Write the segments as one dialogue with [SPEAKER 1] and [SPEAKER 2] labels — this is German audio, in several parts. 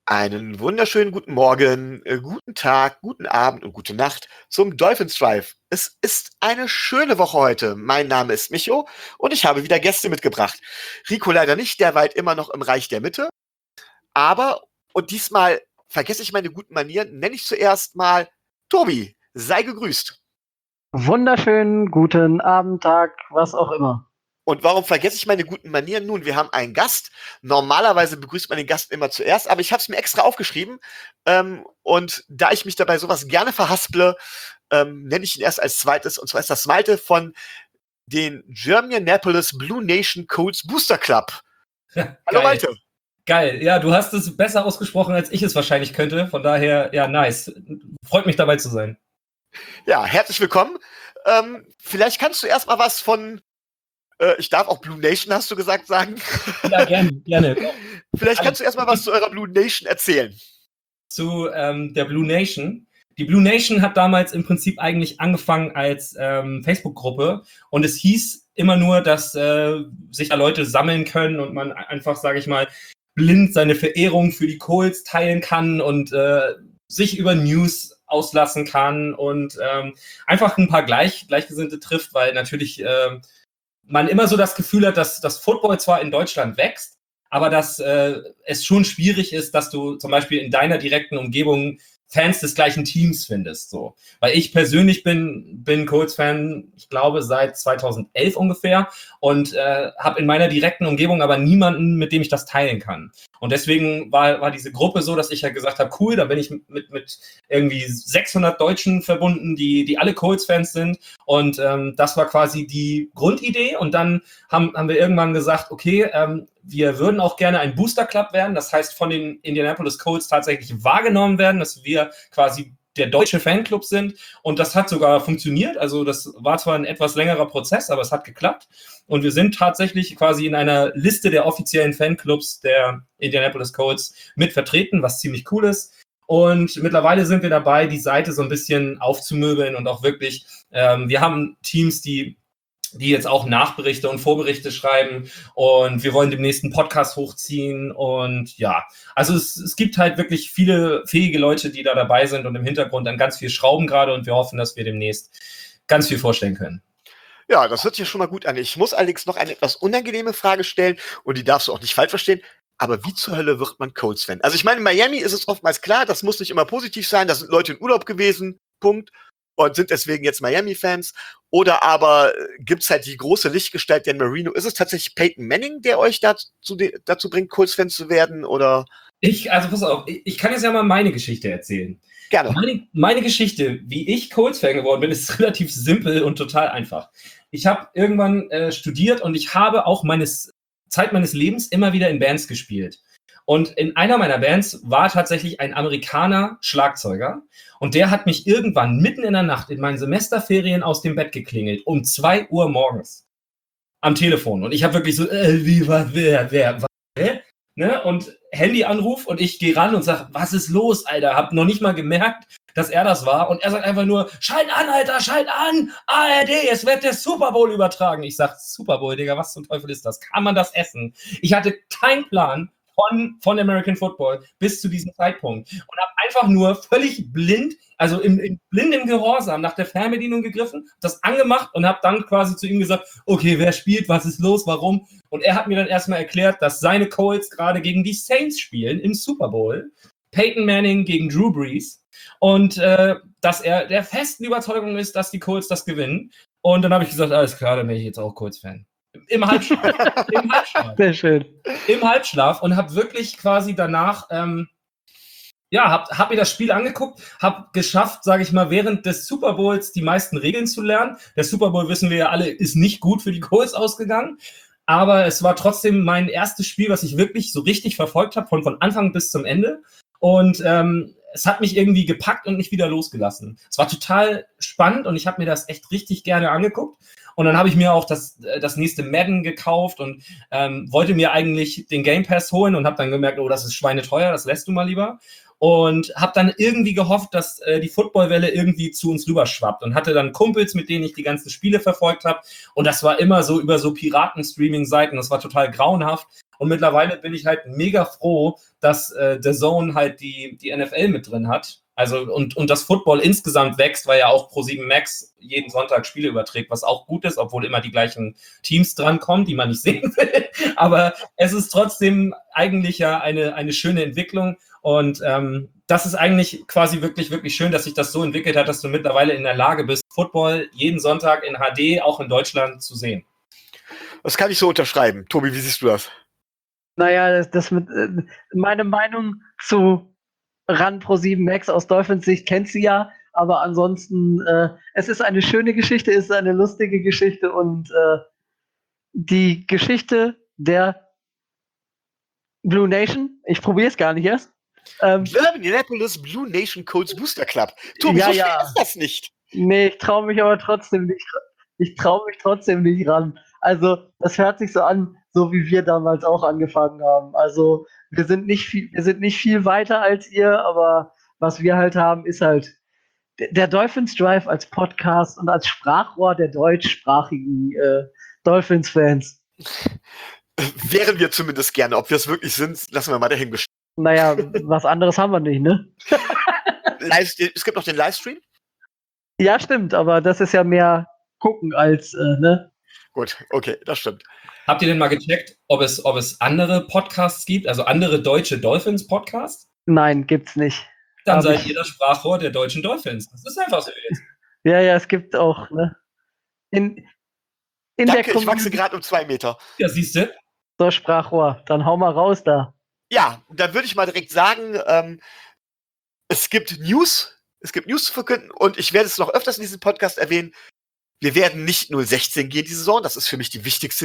[SPEAKER 1] Einen wunderschönen guten Morgen, guten Tag, guten Abend und gute Nacht zum Dolphins Drive. Es ist eine schöne Woche heute. Mein Name ist Micho und ich habe wieder Gäste mitgebracht. Rico leider nicht, der weilt immer noch im Reich der Mitte. Aber, und diesmal vergesse ich meine guten Manieren, nenne ich zuerst mal Tobi. Sei gegrüßt.
[SPEAKER 2] Wunderschönen guten Abend, Tag, was auch immer.
[SPEAKER 1] Und warum vergesse ich meine guten Manieren? Nun, wir haben einen Gast. Normalerweise begrüßt man den Gast immer zuerst, aber ich habe es mir extra aufgeschrieben. Und da ich mich dabei sowas gerne verhasple, nenne ich ihn erst als zweites. Und zwar ist das Malte von den Germany-Annapolis Blue Nation Colts Booster Club. Hallo Malte.
[SPEAKER 3] Geil, ja, du hast es besser ausgesprochen, als ich es wahrscheinlich könnte. Von daher, ja, nice. Freut mich dabei zu sein.
[SPEAKER 1] Ja, herzlich willkommen. Vielleicht kannst du erst mal was von ich darf auch Blue Nation, hast du gesagt, sagen?
[SPEAKER 3] Ja, gerne.
[SPEAKER 1] Vielleicht kannst du erstmal was zu eurer Blue Nation erzählen.
[SPEAKER 3] Zu der Blue Nation. Die Blue Nation hat damals im Prinzip eigentlich angefangen als Facebook-Gruppe und es hieß immer nur, dass sich da Leute sammeln können und man einfach, sage ich mal, blind seine Verehrung für die Colts teilen kann und sich über News auslassen kann und einfach ein paar Gleichgesinnte trifft, weil natürlich man immer so das Gefühl hat, dass das Football zwar in Deutschland wächst, aber dass es schon schwierig ist, dass du zum Beispiel in deiner direkten Umgebung Fans des gleichen Teams findest. So. Weil ich persönlich bin Colts-Fan, ich glaube, seit 2011 ungefähr und habe in meiner direkten Umgebung aber niemanden, mit dem ich das teilen kann. Und deswegen war diese Gruppe so, dass ich ja gesagt habe, cool, da bin ich mit irgendwie 600 Deutschen verbunden, die alle Colts-Fans sind. Und das war quasi die Grundidee. Und dann haben wir irgendwann gesagt, okay, wir würden auch gerne ein Booster Club werden. Das heißt, von den Indianapolis Colts tatsächlich wahrgenommen werden, dass wir quasi der deutsche Fanclub sind. Und das hat sogar funktioniert. Also das war zwar ein etwas längerer Prozess, aber es hat geklappt. Und wir sind tatsächlich quasi in einer Liste der offiziellen Fanclubs der Indianapolis Colts mit vertreten, was ziemlich cool ist. Und mittlerweile sind wir dabei, die Seite so ein bisschen aufzumöbeln und auch wirklich, wir haben Teams, die jetzt auch Nachberichte und Vorberichte schreiben und wir wollen demnächst einen Podcast hochziehen und ja, also es gibt halt wirklich viele fähige Leute, die da dabei sind und im Hintergrund dann ganz viel schrauben gerade und wir hoffen, dass wir demnächst ganz viel vorstellen können.
[SPEAKER 1] Ja, das hört sich schon mal gut an. Ich muss allerdings noch eine etwas unangenehme Frage stellen und die darfst du auch nicht falsch verstehen. Aber wie zur Hölle wird man Colts-Fan? Also ich meine, in Miami ist es oftmals klar, das muss nicht immer positiv sein, da sind Leute in Urlaub gewesen, Punkt. Und sind deswegen jetzt Miami-Fans. Oder aber gibt's halt die große Lichtgestalt Dan Marino. Ist es tatsächlich Peyton Manning, der euch dazu bringt, Colts-Fans zu werden? Oder?
[SPEAKER 3] Also pass auf, ich kann jetzt ja mal meine Geschichte erzählen.
[SPEAKER 1] Gerne.
[SPEAKER 3] Meine Geschichte, wie ich Colts-Fan geworden bin, ist relativ simpel und total einfach. Ich habe irgendwann studiert und ich habe auch Zeit meines Lebens immer wieder in Bands gespielt. Und in einer meiner Bands war tatsächlich ein Amerikaner Schlagzeuger und der hat mich irgendwann mitten in der Nacht in meinen Semesterferien aus dem Bett geklingelt, um 2 Uhr morgens am Telefon. Und ich habe wirklich so, wer? Ne? Und Handyanruf und ich gehe ran und sage, was ist los, Alter? Hab noch nicht mal gemerkt, dass er das war. Und er sagt einfach nur, schalt an, Alter, schalt an! ARD, es wird der Super Bowl übertragen. Ich sag, Super Bowl, Digga, was zum Teufel ist das? Kann man das essen? Ich hatte keinen Plan von American Football bis zu diesem Zeitpunkt und habe einfach nur völlig blind, also in blindem Gehorsam nach der Fernbedienung gegriffen, das angemacht und habe dann quasi zu ihm gesagt, okay, wer spielt, was ist los, warum? Und er hat mir dann erstmal erklärt, dass seine Colts gerade gegen die Saints spielen im Super Bowl, Peyton Manning gegen Drew Brees und dass er der festen Überzeugung ist, dass die Colts das gewinnen. Und dann habe ich gesagt, alles klar, dann bin ich jetzt auch Colts-Fan. Im Halbschlaf.
[SPEAKER 2] Sehr schön.
[SPEAKER 3] Im Halbschlaf und habe wirklich quasi danach, hab mir das Spiel angeguckt, habe geschafft, sage ich mal, während des Super Bowls die meisten Regeln zu lernen. Der Super Bowl, wissen wir ja alle, ist nicht gut für die Colts ausgegangen. Aber es war trotzdem mein erstes Spiel, was ich wirklich so richtig verfolgt habe, von Anfang bis zum Ende. Und es hat mich irgendwie gepackt und nicht wieder losgelassen. Es war total spannend und ich habe mir das echt richtig gerne angeguckt. Und dann habe ich mir auch das nächste Madden gekauft und wollte mir eigentlich den Game Pass holen und habe dann gemerkt, oh, das ist schweineteuer, das lässt du mal lieber. Und habe dann irgendwie gehofft, dass die Footballwelle irgendwie zu uns rüberschwappt und hatte dann Kumpels, mit denen ich die ganzen Spiele verfolgt habe. Und das war immer so über so Piraten-Streaming-Seiten, das war total grauenhaft. Und mittlerweile bin ich halt mega froh, dass The Zone halt die NFL mit drin hat. Also und das Football insgesamt wächst, weil ja auch Pro7 Max jeden Sonntag Spiele überträgt, was auch gut ist, obwohl immer die gleichen Teams drankommen, die man nicht sehen will. Aber es ist trotzdem eigentlich ja eine schöne Entwicklung. Und das ist eigentlich quasi wirklich, wirklich schön, dass sich das so entwickelt hat, dass du mittlerweile in der Lage bist, Football jeden Sonntag in HD auch in Deutschland zu sehen.
[SPEAKER 1] Das kann ich so unterschreiben. Tobi, wie siehst du das?
[SPEAKER 2] Naja, meine Meinung zu RAN Pro7 Max aus Dolphins Sicht kennt sie ja, aber ansonsten, es ist eine schöne Geschichte, es ist eine lustige Geschichte und die Geschichte der Blue Nation, ich probiere es gar nicht erst.
[SPEAKER 1] Minneapolis Blue Nation Colts Booster Club. Tobi,
[SPEAKER 2] Ja,
[SPEAKER 1] so schwer
[SPEAKER 2] ja.
[SPEAKER 1] ist das nicht.
[SPEAKER 2] Nee, ich traue mich aber trotzdem nicht. Ich traue mich trotzdem nicht ran. Also, das hört sich so an, so wie wir damals auch angefangen haben. Also, wir sind nicht viel weiter als ihr, aber was wir halt haben, ist halt der Dolphins Drive als Podcast und als Sprachrohr der deutschsprachigen Dolphins-Fans.
[SPEAKER 1] Wären wir zumindest gerne. Ob wir es wirklich sind, lassen wir mal dahingestellt.
[SPEAKER 2] Naja, was anderes haben wir nicht, ne?
[SPEAKER 1] Es gibt noch den Livestream.
[SPEAKER 2] Ja, stimmt, aber das ist ja mehr gucken als, ne?
[SPEAKER 1] Gut, okay, das stimmt.
[SPEAKER 3] Habt ihr denn mal gecheckt, ob es andere Podcasts gibt, also andere deutsche Dolphins-Podcasts?
[SPEAKER 2] Nein, gibt's nicht.
[SPEAKER 3] Dann seid ihr das Sprachrohr der deutschen Dolphins. Das ist einfach so jetzt.
[SPEAKER 2] Ja, es gibt auch, ne? In
[SPEAKER 1] Danke,
[SPEAKER 2] der
[SPEAKER 1] ich wachse gerade um 2 Meter.
[SPEAKER 3] Ja, siehst du?
[SPEAKER 2] So, Sprachrohr, dann hau mal raus da.
[SPEAKER 1] Ja, dann würde ich mal direkt sagen, es gibt News zu verkünden und ich werde es noch öfters in diesem Podcast erwähnen. Wir werden nicht 0-16 gehen diese Saison, das ist für mich die wichtigste.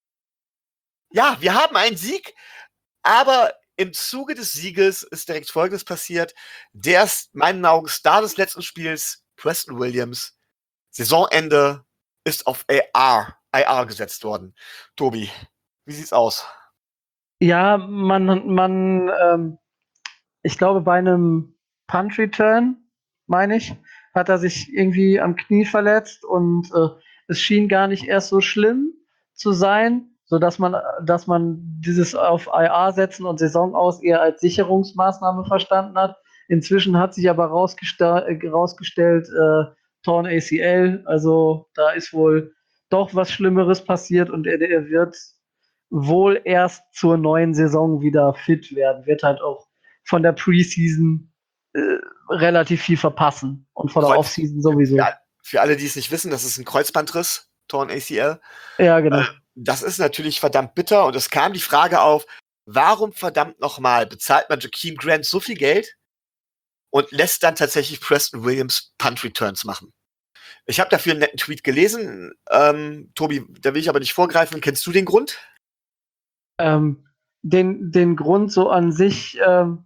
[SPEAKER 1] Ja, wir haben einen Sieg, aber im Zuge des Sieges ist direkt Folgendes passiert. Der ist meinen Augen Star des letzten Spiels, Preston Williams, Saisonende, ist auf IR gesetzt worden. Tobi, wie sieht's aus?
[SPEAKER 2] Ja, ich glaube, bei einem Punt-Return, meine ich, hat er sich irgendwie am Knie verletzt und es schien gar nicht erst so schlimm zu sein, sodass man dieses auf IR setzen und Saison aus eher als Sicherungsmaßnahme verstanden hat. Inzwischen hat sich aber rausgestellt, Torn ACL, also da ist wohl doch was Schlimmeres passiert und er wird wohl erst zur neuen Saison wieder fit werden, wird halt auch von der Preseason relativ viel verpassen und von der Offseason sowieso.
[SPEAKER 1] Für alle, die es nicht wissen, das ist ein Kreuzbandriss, Torn ACL.
[SPEAKER 2] Ja, genau.
[SPEAKER 1] Das ist natürlich verdammt bitter und es kam die Frage auf, warum verdammt nochmal bezahlt man Jakeem Grant so viel Geld und lässt dann tatsächlich Preston Williams Punt-Returns machen? Ich habe dafür einen netten Tweet gelesen. Tobi, da will ich aber nicht vorgreifen. Kennst du den Grund?
[SPEAKER 2] Den Grund so an sich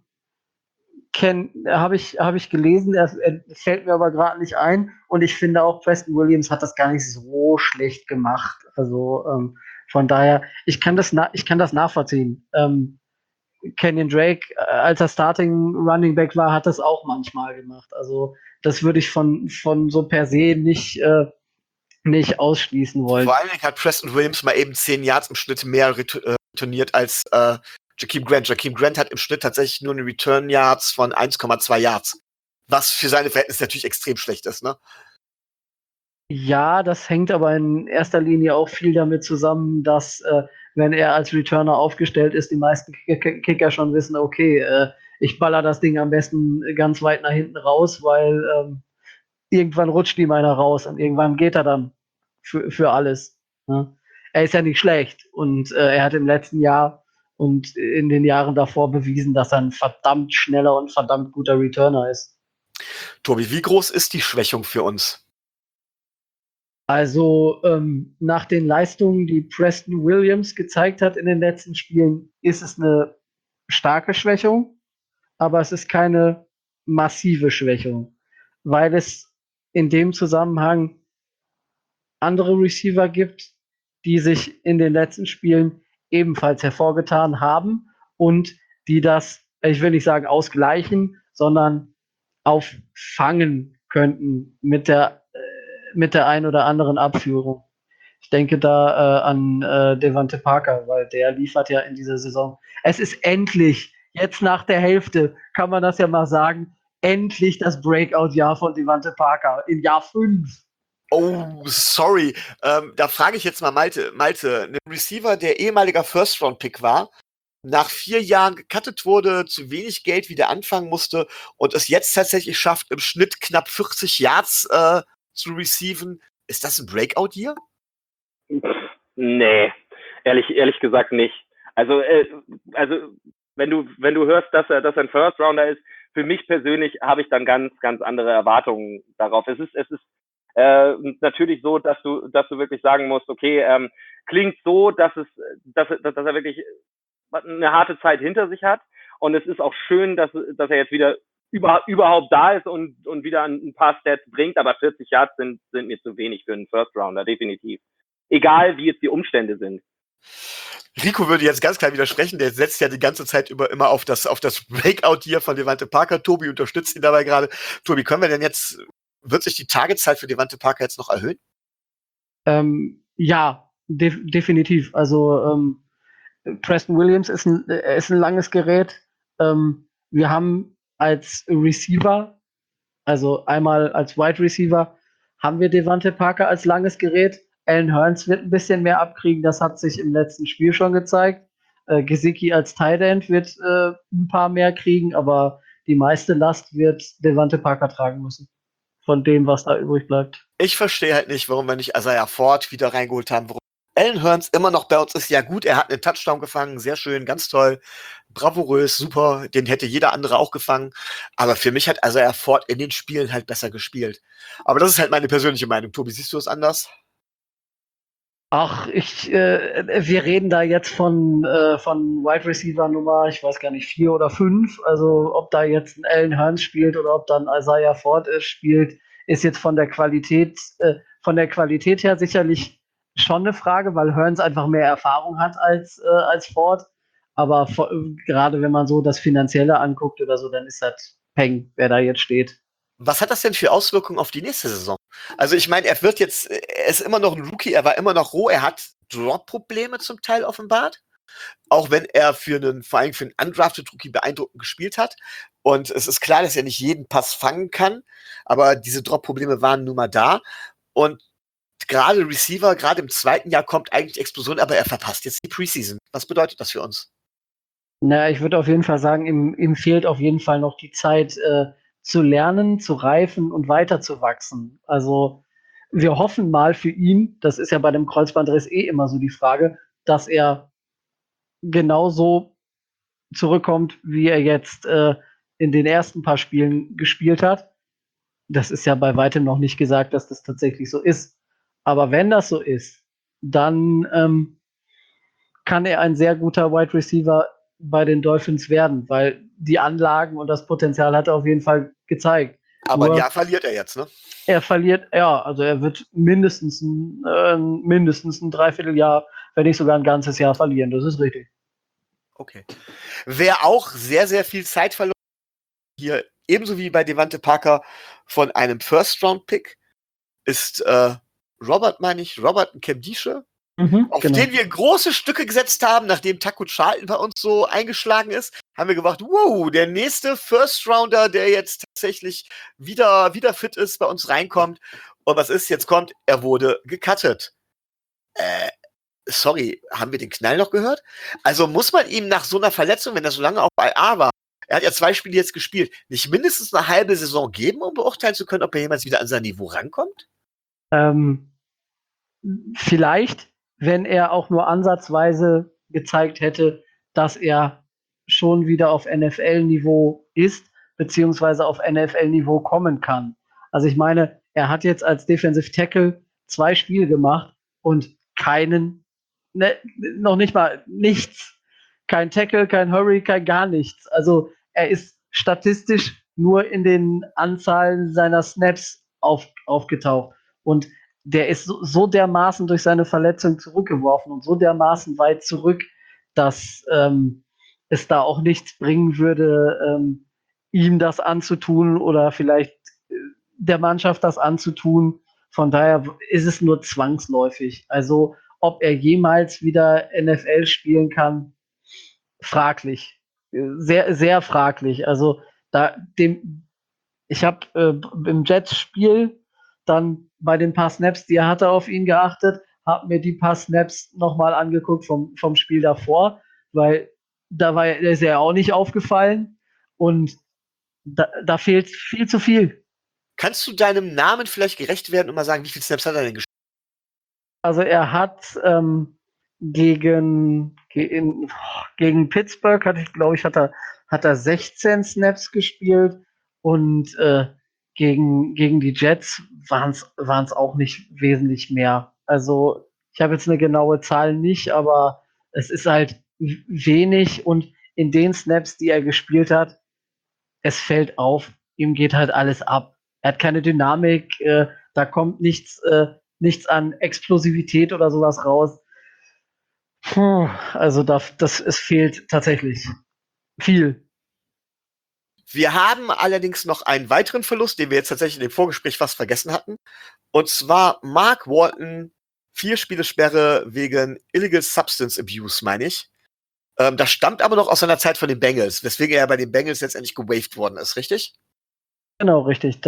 [SPEAKER 2] habe ich gelesen, er fällt mir aber gerade nicht ein. Und ich finde auch, Preston Williams hat das gar nicht so schlecht gemacht. Also von daher, ich kann das nachvollziehen. Kenyon Drake, als er Starting Running Back war, hat das auch manchmal gemacht. Also das würde ich von so per se nicht ausschließen wollen.
[SPEAKER 1] Vor allen Dingen hat Preston Williams mal eben 10 Yards im Schnitt mehr returniert als Jakeem Grant. Jakeem Grant hat im Schnitt tatsächlich nur eine Return Yards von 1,2 Yards. Was für seine Verhältnisse natürlich extrem schlecht ist, ne?
[SPEAKER 2] Ja, das hängt aber in erster Linie auch viel damit zusammen, dass wenn er als Returner aufgestellt ist, die meisten Kicker schon wissen, okay, ich baller das Ding am besten ganz weit nach hinten raus, weil irgendwann rutscht ihm einer raus und irgendwann geht er dann für alles. Ne? Er ist ja nicht schlecht und er hat im letzten Jahr und in den Jahren davor bewiesen, dass er ein verdammt schneller und verdammt guter Returner ist.
[SPEAKER 1] Tobi, wie groß ist die Schwächung für uns?
[SPEAKER 2] Also nach den Leistungen, die Preston Williams gezeigt hat in den letzten Spielen, ist es eine starke Schwächung, aber es ist keine massive Schwächung, weil es in dem Zusammenhang andere Receiver gibt, die sich in den letzten Spielen ebenfalls hervorgetan haben und die das, ich will nicht sagen ausgleichen, sondern auffangen könnten mit der ein oder anderen Abführung. Ich denke da an Devante Parker, weil der liefert ja in dieser Saison. Es ist endlich, jetzt nach der Hälfte, kann man das ja mal sagen, endlich das Breakout-Jahr von Devante Parker in Jahr 5.
[SPEAKER 1] Oh, sorry. Da frage ich jetzt mal Malte. Malte, ein Receiver, der ehemaliger First-Round-Pick war, nach 4 Jahren gecuttet wurde, zu wenig Geld wieder anfangen musste und es jetzt tatsächlich schafft, im Schnitt knapp 40 Yards zu receiven. Ist das ein Breakout-Year?
[SPEAKER 4] Nee, ehrlich gesagt nicht. Also wenn du hörst, dass er ein First Rounder ist, für mich persönlich habe ich dann ganz andere Erwartungen darauf. Es ist natürlich so, dass du wirklich sagen musst, okay, klingt so, dass er wirklich eine harte Zeit hinter sich hat, und es ist auch schön, dass er jetzt wieder überhaupt da ist und wieder ein paar Stats bringt, aber 40 Yards sind mir zu wenig für einen First Rounder, definitiv. Egal, wie jetzt die Umstände sind.
[SPEAKER 1] Rico würde jetzt ganz klar widersprechen, der setzt ja die ganze Zeit immer auf das Breakout hier von Devante Parker. Tobi unterstützt ihn dabei gerade. Tobi, wird sich die Targetzahl für Devante Parker jetzt noch erhöhen?
[SPEAKER 2] Ja, definitiv. Also Preston Williams ist ein langes Gerät. Wir haben als Receiver, also einmal als Wide Receiver, haben wir Devante Parker als langes Gerät. Allen Hurns wird ein bisschen mehr abkriegen, das hat sich im letzten Spiel schon gezeigt. Gesicki als Tight End wird ein paar mehr kriegen, aber die meiste Last wird Devante Parker tragen müssen. Von dem, was da übrig bleibt.
[SPEAKER 1] Ich verstehe halt nicht, warum wir nicht Isaiah Ford wieder reingeholt haben, warum Allen Hurns immer noch bei uns ist. Ja gut, er hat einen Touchdown gefangen, sehr schön, ganz toll, bravourös, super, den hätte jeder andere auch gefangen. Aber für mich hat Isaiah Ford in den Spielen halt besser gespielt. Aber das ist halt meine persönliche Meinung. Tobi, siehst du es anders?
[SPEAKER 2] Ach, wir reden da jetzt von Wide Receiver Nummer, ich weiß gar nicht, 4 oder 5. Also ob da jetzt ein Allen Hurns spielt oder ob dann Isaiah Ford spielt, ist jetzt von der Qualität her sicherlich schon eine Frage, weil Hurns einfach mehr Erfahrung hat als Ford. Aber gerade wenn man so das Finanzielle anguckt oder so, dann ist das Peng, wer da jetzt steht.
[SPEAKER 1] Was hat das denn für Auswirkungen auf die nächste Saison? Also ich meine, er ist immer noch ein Rookie, er war immer noch roh, er hat Drop-Probleme zum Teil offenbart. Auch wenn er vor allem für einen undrafted Rookie beeindruckend gespielt hat. Und es ist klar, dass er nicht jeden Pass fangen kann, aber diese Drop-Probleme waren nun mal da. Und gerade Receiver, gerade im zweiten Jahr kommt eigentlich Explosion, aber er verpasst jetzt die Preseason. Was bedeutet das für uns?
[SPEAKER 2] Na, ich würde auf jeden Fall sagen, ihm fehlt auf jeden Fall noch die Zeit, zu lernen, zu reifen und weiterzuwachsen. Also wir hoffen mal für ihn, das ist ja bei dem Kreuzbandriss immer so die Frage, dass er genauso zurückkommt, wie er jetzt in den ersten paar Spielen gespielt hat. Das ist ja bei weitem noch nicht gesagt, dass das tatsächlich so ist. Aber wenn das so ist, dann kann er ein sehr guter Wide Receiver bei den Dolphins werden, weil die Anlagen und das Potenzial hat er auf jeden Fall gezeigt.
[SPEAKER 1] Aber ein Jahr verliert er jetzt, ne?
[SPEAKER 2] Er verliert, ja, also er wird mindestens ein Dreivierteljahr, wenn nicht sogar ein ganzes Jahr verlieren. Das ist richtig.
[SPEAKER 1] Okay. Wer auch sehr, sehr viel Zeit verloren hier, ebenso wie bei Devante Parker, von einem First-Round-Pick, ist Robert Nkemdiche, auf
[SPEAKER 2] genau.
[SPEAKER 1] den wir große Stücke gesetzt haben, nachdem Taco Charlton bei uns so eingeschlagen ist, haben wir gedacht, wow, der nächste First-Rounder, der jetzt tatsächlich wieder fit ist, bei uns reinkommt. Und was ist? Jetzt kommt, er wurde gecuttet. Sorry, haben wir den Knall noch gehört? Also muss man ihm nach so einer Verletzung, wenn er so lange auf IA war, er hat ja 2 Spiele jetzt gespielt, nicht mindestens eine halbe Saison geben, um beurteilen zu können, ob er jemals wieder an sein Niveau rankommt?
[SPEAKER 2] Vielleicht, wenn er auch nur ansatzweise gezeigt hätte, dass er schon wieder auf NFL-Niveau ist, beziehungsweise auf NFL-Niveau kommen kann. Also ich meine, er hat jetzt als Defensive Tackle 2 Spiele gemacht und noch nicht mal nichts. Kein Tackle, kein Hurry, kein gar nichts. Also er ist statistisch nur in den Anzahlen seiner Snaps aufgetaucht. Und der ist so dermaßen durch seine Verletzung zurückgeworfen und so dermaßen weit zurück, dass es da auch nichts bringen würde, ihm das anzutun oder vielleicht der Mannschaft das anzutun, Von daher ist es nur zwangsläufig. Also, ob er jemals wieder NFL spielen kann, fraglich. Sehr, sehr fraglich. Also, ich habe im Jets-Spiel dann bei den paar Snaps, die er hatte, auf ihn geachtet, habe mir die paar Snaps nochmal angeguckt vom Spiel davor, weil da ist er ja auch nicht aufgefallen und da fehlt viel zu viel.
[SPEAKER 1] Kannst du deinem Namen vielleicht gerecht werden und mal sagen, wie viele Snaps hat er denn gespielt?
[SPEAKER 2] Also er hat gegen Pittsburgh hat er 16 Snaps gespielt und gegen die Jets waren es auch nicht wesentlich mehr. Also ich habe jetzt eine genaue Zahl nicht, aber es ist halt wenig und in den Snaps, die er gespielt hat, es fällt auf, ihm geht halt alles ab. Er hat keine Dynamik, da kommt nichts an Explosivität oder sowas raus. Also es fehlt tatsächlich viel.
[SPEAKER 1] Wir haben allerdings noch einen weiteren Verlust, den wir jetzt tatsächlich in dem Vorgespräch fast vergessen hatten. Und zwar Mark Walton, 4 Spiele Sperre wegen Illegal Substance Abuse, meine ich. Das stammt aber noch aus seiner Zeit von den Bengals, weswegen er bei den Bengals letztendlich gewaved worden ist, richtig?
[SPEAKER 2] Genau, richtig.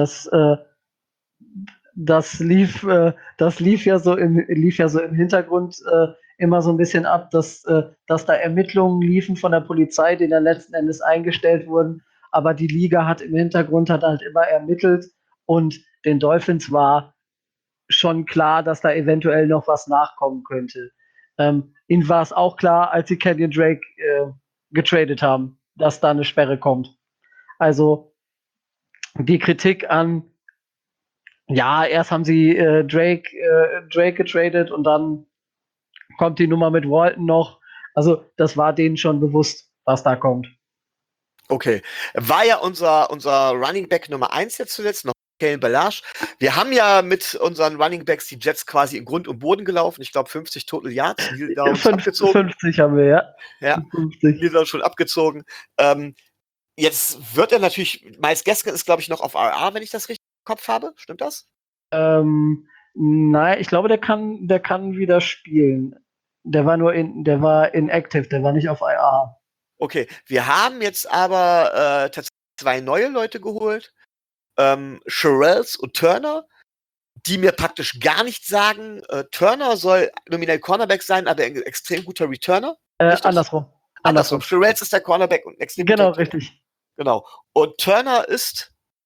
[SPEAKER 2] Das lief ja so im Hintergrund immer so ein bisschen ab, dass da Ermittlungen liefen von der Polizei, die dann letzten Endes eingestellt wurden. Aber die Liga hat im Hintergrund halt immer ermittelt und den Dolphins war schon klar, dass da eventuell noch was nachkommen könnte. Ihnen war es auch klar, als sie Kenyon Drake getradet haben, dass da eine Sperre kommt. Also die Kritik an, ja, erst haben sie Drake getradet und dann kommt die Nummer mit Walton noch. Also das war denen schon bewusst, was da kommt.
[SPEAKER 1] Okay. War ja unser Running Back Nummer 1 jetzt zuletzt, noch Kalen Ballage. Wir haben ja mit unseren Running Backs die Jets quasi in Grund und Boden gelaufen. Ich glaube 50 Total Yards. Kneel Downs abgezogen.
[SPEAKER 2] 50 haben wir, ja.
[SPEAKER 1] Ja,
[SPEAKER 2] 50.
[SPEAKER 1] Kneel Downs schon abgezogen. Jetzt wird er natürlich, Myles Gaskin ist, glaube ich, noch auf RR, wenn ich das richtig im Kopf habe. Stimmt das?
[SPEAKER 2] Nein, ich glaube, der kann wieder spielen. Der war inactive, der war nicht auf IR.
[SPEAKER 1] Okay, wir haben jetzt aber tatsächlich 2 neue Leute geholt. Sherrills und Turner, die mir praktisch gar nichts sagen. Turner soll nominell Cornerback sein, aber ein extrem guter Returner.
[SPEAKER 2] Andersrum.
[SPEAKER 1] Sherrills ist der Cornerback und extrem
[SPEAKER 2] Genau,
[SPEAKER 1] guter
[SPEAKER 2] richtig.
[SPEAKER 1] Genau. Und Turner ist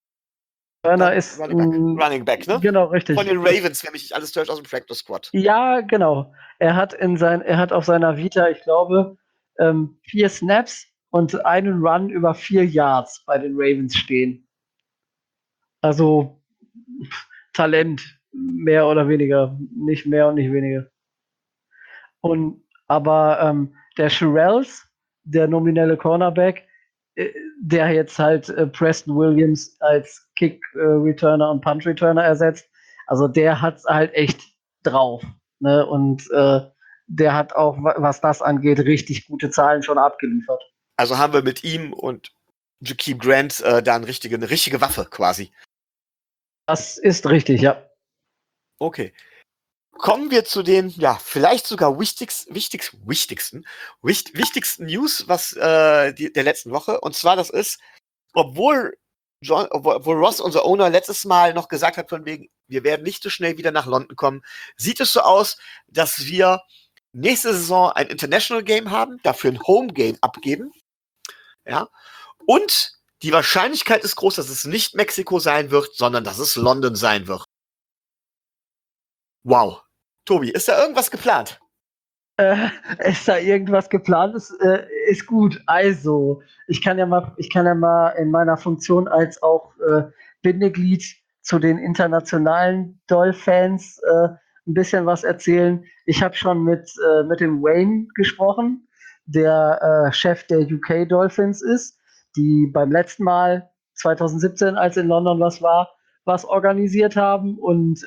[SPEAKER 1] Running Back, ne?
[SPEAKER 2] Genau, richtig.
[SPEAKER 1] Von den Ravens, wenn mich nicht alles täuscht, aus dem Practice Squad.
[SPEAKER 2] Ja, genau. Er hat auf seiner Vita, ich glaube, 4 Snaps und einen Run über 4 Yards bei den Ravens stehen. Also Talent, mehr oder weniger. Nicht mehr und nicht weniger. Aber der Sherrills, der nominelle Cornerback, der jetzt halt Preston Williams als Kick-Returner und Punt-Returner ersetzt, also der hat's halt echt drauf. Ne? Und der hat auch, was das angeht, richtig gute Zahlen schon abgeliefert.
[SPEAKER 1] Also haben wir mit ihm und Jakeem Grant da eine richtige Waffe quasi.
[SPEAKER 2] Das ist richtig, ja.
[SPEAKER 1] Okay. Kommen wir zu den, ja, vielleicht sogar wichtigsten News, was der letzten Woche. Und zwar, das ist, obwohl Ross, unser Owner, letztes Mal noch gesagt hat, von wegen, wir werden nicht so schnell wieder nach London kommen, sieht es so aus, dass wir nächste Saison ein International Game haben, dafür ein Home Game abgeben. Ja. Und die Wahrscheinlichkeit ist groß, dass es nicht Mexiko sein wird, sondern dass es London sein wird. Wow. Tobi, ist da irgendwas geplant?
[SPEAKER 2] Ist da irgendwas geplant? Ist gut. Also, ich kann ja mal in meiner Funktion als auch Bindeglied zu den internationalen Doll-Fans ein bisschen was erzählen. Ich habe schon mit dem Wayne gesprochen, der Chef der UK Dolphins ist, die beim letzten Mal 2017, als in London was organisiert haben. Und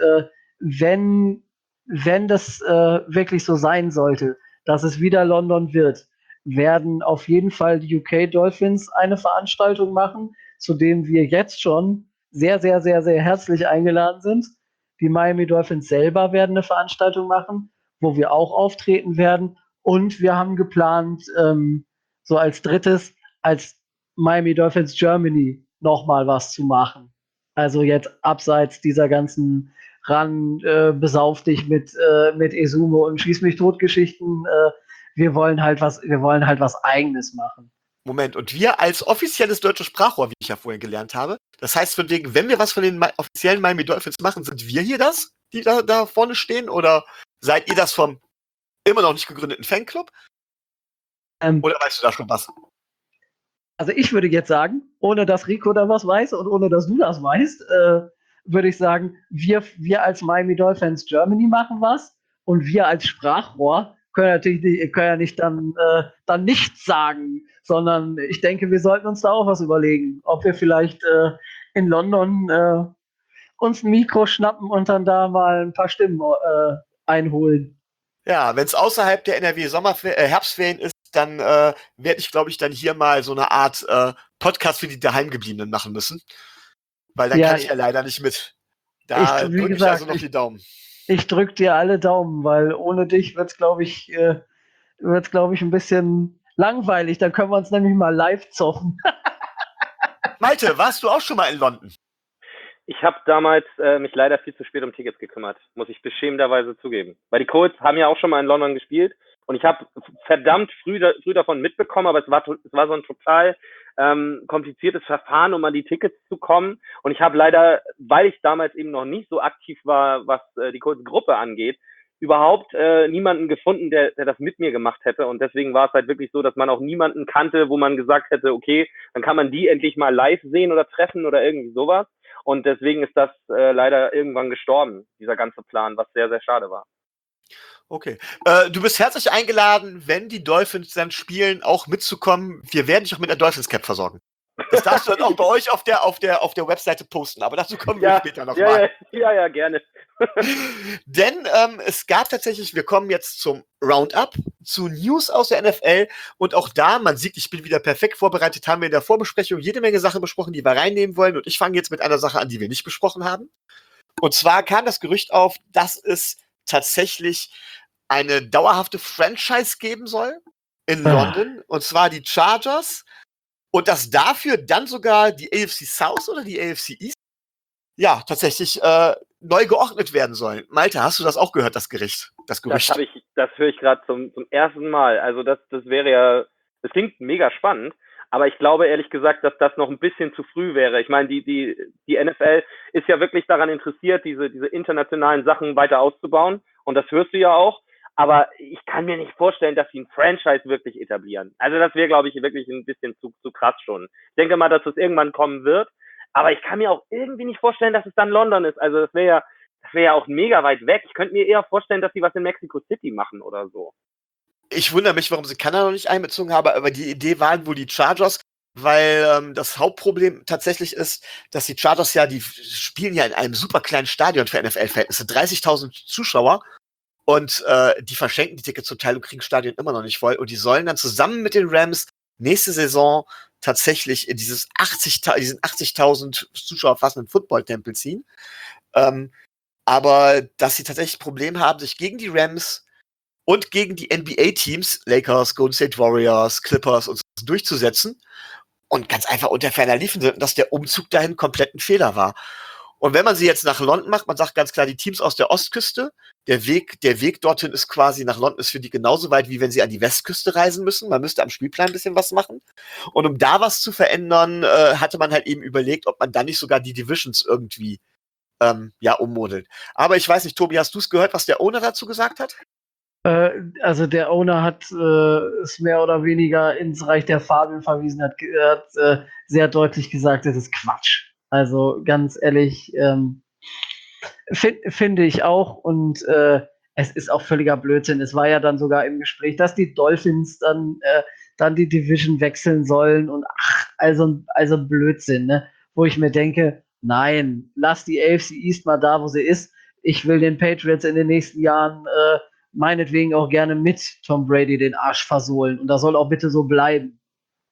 [SPEAKER 2] wenn das wirklich so sein sollte, dass es wieder London wird, werden auf jeden Fall die UK Dolphins eine Veranstaltung machen, zu dem wir jetzt schon sehr, sehr, sehr, sehr herzlich eingeladen sind. Die Miami Dolphins selber werden eine Veranstaltung machen, wo wir auch auftreten werden. Und wir haben geplant, so als drittes, als Miami Dolphins Germany nochmal was zu machen. Also jetzt abseits dieser ganzen besauf dich mit Esume und schieß mich tot Geschichten. Wir wollen halt was Eigenes machen.
[SPEAKER 1] Moment, und wir als offizielles deutsches Sprachrohr, wie ich ja vorhin gelernt habe, das heißt von wegen, wenn wir was von den offiziellen Miami Dolphins machen, sind wir hier das, die da vorne stehen? Oder seid ihr das vom immer noch nicht gegründeten Fanclub? Oder weißt du da schon was?
[SPEAKER 2] Also ich würde jetzt sagen, ohne dass Rico da was weiß und ohne dass du das weißt, würde ich sagen, wir als Miami Dolphins Germany machen was und wir als Sprachrohr können ja nicht dann nichts sagen, sondern ich denke, wir sollten uns da auch was überlegen, ob wir vielleicht in London uns ein Mikro schnappen und dann da mal ein paar Stimmen einholen.
[SPEAKER 1] Ja, wenn es außerhalb der NRW Herbstferien ist, dann werde ich, glaube ich, dann hier mal so eine Art Podcast für die Daheimgebliebenen machen müssen. Weil dann kann ich ja leider nicht mit. Da drücke ich also noch die Daumen.
[SPEAKER 2] Ich drücke dir alle Daumen, weil ohne dich wird's, glaube ich, ein bisschen langweilig. Dann können wir uns nämlich mal live zoffen.
[SPEAKER 1] Malte, warst du auch schon mal in London?
[SPEAKER 4] Ich habe damals mich leider viel zu spät um Tickets gekümmert, muss ich beschämenderweise zugeben. Weil die Colts haben ja auch schon mal in London gespielt und ich habe verdammt früh davon mitbekommen, aber es war so ein total kompliziertes Verfahren, um an die Tickets zu kommen. Und ich habe leider, weil ich damals eben noch nicht so aktiv war, was die Colts-Gruppe angeht, überhaupt niemanden gefunden, der das mit mir gemacht hätte. Und deswegen war es halt wirklich so, dass man auch niemanden kannte, wo man gesagt hätte, okay, dann kann man die endlich mal live sehen oder treffen oder irgendwie sowas. Und deswegen ist das leider irgendwann gestorben, dieser ganze Plan, was sehr, sehr schade war.
[SPEAKER 1] Okay. Du bist herzlich eingeladen, wenn die Dolphins dann spielen, auch mitzukommen. Wir werden dich auch mit der Dolphins Cap versorgen. Das darfst du dann auch bei euch auf der Webseite posten, aber dazu kommen wir später nochmal.
[SPEAKER 4] Ja, gerne.
[SPEAKER 1] Denn es gab tatsächlich, wir kommen jetzt zum Roundup, zu News aus der NFL und auch da, man sieht, ich bin wieder perfekt vorbereitet, haben wir in der Vorbesprechung jede Menge Sachen besprochen, die wir reinnehmen wollen und ich fange jetzt mit einer Sache an, die wir nicht besprochen haben. Und zwar kam das Gerücht auf, dass es tatsächlich eine dauerhafte Franchise geben soll in London, und zwar die Chargers, und dass dafür dann sogar die AFC South oder die AFC East ja tatsächlich neu geordnet werden sollen. Malte, hast du das auch gehört, das Gerücht? Das
[SPEAKER 4] höre ich gerade zum ersten Mal. Also das wäre ja, das klingt mega spannend, aber ich glaube ehrlich gesagt, dass das noch ein bisschen zu früh wäre. Ich meine, die NFL ist ja wirklich daran interessiert, diese internationalen Sachen weiter auszubauen, und das hörst du ja auch. Aber ich kann mir nicht vorstellen, dass sie ein Franchise wirklich etablieren. Also das wäre, glaube ich, wirklich ein bisschen zu krass schon. Ich denke mal, dass das irgendwann kommen wird. Aber ich kann mir auch irgendwie nicht vorstellen, dass es dann London ist. Also das wäre ja auch mega weit weg. Ich könnte mir eher vorstellen, dass sie was in Mexico City machen oder so.
[SPEAKER 1] Ich wundere mich, warum sie Kanada noch nicht einbezogen haben, aber die Idee waren wohl die Chargers, weil das Hauptproblem tatsächlich ist, dass die Chargers die spielen ja in einem super kleinen Stadion für NFL-Verhältnisse, 30.000 Zuschauer. Und die verschenken die Tickets zum Teil und kriegen Stadion immer noch nicht voll. Und die sollen dann zusammen mit den Rams nächste Saison tatsächlich in diesen 80.000 Zuschauer fassenden Football-Tempel ziehen. Aber dass sie tatsächlich ein Problem haben, sich gegen die Rams und gegen die NBA-Teams, Lakers, Golden State Warriors, Clippers und so durchzusetzen. Und ganz einfach unter ferner Liefen sind, dass der Umzug dahin komplett ein Fehler war. Und wenn man sie jetzt nach London macht, man sagt ganz klar, die Teams aus der Ostküste, der Weg dorthin ist quasi nach London ist für die genauso weit, wie wenn sie an die Westküste reisen müssen. Man müsste am Spielplan ein bisschen was machen. Und um da was zu verändern, hatte man halt eben überlegt, ob man dann nicht sogar die Divisions irgendwie ummodelt. Aber ich weiß nicht, Tobi, hast du es gehört, was der Owner dazu gesagt hat?
[SPEAKER 2] Also der Owner hat es mehr oder weniger ins Reich der Fabeln verwiesen, hat sehr deutlich gesagt, das ist Quatsch. Also ganz ehrlich, finde ich auch, und es ist auch völliger Blödsinn. Es war ja dann sogar im Gespräch, dass die Dolphins dann die Division wechseln sollen und also Blödsinn, ne? Wo ich mir denke, nein, lass die AFC East mal da, wo sie ist. Ich will den Patriots in den nächsten Jahren meinetwegen auch gerne mit Tom Brady den Arsch versohlen, und das soll auch bitte so bleiben.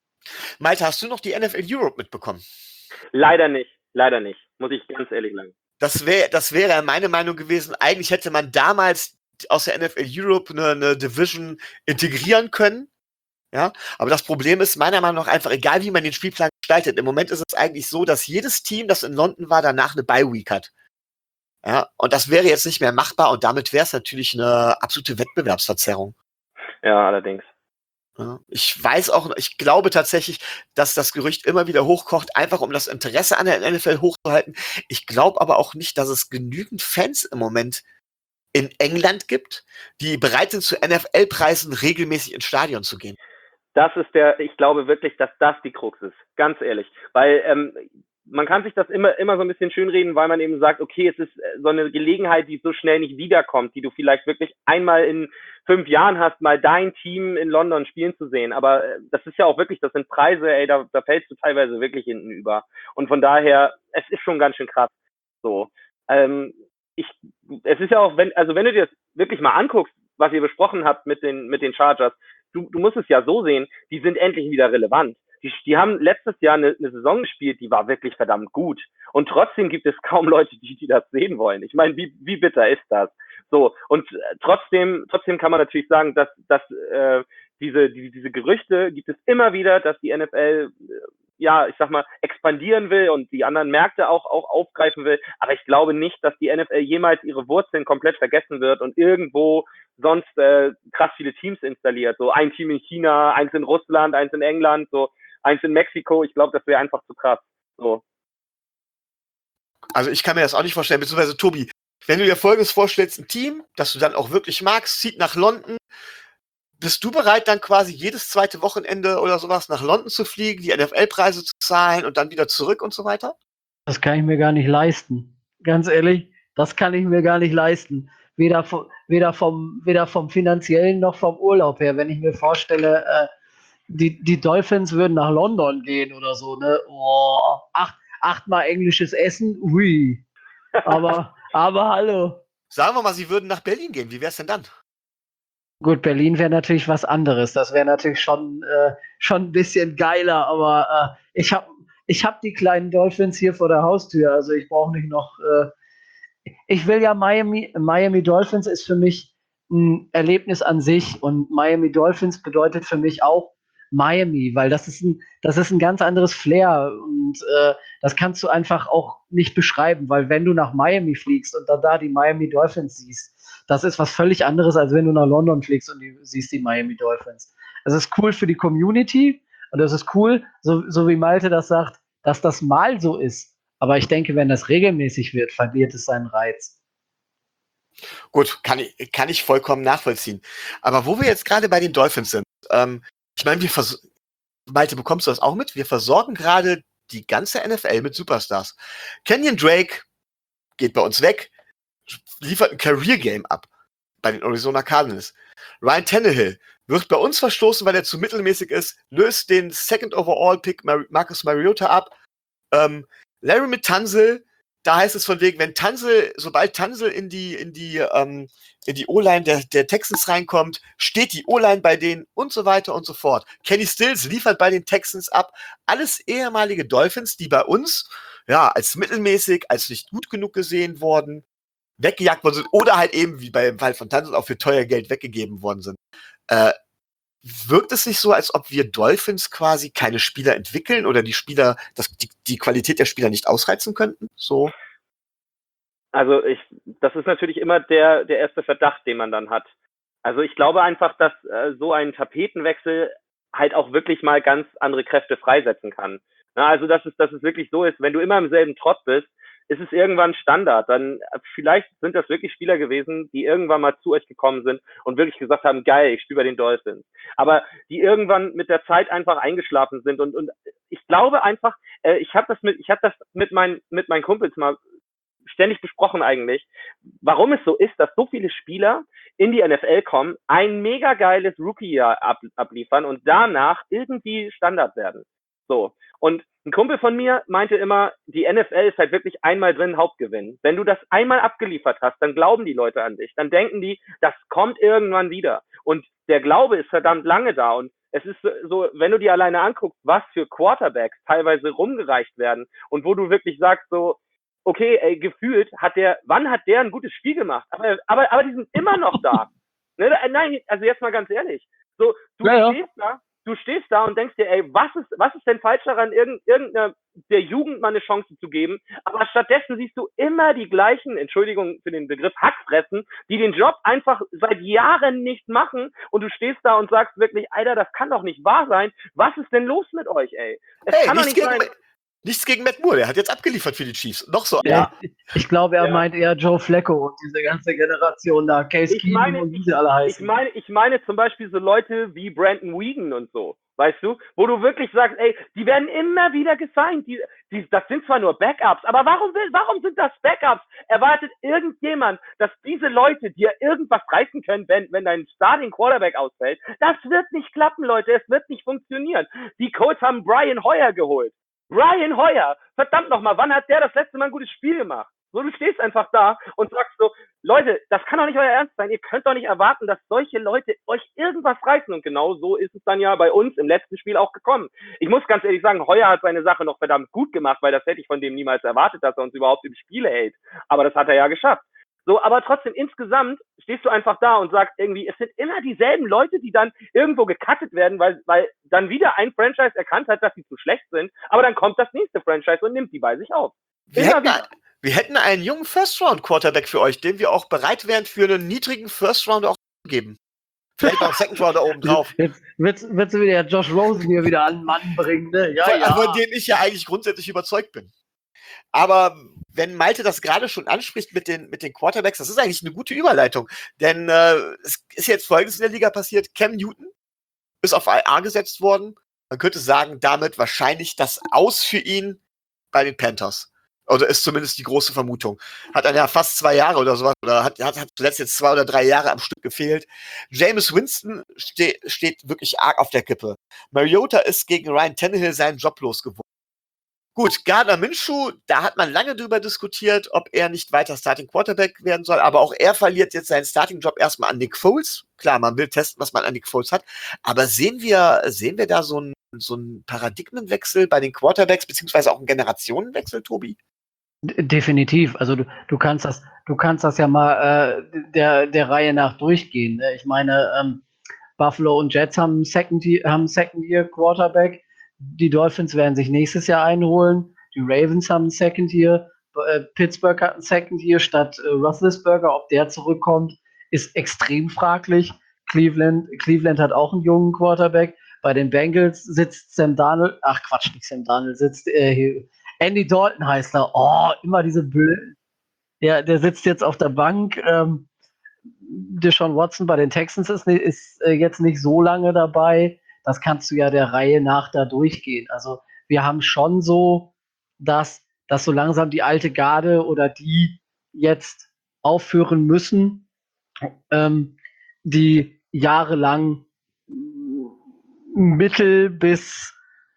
[SPEAKER 1] Malte, hast du noch die NFL Europe mitbekommen?
[SPEAKER 4] Leider nicht, muss ich ganz ehrlich sagen.
[SPEAKER 1] das wäre meine Meinung gewesen. Eigentlich hätte man damals aus der NFL Europe eine Division integrieren können. Ja, aber das Problem ist meiner Meinung nach einfach, egal wie man den Spielplan gestaltet, im Moment ist es eigentlich so, dass jedes Team, das in London war, danach eine Bye-Week hat. Ja, und das wäre jetzt nicht mehr machbar und damit wäre es natürlich eine absolute Wettbewerbsverzerrung.
[SPEAKER 4] Ja, allerdings.
[SPEAKER 1] Ja, ich glaube tatsächlich, dass das Gerücht immer wieder hochkocht, einfach um das Interesse an der NFL hochzuhalten. Ich glaube aber auch nicht, dass es genügend Fans im Moment in England gibt, die bereit sind, zu NFL-Preisen regelmäßig ins Stadion zu gehen.
[SPEAKER 4] Ich glaube wirklich, dass das die Krux ist. Ganz ehrlich. Weil man kann sich das immer so ein bisschen schönreden, weil man eben sagt, okay, es ist so eine Gelegenheit, die so schnell nicht wiederkommt, die du vielleicht wirklich einmal in 5 Jahren hast, mal dein Team in London spielen zu sehen. Aber das ist ja auch wirklich, das sind Preise, ey, da fällst du teilweise wirklich hinten über. Und von daher, es ist schon ganz schön krass. So. Es ist ja auch, wenn du dir das wirklich mal anguckst, was ihr besprochen habt mit den Chargers, du musst es ja so sehen, die sind endlich wieder relevant. Die haben letztes Jahr eine Saison gespielt, die war wirklich verdammt gut. Und trotzdem gibt es kaum Leute, die das sehen wollen. Ich meine, wie bitter ist das? So, und trotzdem kann man natürlich sagen, dass diese Gerüchte gibt es immer wieder, dass die NFL ja, ich sag mal, expandieren will und die anderen Märkte auch aufgreifen will. Aber ich glaube nicht, dass die NFL jemals ihre Wurzeln komplett vergessen wird und irgendwo sonst krass viele Teams installiert. So ein Team in China, eins in Russland, eins in England, so eins in Mexiko. Ich glaube, das wäre einfach zu krass. So.
[SPEAKER 1] Also ich kann mir das auch nicht vorstellen, beziehungsweise Tobi, wenn du dir Folgendes vorstellst, ein Team, das du dann auch wirklich magst, zieht nach London. Bist du bereit, dann quasi jedes zweite Wochenende oder sowas nach London zu fliegen, die NFL-Preise zu zahlen und dann wieder zurück und so weiter?
[SPEAKER 2] Das kann ich mir gar nicht leisten. Ganz ehrlich, das kann ich mir gar nicht leisten. Weder vom finanziellen noch vom Urlaub her. Wenn ich mir vorstelle, die Dolphins würden nach London gehen oder so, ne? Oh, achtmal englisches Essen, ui. Aber hallo.
[SPEAKER 1] Sagen wir mal, sie würden nach Berlin gehen. Wie wär's denn dann?
[SPEAKER 2] Gut, Berlin wäre natürlich was anderes. Das wäre natürlich schon ein bisschen geiler, aber ich hab die kleinen Dolphins hier vor der Haustür, also ich brauche nicht noch. Ich will ja Miami Dolphins ist für mich ein Erlebnis an sich und Miami Dolphins bedeutet für mich auch Miami, weil das ist ein ganz anderes Flair und das kannst du einfach auch nicht beschreiben, weil wenn du nach Miami fliegst und dann da die Miami Dolphins siehst, das ist was völlig anderes, als wenn du nach London fliegst und siehst die Miami Dolphins. Es ist cool für die Community und es ist cool, so wie Malte das sagt, dass das mal so ist. Aber ich denke, wenn das regelmäßig wird, verliert es seinen Reiz.
[SPEAKER 1] Gut, kann ich vollkommen nachvollziehen. Aber wo wir jetzt gerade bei den Dolphins sind, ich meine, Malte, bekommst du das auch mit? Wir versorgen gerade die ganze NFL mit Superstars. Kenyon Drake geht bei uns weg, liefert ein Career-Game ab bei den Arizona Cardinals. Ryan Tannehill wird bei uns verstoßen, weil er zu mittelmäßig ist, löst den Second Overall Pick Marcus Mariota ab. Larry mit Tunsil, da heißt es von wegen, sobald Tunsil in die O-Line der Texans reinkommt, steht die O-Line bei denen und so weiter und so fort. Kenny Stills liefert bei den Texans ab. Alles ehemalige Dolphins, die bei uns ja als mittelmäßig, als nicht gut genug gesehen worden, weggejagt worden sind oder halt eben, wie beim Fall von Tunsil, auch für teuer Geld weggegeben worden sind. Wirkt es nicht so, als ob wir Dolphins quasi keine Spieler entwickeln oder die Qualität der Spieler nicht ausreizen könnten? So.
[SPEAKER 4] Also das ist natürlich immer der erste Verdacht, den man dann hat. Also ich glaube einfach, dass so ein Tapetenwechsel halt auch wirklich mal ganz andere Kräfte freisetzen kann. Na, also dass es wirklich so ist, wenn du immer im selben Trott bist, ist es irgendwann Standard. Dann vielleicht sind das wirklich Spieler gewesen, die irgendwann mal zu euch gekommen sind und wirklich gesagt haben, geil, ich spiele bei den Dolphins. Aber die irgendwann mit der Zeit einfach eingeschlafen sind und ich glaube einfach, ich habe das mit meinen Kumpels mal ständig besprochen eigentlich, warum es so ist, dass so viele Spieler in die NFL kommen, ein mega geiles Rookie-Jahr abliefern und danach irgendwie Standard werden. So. Und ein Kumpel von mir meinte immer, die NFL ist halt wirklich einmal drin Hauptgewinn. Wenn du das einmal abgeliefert hast, dann glauben die Leute an dich. Dann denken die, das kommt irgendwann wieder. Und der Glaube ist verdammt lange da. Und es ist so, wenn du dir alleine anguckst, was für Quarterbacks teilweise rumgereicht werden und wo du wirklich sagst so, okay, ey, gefühlt wann hat der ein gutes Spiel gemacht? Aber die sind immer noch da. Ne? Nein, also jetzt mal ganz ehrlich. So, du stehst da und denkst dir, ey, was ist denn falsch daran, irgendeiner der Jugend mal eine Chance zu geben? Aber stattdessen siehst du immer die gleichen, Entschuldigung für den Begriff, Hackfressen, die den Job einfach seit Jahren nicht machen und du stehst da und sagst wirklich, Alter, das kann doch nicht wahr sein. Was ist denn los mit euch, ey? Es kann doch nicht sein.
[SPEAKER 1] Nichts gegen Matt Moore, der hat jetzt abgeliefert für die Chiefs. Noch so.
[SPEAKER 2] Ja, ich glaube, er meint eher Joe Flacco und diese ganze Generation da, Case Keenum und wie sie alle heißen.
[SPEAKER 4] Ich meine zum Beispiel so Leute wie Brandon Weeden und so, weißt du, wo du wirklich sagst, ey, die werden immer wieder gesigned. Das sind zwar nur Backups, aber warum sind das Backups? Erwartet irgendjemand, dass diese Leute dir irgendwas reißen können, wenn dein Starting Quarterback ausfällt? Das wird nicht klappen, Leute, es wird nicht funktionieren. Die Colts haben Brian Hoyer geholt. Brian Hoyer, verdammt nochmal, wann hat der das letzte Mal ein gutes Spiel gemacht? So, du stehst einfach da und sagst so, Leute, das kann doch nicht euer Ernst sein. Ihr könnt doch nicht erwarten, dass solche Leute euch irgendwas reißen. Und genau so ist es dann ja bei uns im letzten Spiel auch gekommen. Ich muss ganz ehrlich sagen, Hoyer hat seine Sache noch verdammt gut gemacht, weil das hätte ich von dem niemals erwartet, dass er uns überhaupt im Spiele hält. Aber das hat er ja geschafft. So, aber trotzdem insgesamt stehst du einfach da und sagst irgendwie, es sind immer dieselben Leute, die dann irgendwo gecuttet werden, weil dann wieder ein Franchise erkannt hat, dass sie zu schlecht sind, aber dann kommt das nächste Franchise und nimmt die bei sich auf.
[SPEAKER 1] Wir hätten einen jungen First-Round-Quarterback für euch, den wir auch bereit wären, für einen niedrigen First-Rounder auch zu geben. Vielleicht auch Second-Rounder oben drauf.
[SPEAKER 2] Jetzt willst du wieder Josh Rosen hier wieder an den Mann bringen, ne? Ja.
[SPEAKER 1] Von dem ich ja eigentlich grundsätzlich überzeugt bin. Aber wenn Malte das gerade schon anspricht mit den Quarterbacks, das ist eigentlich eine gute Überleitung. Denn es ist jetzt Folgendes in der Liga passiert. Cam Newton ist auf IR gesetzt worden. Man könnte sagen, damit wahrscheinlich das Aus für ihn bei den Panthers. Oder ist zumindest die große Vermutung. Hat dann ja fast 2 Jahre oder sowas, oder hat zuletzt jetzt 2 oder 3 Jahre am Stück gefehlt. Jameis Winston steht wirklich arg auf der Kippe. Mariota ist gegen Ryan Tannehill seinen Job losgeworden. Gut, Gardner Minshew, da hat man lange drüber diskutiert, ob er nicht weiter Starting Quarterback werden soll, aber auch er verliert jetzt seinen Starting-Job erstmal an Nick Foles. Klar, man will testen, was man an Nick Foles hat, aber sehen wir da so einen Paradigmenwechsel bei den Quarterbacks, beziehungsweise auch einen Generationenwechsel, Tobi?
[SPEAKER 2] Definitiv. Also du kannst das ja mal der Reihe nach durchgehen. Ne? Ich meine, Buffalo und Jets haben Second-Year Quarterback. Die Dolphins werden sich nächstes Jahr einholen. Die Ravens haben Second Year. Pittsburgh hat einen Second Year statt Roethlisberger. Ob der zurückkommt, ist extrem fraglich. Cleveland hat auch einen jungen Quarterback. Bei den Bengals sitzt Andy Dalton heißt er. Oh, immer diese Blöden. Der sitzt jetzt auf der Bank. Deshaun Watson bei den Texans ist jetzt nicht so lange dabei. Das kannst du ja der Reihe nach da durchgehen. Also wir haben schon so, dass so langsam die alte Garde oder die jetzt aufhören müssen, die jahrelang mittel bis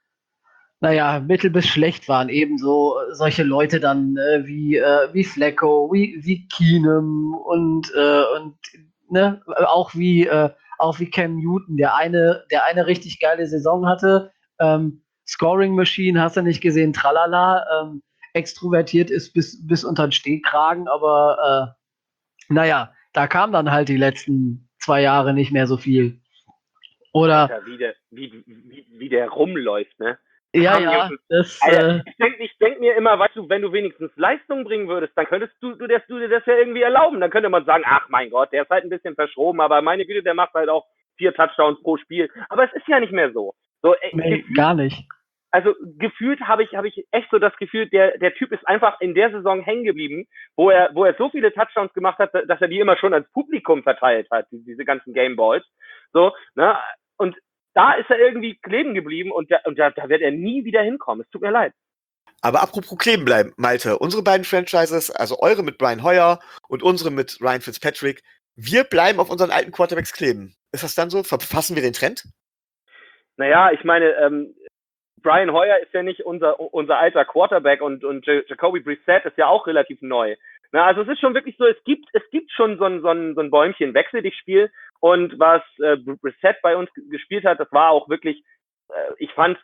[SPEAKER 2] schlecht waren. Ebenso solche Leute dann wie Flacco, wie Keenum und ne, auch wie Cam Newton, der eine richtig geile Saison hatte. Scoring Machine, hast du nicht gesehen, tralala. Extrovertiert ist bis unter den Stehkragen, aber da kam dann halt die letzten 2 Jahre nicht mehr so viel. Oder
[SPEAKER 4] Alter, wie der rumläuft, ne?
[SPEAKER 2] Ja,
[SPEAKER 4] ich denk mir immer, weißt du, wenn du wenigstens Leistung bringen würdest, dann könntest du dir das ja irgendwie erlauben. Dann könnte man sagen, ach mein Gott, der ist halt ein bisschen verschroben, aber meine Güte, der macht halt auch 4 Touchdowns pro Spiel. Aber es ist ja nicht mehr so.
[SPEAKER 2] Nee, gar nicht.
[SPEAKER 4] Also gefühlt habe ich echt so das Gefühl, der Typ ist einfach in der Saison hängen geblieben, wo er so viele Touchdowns gemacht hat, dass er die immer schon ans Publikum verteilt hat, diese ganzen Gameballs. So, ne? Und da ist er irgendwie kleben geblieben und da wird er nie wieder hinkommen. Es tut mir leid.
[SPEAKER 1] Aber apropos kleben bleiben, Malte, unsere beiden Franchises, also eure mit Brian Hoyer und unsere mit Ryan Fitzpatrick, wir bleiben auf unseren alten Quarterbacks kleben. Ist das dann so? Verpassen wir den Trend?
[SPEAKER 4] Naja, ich meine, Brian Hoyer ist ja nicht unser alter Quarterback und Jacoby Brissett ist ja auch relativ neu. Na, also es ist schon wirklich so, es gibt schon so ein Bäumchen Wechsel dich Spiel und was Brissett bei uns gespielt hat, das war auch wirklich, ich fand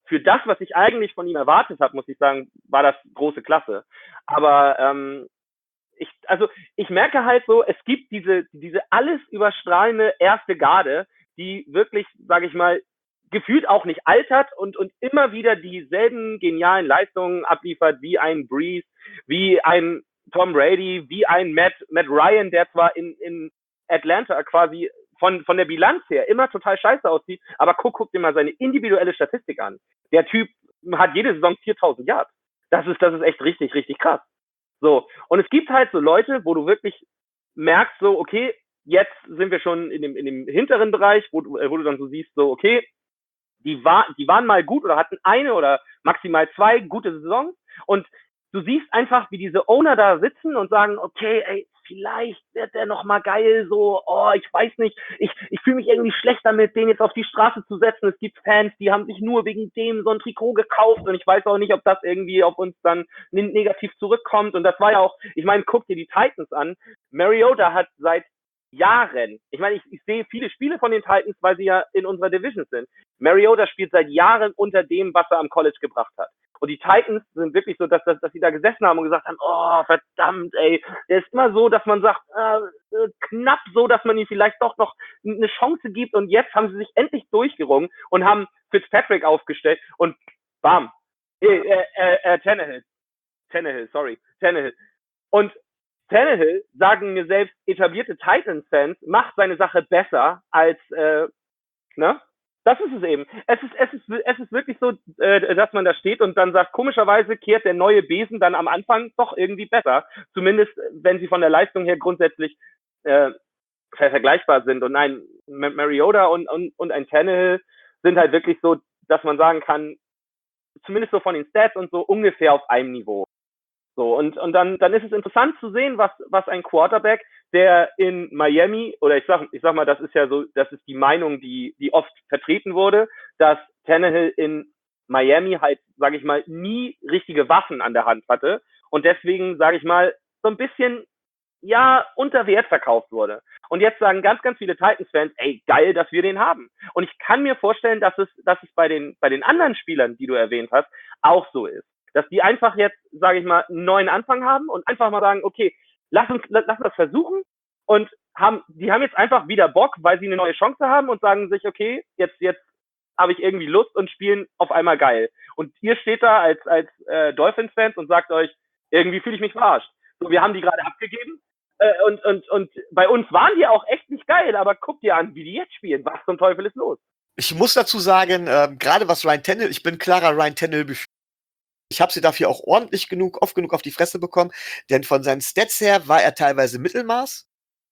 [SPEAKER 4] für das, was ich eigentlich von ihm erwartet habe, muss ich sagen, war das große Klasse. Aber ich merke halt so, es gibt diese alles überstrahlende erste Garde, die wirklich, sage ich mal, gefühlt auch nicht altert und immer wieder dieselben genialen Leistungen abliefert, wie ein Breeze, wie ein Tom Brady, wie ein Matt Ryan, der zwar in Atlanta quasi von der Bilanz her immer total scheiße aussieht, aber guck dir mal seine individuelle Statistik an. Der Typ hat jede Saison 4.000 Yards. Das ist echt richtig, richtig krass. So. Und es gibt halt so Leute, wo du wirklich merkst, so, okay, jetzt sind wir schon in dem hinteren Bereich, wo du dann so siehst, so, okay, die waren mal gut oder hatten eine oder maximal 2 gute Saisons und du siehst einfach, wie diese Owner da sitzen und sagen, okay, ey, vielleicht wird der noch mal geil, so, oh, ich weiß nicht, ich fühle mich irgendwie schlecht damit, den jetzt auf die Straße zu setzen. Es gibt Fans, die haben sich nur wegen dem so ein Trikot gekauft und ich weiß auch nicht, ob das irgendwie auf uns dann negativ zurückkommt. Und das war ja auch, ich meine, guck dir die Titans an. Mariota hat seit Jahren, ich meine, ich sehe viele Spiele von den Titans, weil sie ja in unserer Division sind. Mariota spielt seit Jahren unter dem, was er am College gebracht hat. Und die Titans sind wirklich so, dass sie da gesessen haben und gesagt haben, oh, verdammt, ey, der ist immer so, dass man sagt, knapp so, dass man ihm vielleicht doch noch eine Chance gibt. Und jetzt haben sie sich endlich durchgerungen und haben Fitzpatrick aufgestellt und bam, Tannehill. Und Tannehill, sagen mir selbst etablierte Titans-Fans, macht seine Sache besser als, ne? Das ist es eben. Es ist wirklich so, dass man da steht und dann sagt, komischerweise kehrt der neue Besen dann am Anfang doch irgendwie besser. Zumindest, wenn sie von der Leistung her grundsätzlich vergleichbar sind. Und nein, Mariota und ein Tannehill sind halt wirklich so, dass man sagen kann, zumindest so von den Stats und so ungefähr auf einem Niveau. So, und dann ist es interessant zu sehen, was ein Quarterback, der in Miami, oder ich sag mal, das ist ja so, das ist die Meinung, die oft vertreten wurde, dass Tannehill in Miami halt, sage ich mal, nie richtige Waffen an der Hand hatte und deswegen, sage ich mal, so ein bisschen, ja, unter Wert verkauft wurde. Und jetzt sagen ganz, ganz viele Titans-Fans, ey, geil, dass wir den haben. Und ich kann mir vorstellen, dass es bei den anderen Spielern, die du erwähnt hast, auch so ist. Dass die einfach jetzt, sage ich mal, einen neuen Anfang haben und einfach mal sagen, okay, lass uns das versuchen und die haben jetzt einfach wieder Bock, weil sie eine neue Chance haben und sagen sich, okay, jetzt habe ich irgendwie Lust und spielen auf einmal geil. Und ihr steht da als Dolphins-Fans und sagt euch, irgendwie fühle ich mich verarscht. So, wir haben die gerade abgegeben und bei uns waren die auch echt nicht geil, aber guck dir an, wie die jetzt spielen. Was zum Teufel ist los?
[SPEAKER 1] Ich muss dazu sagen, gerade was Ryan Tannehill, ich bin klarer Ryan Tannehill. Ich habe sie dafür auch oft genug auf die Fresse bekommen, denn von seinen Stats her war er teilweise Mittelmaß.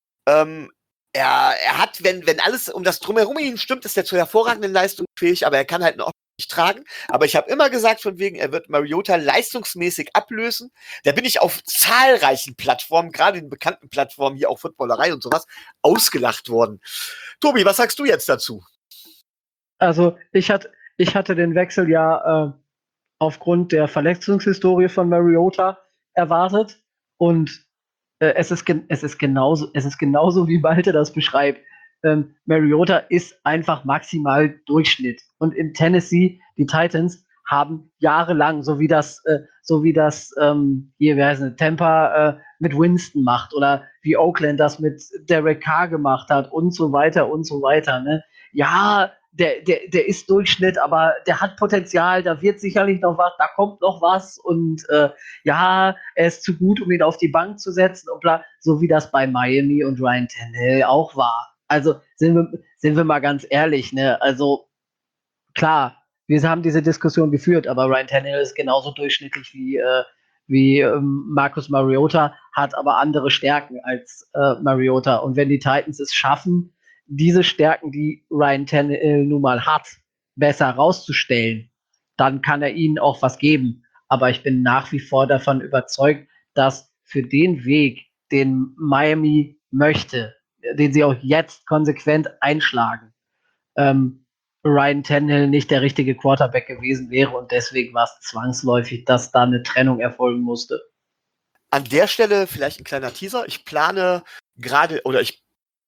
[SPEAKER 1] Er hat, wenn alles um das Drumherum ihn stimmt, ist er zu hervorragenden Leistungen fähig, aber er kann halt noch nicht tragen. Aber ich habe immer gesagt, von wegen, er wird Mariota leistungsmäßig ablösen. Da bin ich auf zahlreichen Plattformen, gerade den bekannten Plattformen, hier auch Footballerei und sowas, ausgelacht worden. Tobi, was sagst du jetzt dazu?
[SPEAKER 2] Also, ich hatte den Wechsel ja aufgrund der Verletzungshistorie von Mariota erwartet und es ist genauso wie Malte das beschreibt. Mariota ist einfach maximal Durchschnitt und in Tennessee die Titans haben jahrelang, so wie das hier, wie heißt es, Tampa mit Winston macht oder wie Oakland das mit Derek Carr gemacht hat und so weiter, ne? Ja, der ist Durchschnitt, aber der hat Potenzial, da wird sicherlich noch was, da kommt noch was und ja, er ist zu gut, um ihn auf die Bank zu setzen und bla, so wie das bei Miami und Ryan Tannehill auch war. Also sind wir mal ganz ehrlich, ne? Also klar, wir haben diese Diskussion geführt, aber Ryan Tannehill ist genauso durchschnittlich wie Marcus Mariota, hat aber andere Stärken als Mariota. Und wenn die Titans es schaffen, diese Stärken, die Ryan Tannehill nun mal hat, besser rauszustellen, dann kann er ihnen auch was geben. Aber ich bin nach wie vor davon überzeugt, dass für den Weg, den Miami möchte, den sie auch jetzt konsequent einschlagen, Ryan Tannehill nicht der richtige Quarterback gewesen wäre und deswegen war es zwangsläufig, dass da eine Trennung erfolgen musste.
[SPEAKER 1] An der Stelle vielleicht ein kleiner Teaser. Ich plane gerade, oder ich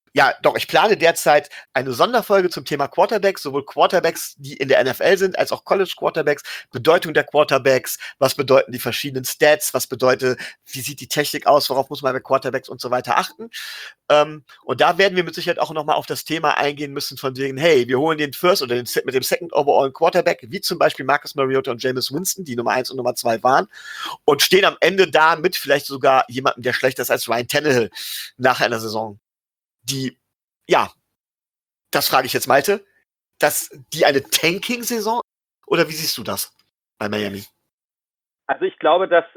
[SPEAKER 1] Ja, doch, ich plane derzeit eine Sonderfolge zum Thema Quarterbacks, sowohl Quarterbacks, die in der NFL sind, als auch College Quarterbacks, Bedeutung der Quarterbacks, was bedeuten die verschiedenen Stats, wie sieht die Technik aus, worauf muss man bei Quarterbacks und so weiter achten. Und da werden wir mit Sicherheit auch nochmal auf das Thema eingehen müssen von wegen, hey, wir holen den First oder mit dem Second Overall Quarterback, wie zum Beispiel Marcus Mariota und Jameis Winston, die Nummer 1 und Nummer 2 waren, und stehen am Ende da mit vielleicht sogar jemandem, der schlechter ist als Ryan Tannehill nach einer Saison. Das frage ich jetzt Malte, dass die eine Tanking-Saison, oder wie siehst du das bei Miami?
[SPEAKER 4] Also ich glaube, dass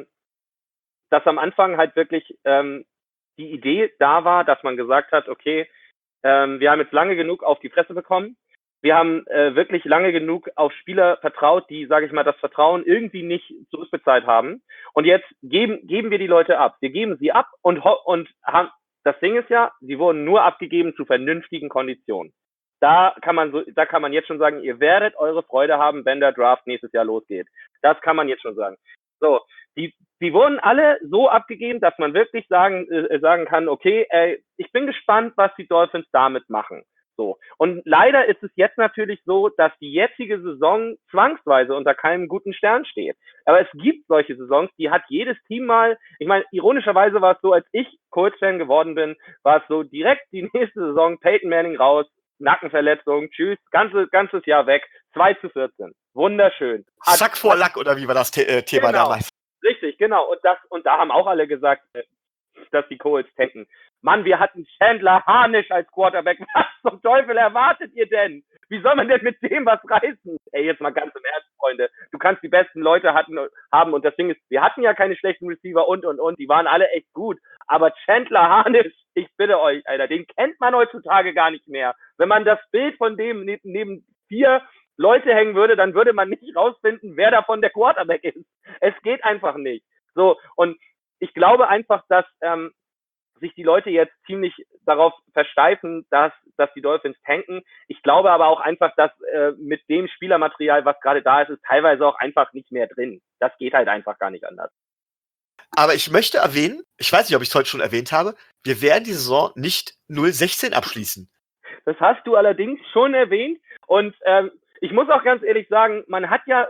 [SPEAKER 4] am Anfang halt wirklich die Idee da war, dass man gesagt hat, okay, wir haben jetzt lange genug auf die Fresse bekommen, wir haben wirklich lange genug auf Spieler vertraut, die, sage ich mal, das Vertrauen irgendwie nicht zurückbezahlt haben, und jetzt geben wir die Leute ab. Wir geben sie ab und haben. Das Ding ist ja, sie wurden nur abgegeben zu vernünftigen Konditionen. Da kann man jetzt schon sagen, ihr werdet eure Freude haben, wenn der Draft nächstes Jahr losgeht. Das kann man jetzt schon sagen. So, die wurden alle so abgegeben, dass man wirklich sagen kann, okay, ich bin gespannt, was die Dolphins damit machen. So. Und leider ist es jetzt natürlich so, dass die jetzige Saison zwangsweise unter keinem guten Stern steht. Aber es gibt solche Saisons, die hat jedes Team mal. Ich meine, ironischerweise war es so, als ich Colts-Fan geworden bin, war es so direkt die nächste Saison, Peyton Manning raus, Nackenverletzung, tschüss, ganzes Jahr weg, 2-14. Wunderschön.
[SPEAKER 1] Sack vor Lack, oder wie war das Thema damals?
[SPEAKER 4] Richtig, genau. Und da haben auch alle gesagt, dass die Colts tanken. Mann, wir hatten Chandler Harnisch als Quarterback. Was zum Teufel erwartet ihr denn? Wie soll man denn mit dem was reißen? Ey, jetzt mal ganz im Ernst, Freunde. Du kannst die besten Leute haben, und das Ding ist, wir hatten ja keine schlechten Receiver und. Die waren alle echt gut. Aber Chandler Harnisch, ich bitte euch, Alter, den kennt man heutzutage gar nicht mehr. Wenn man das Bild von dem neben 4 Leute hängen würde, dann würde man nicht rausfinden, wer davon der Quarterback ist. Es geht einfach nicht. So, und ich glaube einfach, dass sich die Leute jetzt ziemlich darauf versteifen, dass die Dolphins tanken. Ich glaube aber auch einfach, dass mit dem Spielermaterial, was gerade da ist teilweise auch einfach nicht mehr drin. Das geht halt einfach gar nicht anders.
[SPEAKER 1] Aber ich möchte erwähnen, ich weiß nicht, ob ich es heute schon erwähnt habe, wir werden die Saison nicht 0-16 abschließen.
[SPEAKER 4] Das hast du allerdings schon erwähnt, und ich muss auch ganz ehrlich sagen, man hat ja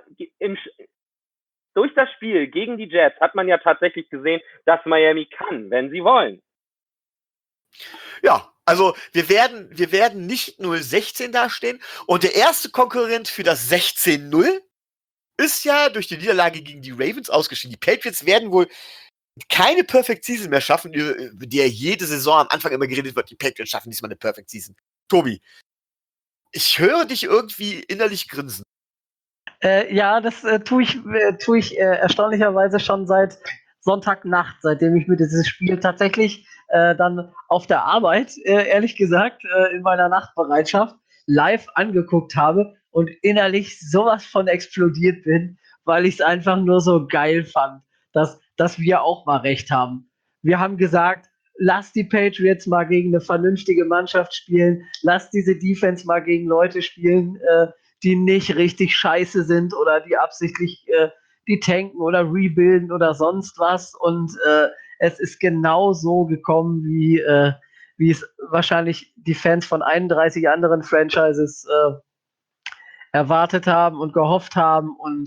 [SPEAKER 4] durch das Spiel gegen die Jets hat man ja tatsächlich gesehen, dass Miami kann, wenn sie wollen.
[SPEAKER 1] Ja, also wir werden nicht 0-16 dastehen, und der erste Konkurrent für das 16-0 ist ja durch die Niederlage gegen die Ravens ausgeschieden. Die Patriots werden wohl keine Perfect Season mehr schaffen, über die ja jede Saison am Anfang immer geredet wird, die Patriots schaffen diesmal eine Perfect Season. Tobi, ich höre dich irgendwie innerlich grinsen.
[SPEAKER 2] Ja, das tue ich erstaunlicherweise schon seit Sonntagnacht, seitdem ich mir dieses Spiel tatsächlich dann auf der Arbeit, ehrlich gesagt, in meiner Nachtbereitschaft live angeguckt habe und innerlich sowas von explodiert bin, weil ich es einfach nur so geil fand, dass wir auch mal recht haben. Wir haben gesagt, lass die Patriots mal gegen eine vernünftige Mannschaft spielen, lass diese Defense mal gegen Leute spielen, die nicht richtig scheiße sind oder die absichtlich die tanken oder rebuilden oder sonst was. Und es ist genau so gekommen, wie es wahrscheinlich die Fans von 31 anderen Franchises erwartet haben und gehofft haben. Und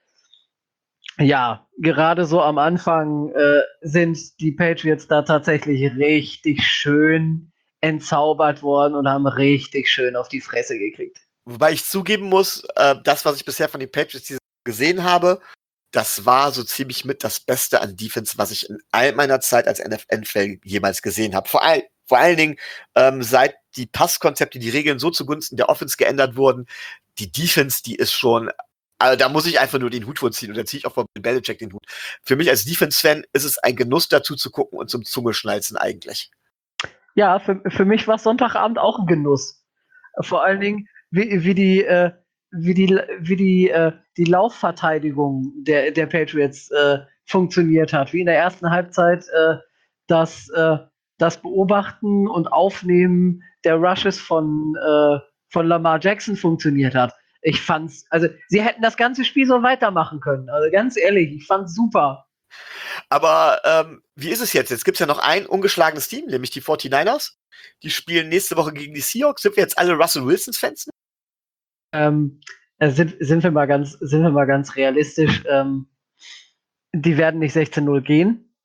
[SPEAKER 2] ja, gerade so am Anfang sind die Patriots da tatsächlich richtig schön entzaubert worden und haben richtig schön auf die Fresse gekriegt.
[SPEAKER 1] Wobei ich zugeben muss, das, was ich bisher von den Patriots gesehen habe, das war so ziemlich mit das Beste an Defense, was ich in all meiner Zeit als NFL jemals gesehen habe. Vor allen Dingen, seit die Passkonzepte, die Regeln so zugunsten der Offense geändert wurden, die Defense, die ist schon, also da muss ich einfach nur den Hut vorziehen, und da ziehe ich auch von Belichick den Hut. Für mich als Defense-Fan ist es ein Genuss, dazu zu gucken und zum Zungeschnalzen eigentlich.
[SPEAKER 2] Ja, für mich war Sonntagabend auch ein Genuss. Vor allen Dingen, wie die Laufverteidigung der Patriots funktioniert hat, wie in der ersten Halbzeit das Beobachten und Aufnehmen der Rushes von Lamar Jackson funktioniert hat. Ich fand's, also sie hätten das ganze Spiel so weitermachen können. Also ganz ehrlich, ich fand's super.
[SPEAKER 1] Aber wie ist es jetzt? Jetzt gibt es ja noch ein ungeschlagenes Team, nämlich die 49ers. Die spielen nächste Woche gegen die Seahawks. Sind wir jetzt alle Russell Wilson-Fans?
[SPEAKER 2] Sind wir mal ganz realistisch. Die werden nicht 16-0 gehen.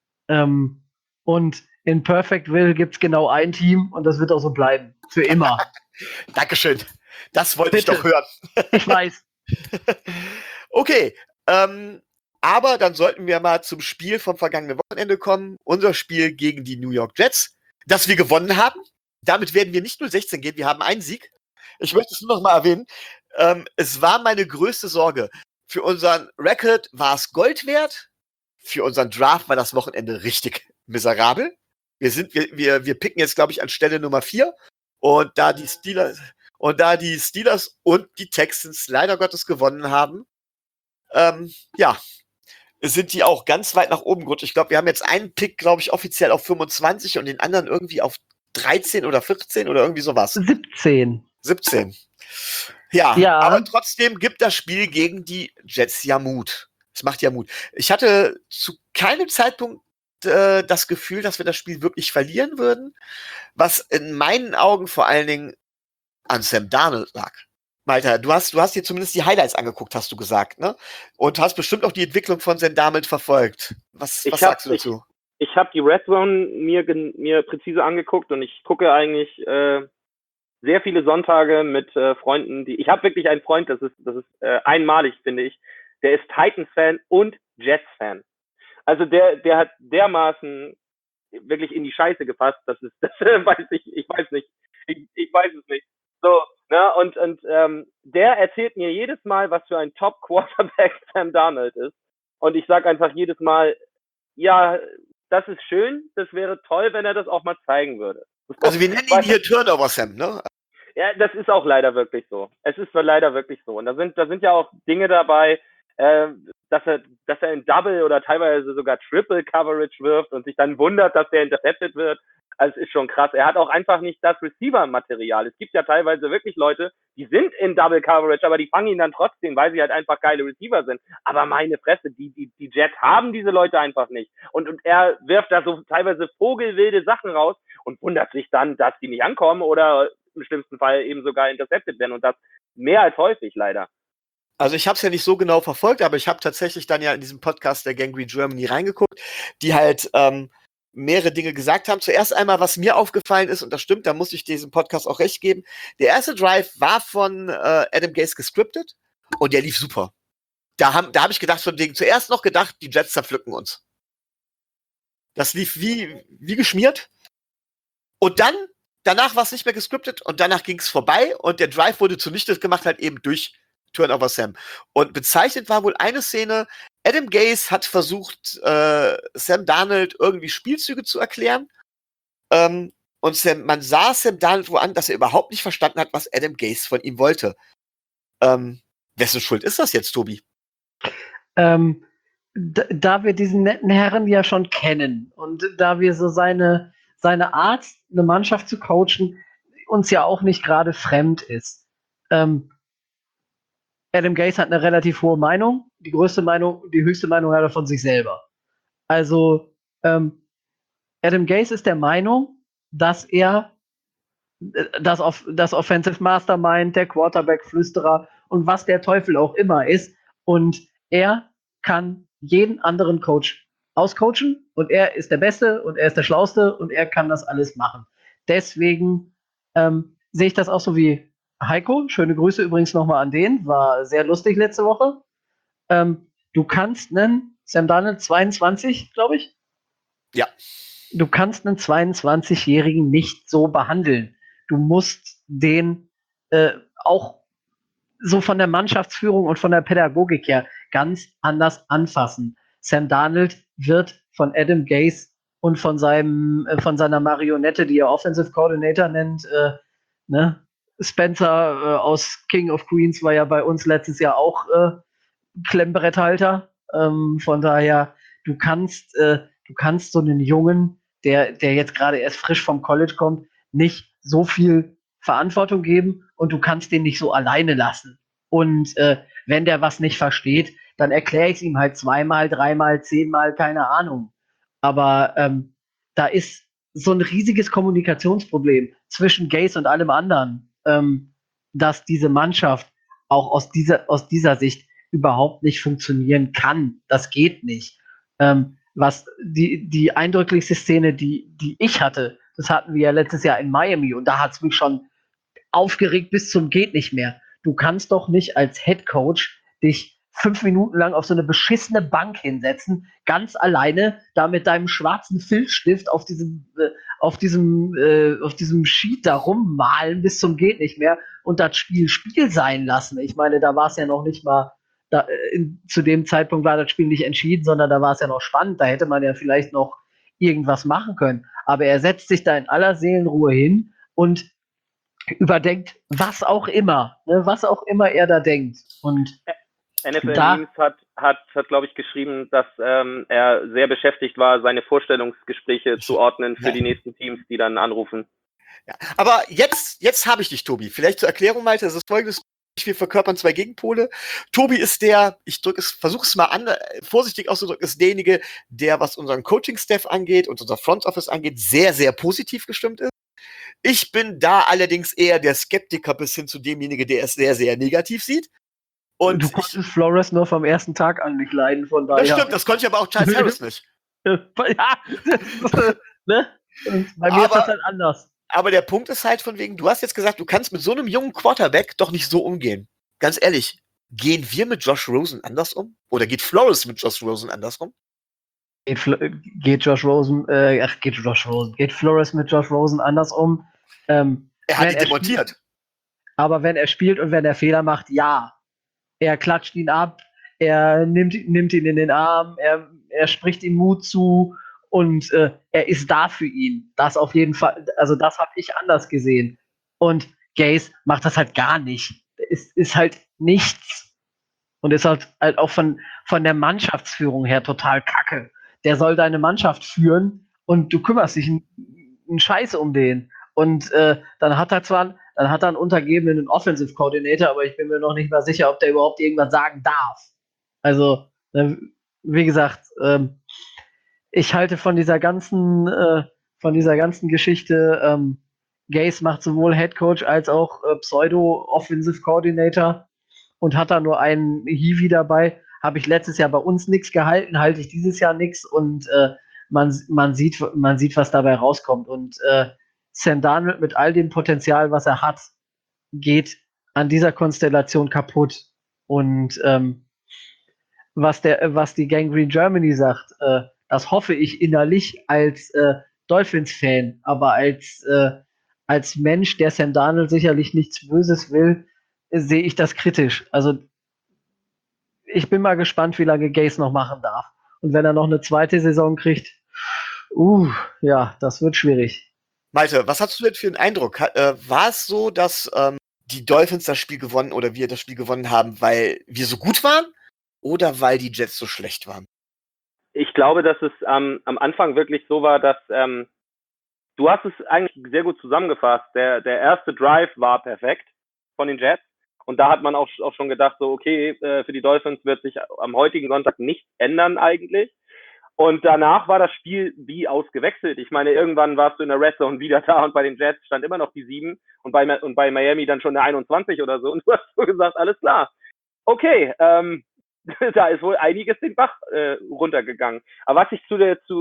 [SPEAKER 2] Und in Perfectville gibt es genau ein Team und das wird auch so bleiben. Für immer.
[SPEAKER 1] Dankeschön. Das wollte ich
[SPEAKER 2] Bitte.
[SPEAKER 1] doch hören.
[SPEAKER 2] Ich weiß.
[SPEAKER 1] Okay. Aber dann sollten wir mal zum Spiel vom vergangenen Wochenende kommen. Unser Spiel gegen die New York Jets, das wir gewonnen haben. Damit werden wir nicht nur 16 gehen, wir haben einen Sieg. Ich möchte es nur noch mal erwähnen. Es war meine größte Sorge. Für unseren Record war es Gold wert. Für unseren Draft war das Wochenende richtig miserabel. Wir picken jetzt, glaube ich, an Stelle Nummer 4. Und da die Steelers und die Texans leider Gottes gewonnen haben, sind die auch ganz weit nach oben gerutscht. Ich glaube, wir haben jetzt einen Pick, glaube ich, offiziell auf 25 und den anderen irgendwie auf 13 oder 14 oder irgendwie sowas.
[SPEAKER 2] 17.
[SPEAKER 1] Ja, aber trotzdem gibt das Spiel gegen die Jets ja Mut. Es macht ja Mut. Ich hatte zu keinem Zeitpunkt das Gefühl, dass wir das Spiel wirklich verlieren würden, was in meinen Augen vor allen Dingen an Sam Darnold lag. Malte, du hast dir zumindest die Highlights angeguckt, hast du gesagt, ne? Und hast bestimmt auch die Entwicklung von Sam Darnold verfolgt. Was sagst du dazu?
[SPEAKER 4] Ich habe die Red Zone mir präzise angeguckt und ich gucke eigentlich sehr viele Sonntage mit Freunden, ich habe wirklich einen Freund, das ist einmalig, finde ich, der ist Titans-Fan und Jets-Fan. Also der hat dermaßen wirklich in die Scheiße gefasst, ich weiß es nicht. So, ne, und der erzählt mir jedes Mal, was für ein Top-Quarterback Sam Darnold ist. Und ich sage einfach jedes Mal, ja, das ist schön, das wäre toll, wenn er das auch mal zeigen würde.
[SPEAKER 1] Also wir nennen ihn hier Turnover Sam, ne?
[SPEAKER 4] Ja, das ist auch leider wirklich so. Es ist leider wirklich so. Und da sind ja auch Dinge dabei, dass er in Double oder teilweise sogar Triple Coverage wirft und sich dann wundert, dass der intercepted wird. Also es ist schon krass. Er hat auch einfach nicht das Receiver-Material. Es gibt ja teilweise wirklich Leute, die sind in Double Coverage, aber die fangen ihn dann trotzdem, weil sie halt einfach geile Receiver sind. Aber meine Fresse, die Jets haben diese Leute einfach nicht. Und er wirft da so teilweise vogelwilde Sachen raus und wundert sich dann, dass die nicht ankommen oder im schlimmsten Fall eben sogar intercepted werden. Und das mehr als häufig leider.
[SPEAKER 1] Also ich habe es ja nicht so genau verfolgt, aber ich habe tatsächlich dann ja in diesem Podcast der Gangrene Germany reingeguckt, die halt mehrere Dinge gesagt haben. Zuerst einmal, was mir aufgefallen ist, und das stimmt, da muss ich diesem Podcast auch recht geben, der erste Drive war von Adam Gase gescriptet und der lief super. Da hab ich gedacht, zuerst noch gedacht, die Jets zerpflücken uns. Das lief wie geschmiert. Und danach war es nicht mehr gescriptet und danach ging es vorbei und der Drive wurde zunichte gemacht, halt eben durch Turnover Sam. Und bezeichnet war wohl eine Szene, Adam Gase hat versucht, Sam Darnold irgendwie Spielzüge zu erklären. Und man sah Sam Darnold wo an, dass er überhaupt nicht verstanden hat, was Adam Gase von ihm wollte. Wessen Schuld ist das jetzt, Tobi?
[SPEAKER 2] Da wir diesen netten Herren ja schon kennen und da wir so seine Art, eine Mannschaft zu coachen, uns ja auch nicht gerade fremd ist. Adam Gase hat eine relativ hohe Meinung. Die höchste Meinung hat er von sich selber. Also, Adam Gase ist der Meinung, dass er das Offensive Mastermind, der Quarterback-Flüsterer und was der Teufel auch immer ist. Und er kann jeden anderen Coach auscoachen und er ist der Beste und er ist der Schlauste und er kann das alles machen. Deswegen sehe ich das auch so wie Heiko. Schöne Grüße übrigens nochmal an den. War sehr lustig letzte Woche. Du kannst einen Sam Darnold 22, glaube ich.
[SPEAKER 1] Ja.
[SPEAKER 2] Du kannst einen 22-Jährigen nicht so behandeln. Du musst den auch so von der Mannschaftsführung und von der Pädagogik her ganz anders anfassen. Sam Darnold wird von Adam Gase und von seiner Marionette, die er Offensive Coordinator nennt, Spencer aus King of Queens war ja bei uns letztes Jahr auch Klemmbretthalter. Von daher, du kannst so einen Jungen, der jetzt gerade erst frisch vom College kommt, nicht so viel Verantwortung geben und du kannst den nicht so alleine lassen. Und wenn der was nicht versteht, dann erkläre ich es ihm halt 2-mal, 3-mal, 10-mal, keine Ahnung. Aber da ist so ein riesiges Kommunikationsproblem zwischen Gase und allem anderen, dass diese Mannschaft auch aus dieser Sicht überhaupt nicht funktionieren kann. Das geht nicht. Was die eindrücklichste Szene, die ich hatte, das hatten wir ja letztes Jahr in Miami und da hat es mich schon aufgeregt bis zum geht nicht mehr. Du kannst doch nicht als Head Coach dich 5 Minuten lang auf so eine beschissene Bank hinsetzen, ganz alleine, da mit deinem schwarzen Filzstift auf diesem Sheet da rummalen bis zum geht nicht mehr und das Spiel sein lassen. Ich meine, da war es ja noch nicht mal, zu dem Zeitpunkt war das Spiel nicht entschieden, sondern da war es ja noch spannend. Da hätte man ja vielleicht noch irgendwas machen können. Aber er setzt sich da in aller Seelenruhe hin und überdenkt, was auch immer, ne, was auch immer er da denkt. Und
[SPEAKER 4] NFL Memes hat glaube ich, geschrieben, dass er sehr beschäftigt war, seine Vorstellungsgespräche zu ordnen für die nächsten Teams, die dann anrufen.
[SPEAKER 1] Ja. Aber jetzt habe ich dich, Tobi. Vielleicht zur Erklärung, Malte, das ist folgendes. Wir verkörpern 2 Gegenpole. Tobi ist versuche es mal vorsichtig auszudrücken, ist derjenige, der, was unseren Coaching-Staff angeht und unser Front Office angeht, sehr, sehr positiv gestimmt ist. Ich bin da allerdings eher der Skeptiker bis hin zu demjenigen, der es sehr, sehr negativ sieht. Und
[SPEAKER 2] du konntest Flores nur vom ersten Tag an nicht leiden, von daher.
[SPEAKER 1] Das stimmt, das konnte ich aber auch Charles Harris nicht.
[SPEAKER 2] Ja, ne? Und bei mir ist das halt anders.
[SPEAKER 1] Aber der Punkt ist halt von wegen, du hast jetzt gesagt, du kannst mit so einem jungen Quarterback doch nicht so umgehen. Ganz ehrlich, gehen wir mit Josh Rosen anders um? Oder geht Flores mit Josh Rosen anders um?
[SPEAKER 2] Geht Flores mit Josh Rosen anders um?
[SPEAKER 1] Er hat ihn demontiert.
[SPEAKER 2] Aber wenn er spielt und wenn er Fehler macht, ja. Er klatscht ihn ab, er nimmt ihn in den Arm, er spricht ihm Mut zu und er ist da für ihn. Das auf jeden Fall, also das habe ich anders gesehen. Und Gase macht das halt gar nicht. Ist halt nichts. Und ist halt auch von der Mannschaftsführung her total kacke. Der soll deine Mannschaft führen und du kümmerst dich einen Scheiß um den. Und dann hat er einen untergebenen Offensive Coordinator, aber ich bin mir noch nicht mal sicher, ob der überhaupt irgendwas sagen darf. Also, wie gesagt, ich halte von dieser ganzen Geschichte, Gase macht sowohl Head Coach als auch Pseudo-Offensive Coordinator und hat da nur einen Hiwi dabei. Habe ich letztes Jahr bei uns nichts gehalten, halte ich dieses Jahr nichts und man sieht, was dabei rauskommt. Und Sam Darnold mit all dem Potenzial, was er hat, geht an dieser Konstellation kaputt. Und was die Gangrene Germany sagt, das hoffe ich innerlich als Dolphins-Fan, aber als Mensch, der Sam Darnold sicherlich nichts Böses will, sehe ich das kritisch. Also ich bin mal gespannt, wie lange Gase noch machen darf. Und wenn er noch eine zweite Saison kriegt, ja, das wird schwierig.
[SPEAKER 1] Malte, was hast du denn für einen Eindruck? War es so, dass die Dolphins das Spiel gewonnen oder wir das Spiel gewonnen haben, weil wir so gut waren oder weil die Jets so schlecht waren?
[SPEAKER 4] Ich glaube, dass es am Anfang wirklich so war, dass du hast es eigentlich sehr gut zusammengefasst. Der erste Drive war perfekt von den Jets. Und da hat man auch schon gedacht, so okay, für die Dolphins wird sich am heutigen Sonntag nichts ändern eigentlich. Und danach war das Spiel wie ausgewechselt. Ich meine, irgendwann warst du in der Red Zone wieder da und bei den Jets stand immer noch die 7 und bei Miami dann schon eine 21 oder so. Und du hast so gesagt, alles klar. Okay, da ist wohl einiges den Bach runtergegangen. Aber was ich zu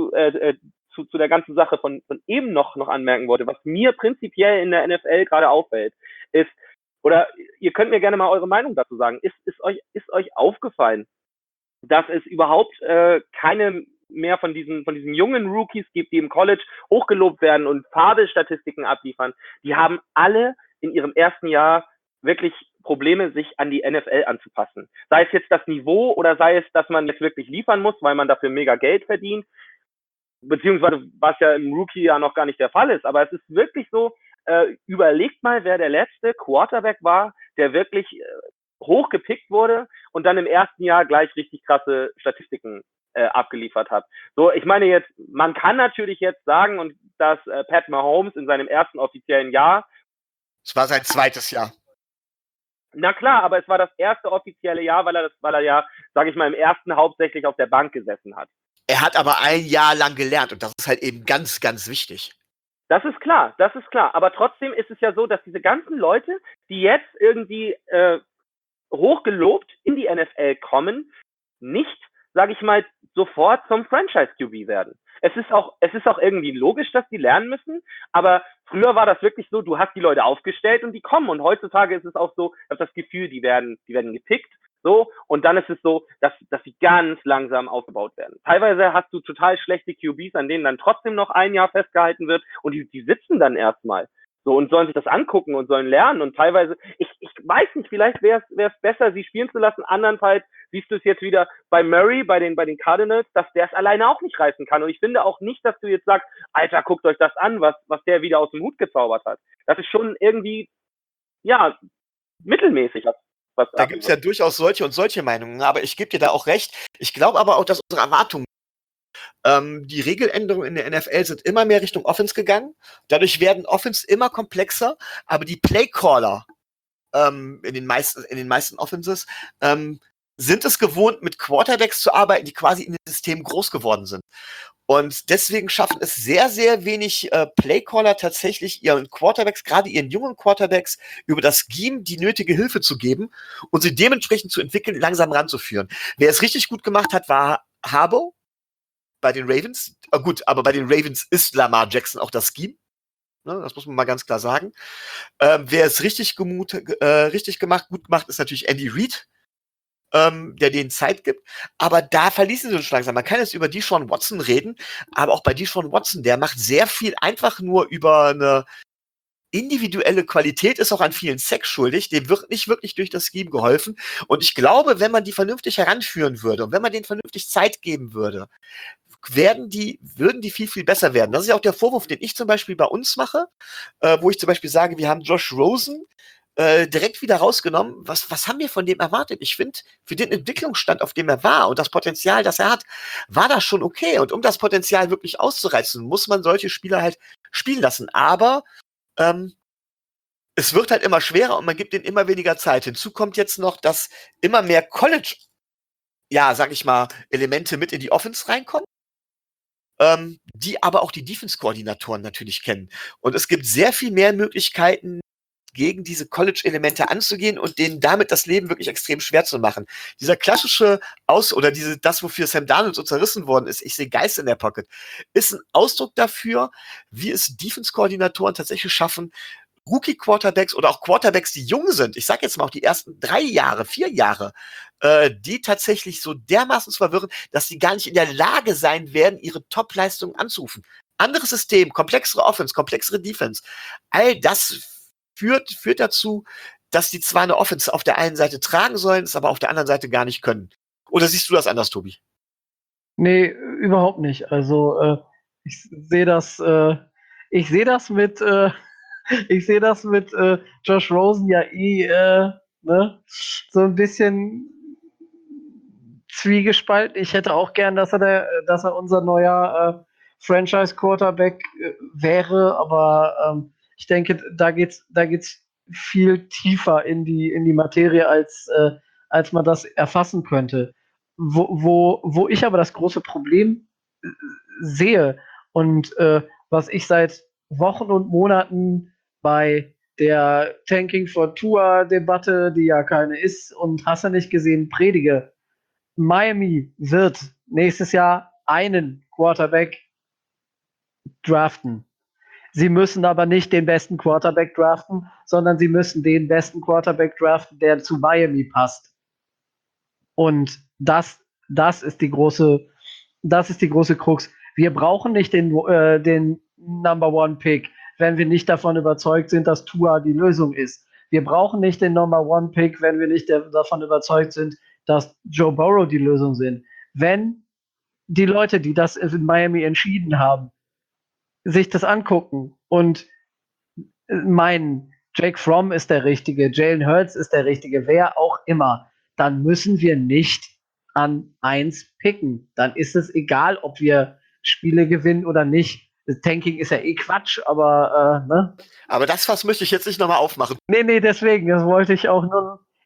[SPEAKER 4] der ganzen Sache von eben noch anmerken wollte, was mir prinzipiell in der NFL gerade auffällt, ist, oder ihr könnt mir gerne mal eure Meinung dazu sagen, ist euch aufgefallen, dass es überhaupt keine mehr von diesen jungen Rookies gibt, die im College hochgelobt werden und Fabelstatistiken abliefern? Die haben alle in ihrem ersten Jahr wirklich Probleme, sich an die NFL anzupassen. Sei es jetzt das Niveau oder sei es, dass man jetzt wirklich liefern muss, weil man dafür mega Geld verdient, beziehungsweise was ja im Rookie-Jahr noch gar nicht der Fall ist. Aber es ist wirklich so, überlegt mal, wer der letzte Quarterback war, der wirklich hochgepickt wurde und dann im ersten Jahr gleich richtig krasse Statistiken abgeliefert hat. So, ich meine jetzt, man kann natürlich jetzt sagen, und dass Pat Mahomes in seinem ersten offiziellen Jahr,
[SPEAKER 1] es war sein zweites Jahr.
[SPEAKER 4] Na klar, aber es war das erste offizielle Jahr, weil er ja, sage ich mal, im ersten hauptsächlich auf der Bank gesessen hat.
[SPEAKER 1] Er hat aber ein Jahr lang gelernt und das ist halt eben ganz, ganz wichtig.
[SPEAKER 4] Das ist klar. Aber trotzdem ist es ja so, dass diese ganzen Leute, die jetzt irgendwie hochgelobt in die NFL kommen, nicht, sage ich mal, sofort zum Franchise-QB werden. Es ist auch irgendwie logisch, dass die lernen müssen, aber früher war das wirklich so, du hast die Leute aufgestellt und die kommen. Und heutzutage ist es auch so, dass das Gefühl, die werden gepickt. So, und dann ist es so, dass sie ganz langsam aufgebaut werden. Teilweise hast du total schlechte QBs, an denen dann trotzdem noch ein Jahr festgehalten wird und die sitzen dann erstmal. So, und sollen sich das angucken und sollen lernen. Und teilweise, ich weiß nicht, vielleicht wäre es besser, sie spielen zu lassen. Andernfalls siehst du es jetzt wieder bei Murray, bei den Cardinals, dass der es alleine auch nicht reißen kann. Und ich finde auch nicht, dass du jetzt sagst, Alter, guckt euch das an, was der wieder aus dem Hut gezaubert hat. Das ist schon irgendwie, ja, mittelmäßig.
[SPEAKER 1] Da gibt es ja durchaus solche und solche Meinungen, aber ich gebe dir da auch recht. Ich glaube aber auch, dass unsere Erwartungen, die Regeländerungen in der NFL sind immer mehr Richtung Offense gegangen. Dadurch werden Offense immer komplexer, aber die Playcaller in den meisten Offenses sind es gewohnt, mit Quarterbacks zu arbeiten, die quasi in dem System groß geworden sind. Und deswegen schaffen es sehr, sehr wenig Playcaller tatsächlich ihren Quarterbacks, gerade ihren jungen Quarterbacks, über das Scheme die nötige Hilfe zu geben und sie dementsprechend zu entwickeln, langsam ranzuführen. Wer es richtig gut gemacht hat, war Harbaugh bei den Ravens. Gut, aber bei den Ravens ist Lamar Jackson auch das Scheme. Ne, das muss man mal ganz klar sagen. Wer es richtig gut gemacht, ist natürlich Andy Reid, der denen Zeit gibt. Aber da verließen sie uns langsam. Man kann jetzt über Deshaun Watson reden, aber auch bei Deshaun Watson, der macht sehr viel einfach nur über eine individuelle Qualität, ist auch an vielen Sacks schuldig. Dem wird nicht wirklich durch das Scheme geholfen. Und ich glaube, wenn man die vernünftig heranführen würde und wenn man denen vernünftig Zeit geben würde, würden die viel, viel besser werden. Das ist ja auch der Vorwurf, den ich zum Beispiel bei uns mache, wo ich zum Beispiel sage, wir haben Josh Rosen direkt wieder rausgenommen. Was haben wir von dem erwartet? Ich finde, für den Entwicklungsstand, auf dem er war und das Potenzial, das er hat, war das schon okay. Und um das Potenzial wirklich auszureizen, muss man solche Spieler halt spielen lassen. Aber es wird halt immer schwerer und man gibt denen immer weniger Zeit. Hinzu kommt jetzt noch, dass immer mehr College, ja, sag ich mal, Elemente mit in die Offense reinkommen, die aber auch die Defense-Koordinatoren natürlich kennen. Und es gibt sehr viel mehr Möglichkeiten, gegen diese College-Elemente anzugehen und denen damit das Leben wirklich extrem schwer zu machen. Dieser klassische das, wofür Sam Darnold so zerrissen worden ist, ich sehe Geist in der Pocket, ist ein Ausdruck dafür, wie es Defense-Koordinatoren tatsächlich schaffen, Rookie-Quarterbacks oder auch Quarterbacks, die jung sind, ich sag jetzt mal auch die ersten 3 Jahre, 4 Jahre, die tatsächlich so dermaßen zu verwirren, dass sie gar nicht in der Lage sein werden, ihre Top-Leistungen anzurufen. Anderes System, komplexere Offense, komplexere Defense, all das führt dazu, dass die zwar eine Offense auf der einen Seite tragen sollen, es aber auf der anderen Seite gar nicht können. Oder siehst du das anders, Tobi?
[SPEAKER 2] Nee, überhaupt nicht. Also ich sehe das mit Josh Rosen ja ne, so ein bisschen zwiegespalten. Ich hätte auch gern, dass er unser neuer Franchise-Quarterback wäre, aber ich denke, da geht's viel tiefer in die Materie, als man das erfassen könnte. Wo ich aber das große Problem sehe und was ich seit Wochen und Monaten bei der Tanking for Tour-Debatte, die ja keine ist und hast du nicht gesehen, predige. Miami wird nächstes Jahr einen Quarterback draften. Sie müssen aber nicht den besten Quarterback draften, sondern sie müssen den besten Quarterback draften, der zu Miami passt. Und das ist die große Krux. Wir brauchen nicht den Number One Pick, wenn wir nicht davon überzeugt sind, dass Tua die Lösung ist. Wir brauchen nicht den Number One Pick, wenn wir nicht davon überzeugt sind, dass Joe Burrow die Lösung sind. Wenn die Leute, die das in Miami entschieden haben, sich das angucken und meinen, Jake Fromm ist der Richtige, Jalen Hurts ist der Richtige, wer auch immer, dann müssen wir nicht an 1 picken. Dann ist es egal, ob wir Spiele gewinnen oder nicht. Das Tanking ist ja eh Quatsch, aber ne?
[SPEAKER 1] Aber das Fass möchte ich jetzt nicht nochmal aufmachen.
[SPEAKER 2] Nee, deswegen, das wollte ich auch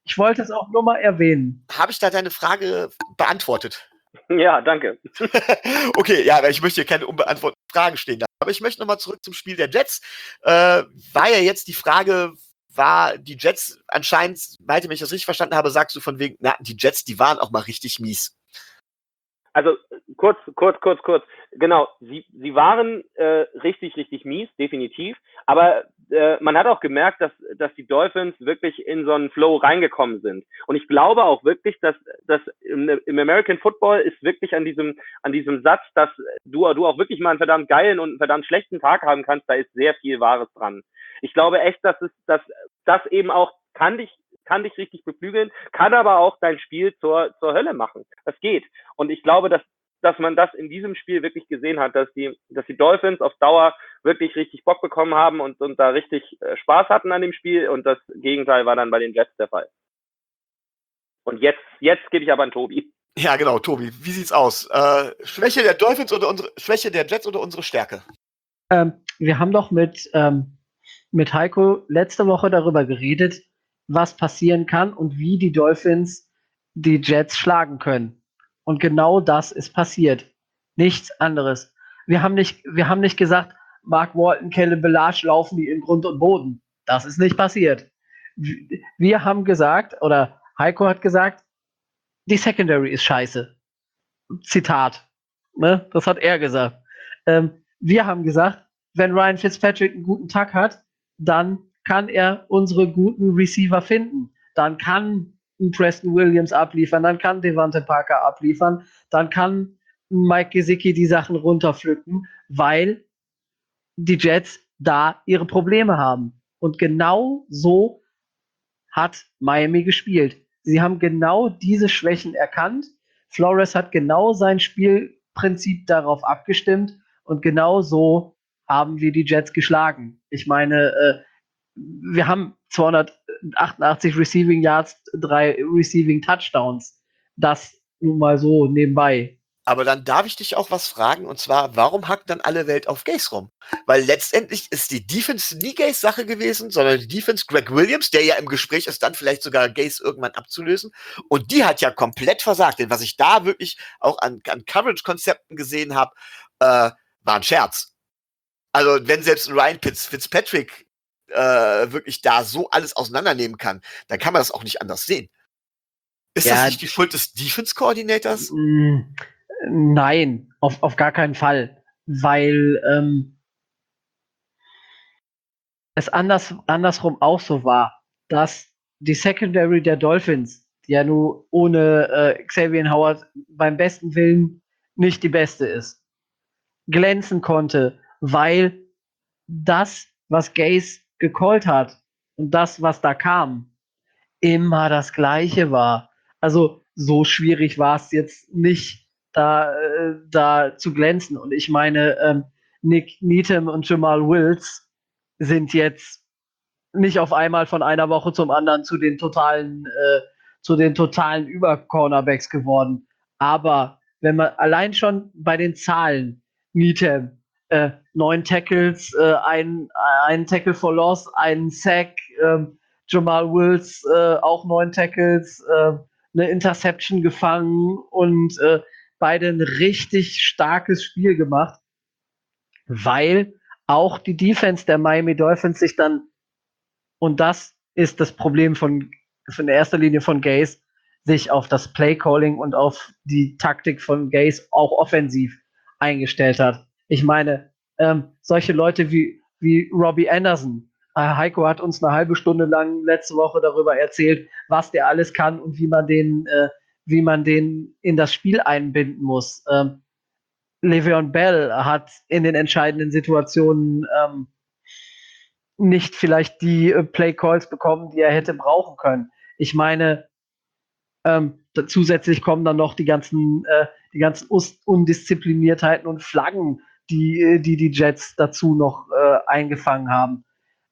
[SPEAKER 2] Ich wollte es auch nur mal erwähnen.
[SPEAKER 1] Habe ich da deine Frage beantwortet?
[SPEAKER 4] Ja, danke.
[SPEAKER 1] Okay, ja, aber ich möchte hier keine unbeantworteten Fragen stehen lassen. Aber ich möchte nochmal zurück zum Spiel der Jets. War ja jetzt die Frage, war die Jets anscheinend, Malte, wenn ich das richtig verstanden habe, sagst du von wegen, na, die Jets, die waren auch mal richtig mies.
[SPEAKER 4] Also kurz. Genau, sie waren richtig mies, definitiv. Aber man hat auch gemerkt, dass die Dolphins wirklich in so einen Flow reingekommen sind. Und ich glaube auch wirklich, dass im American Football ist wirklich an diesem Satz, dass du auch wirklich mal einen verdammt geilen und einen verdammt schlechten Tag haben kannst, da ist sehr viel Wahres dran. Ich glaube echt, dass das eben auch kann dich richtig beflügeln, kann aber auch dein Spiel zur Hölle machen. Das geht. Und ich glaube, dass man das in diesem Spiel wirklich gesehen hat, dass die Dolphins auf Dauer wirklich richtig Bock bekommen haben und da richtig Spaß hatten an dem Spiel, und das Gegenteil war dann bei den Jets der Fall. Und jetzt gebe ich aber an Tobi.
[SPEAKER 1] Ja, genau, Tobi, wie sieht's aus? Schwäche der Dolphins oder Schwäche der Jets oder unsere Stärke?
[SPEAKER 2] Wir haben doch mit Heiko letzte Woche darüber geredet, was passieren kann und wie die Dolphins die Jets schlagen können. Und genau das ist passiert. Nichts anderes. Wir haben nicht gesagt, Mark Walton, Caleb Ballage laufen die in Grund und Boden. Das ist nicht passiert. Wir haben gesagt, oder Heiko hat gesagt, die Secondary ist scheiße. Zitat. Ne? Das hat er gesagt. Wir haben gesagt, wenn Ryan Fitzpatrick einen guten Tag hat, dann kann er unsere guten Receiver finden. Dann kann Preston Williams abliefern, dann kann Devante Parker abliefern, dann kann Mike Gesicki die Sachen runterpflücken, weil die Jets da ihre Probleme haben. Und genau so hat Miami gespielt. Sie haben genau diese Schwächen erkannt. Flores hat genau sein Spielprinzip darauf abgestimmt und genau so haben wir die Jets geschlagen. Ich meine, wir haben 288 Receiving Yards, 3 Receiving Touchdowns. Das nun mal so nebenbei.
[SPEAKER 1] Aber dann darf ich dich auch was fragen, und zwar, warum hackt dann alle Welt auf Gase rum? Weil letztendlich ist die Defense nie Gase Sache gewesen, sondern die Defense Greg Williams, der ja im Gespräch ist, dann vielleicht sogar Gase irgendwann abzulösen. Und die hat ja komplett versagt. Denn was ich da wirklich auch an Coverage-Konzepten gesehen habe, war ein Scherz. Also wenn selbst Ryan Fitzpatrick wirklich da so alles auseinandernehmen kann, dann kann man das auch nicht anders sehen. Ist das nicht die Schuld des Defense-Coordinators?
[SPEAKER 2] Nein, auf gar keinen Fall. Weil es andersrum auch so war, dass die Secondary der Dolphins, die ja nur ohne Xavier Howard beim besten Willen nicht die beste ist, glänzen konnte, weil das, was Gase gecallt hat und das, was da kam, immer das Gleiche war. Also so schwierig war es jetzt nicht, da zu glänzen. Und ich meine, Nick Needham und Jamal Wills sind jetzt nicht auf einmal von einer Woche zum anderen zu den totalen Über-Cornerbacks geworden. Aber wenn man allein schon bei den Zahlen, Needham, 9 Tackles, ein Tackle for Loss, einen Sack, Jamal Wills auch 9 Tackles, eine Interception gefangen und beide ein richtig starkes Spiel gemacht, weil auch die Defense der Miami Dolphins sich dann, und das ist das Problem von in erster Linie von Gase, sich auf das Play-Calling und auf die Taktik von Gase auch offensiv eingestellt hat. Ich meine, solche Leute wie Robbie Anderson, Heiko hat uns eine halbe Stunde lang letzte Woche darüber erzählt, was der alles kann und wie man den in das Spiel einbinden muss. Le'Veon Bell hat in den entscheidenden Situationen nicht vielleicht die Play-Calls bekommen, die er hätte brauchen können. Ich meine, zusätzlich kommen dann noch die ganzen Undiszipliniertheiten und Flaggen, die Jets dazu noch eingefangen haben.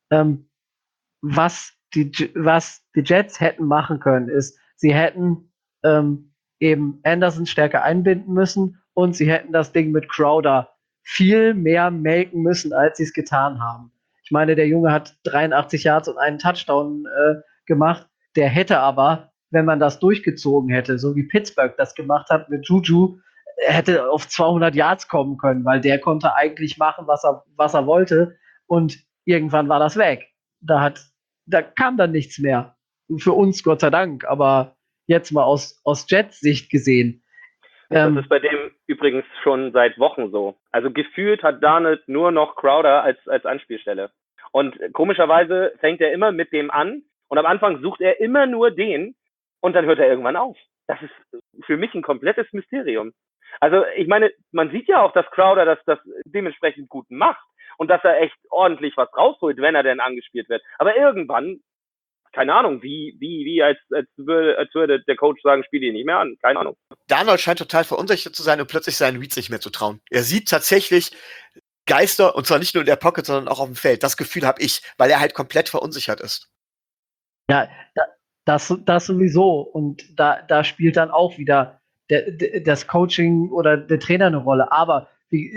[SPEAKER 2] Was die Jets hätten machen können, ist, sie hätten eben Anderson stärker einbinden müssen und sie hätten das Ding mit Crowder viel mehr melken müssen, als sie es getan haben. Ich meine, der Junge hat 83 Yards und einen Touchdown gemacht. der hätte aber, wenn man das durchgezogen hätte, so wie Pittsburgh das gemacht hat mit Juju, hätte auf 200 Yards kommen können, weil der konnte eigentlich machen, was er wollte. Und irgendwann war das weg. Da kam dann nichts mehr. Für uns, Gott sei Dank. Aber jetzt mal aus Jets Sicht gesehen.
[SPEAKER 4] Das ist bei dem übrigens schon seit Wochen so. Also gefühlt hat Darnold nur noch Crowder als Anspielstelle. Und komischerweise fängt er immer mit dem an und am Anfang sucht er immer nur den und dann hört er irgendwann auf. Das ist für mich ein komplettes Mysterium. Also ich meine, man sieht ja auch, dass Crowder das dementsprechend gut macht und dass er echt ordentlich was rausholt, wenn er denn angespielt wird. Aber irgendwann, keine Ahnung, als würde der Coach sagen, spiel ihn nicht mehr an. Keine Ahnung.
[SPEAKER 1] Darnold scheint total verunsichert zu sein und plötzlich seinen Reads nicht mehr zu trauen. Er sieht tatsächlich Geister, und zwar nicht nur in der Pocket, sondern auch auf dem Feld. Das Gefühl habe ich, weil er halt komplett verunsichert ist.
[SPEAKER 2] Ja, das sowieso. Und da spielt dann auch wieder das Coaching oder der Trainer eine Rolle. Aber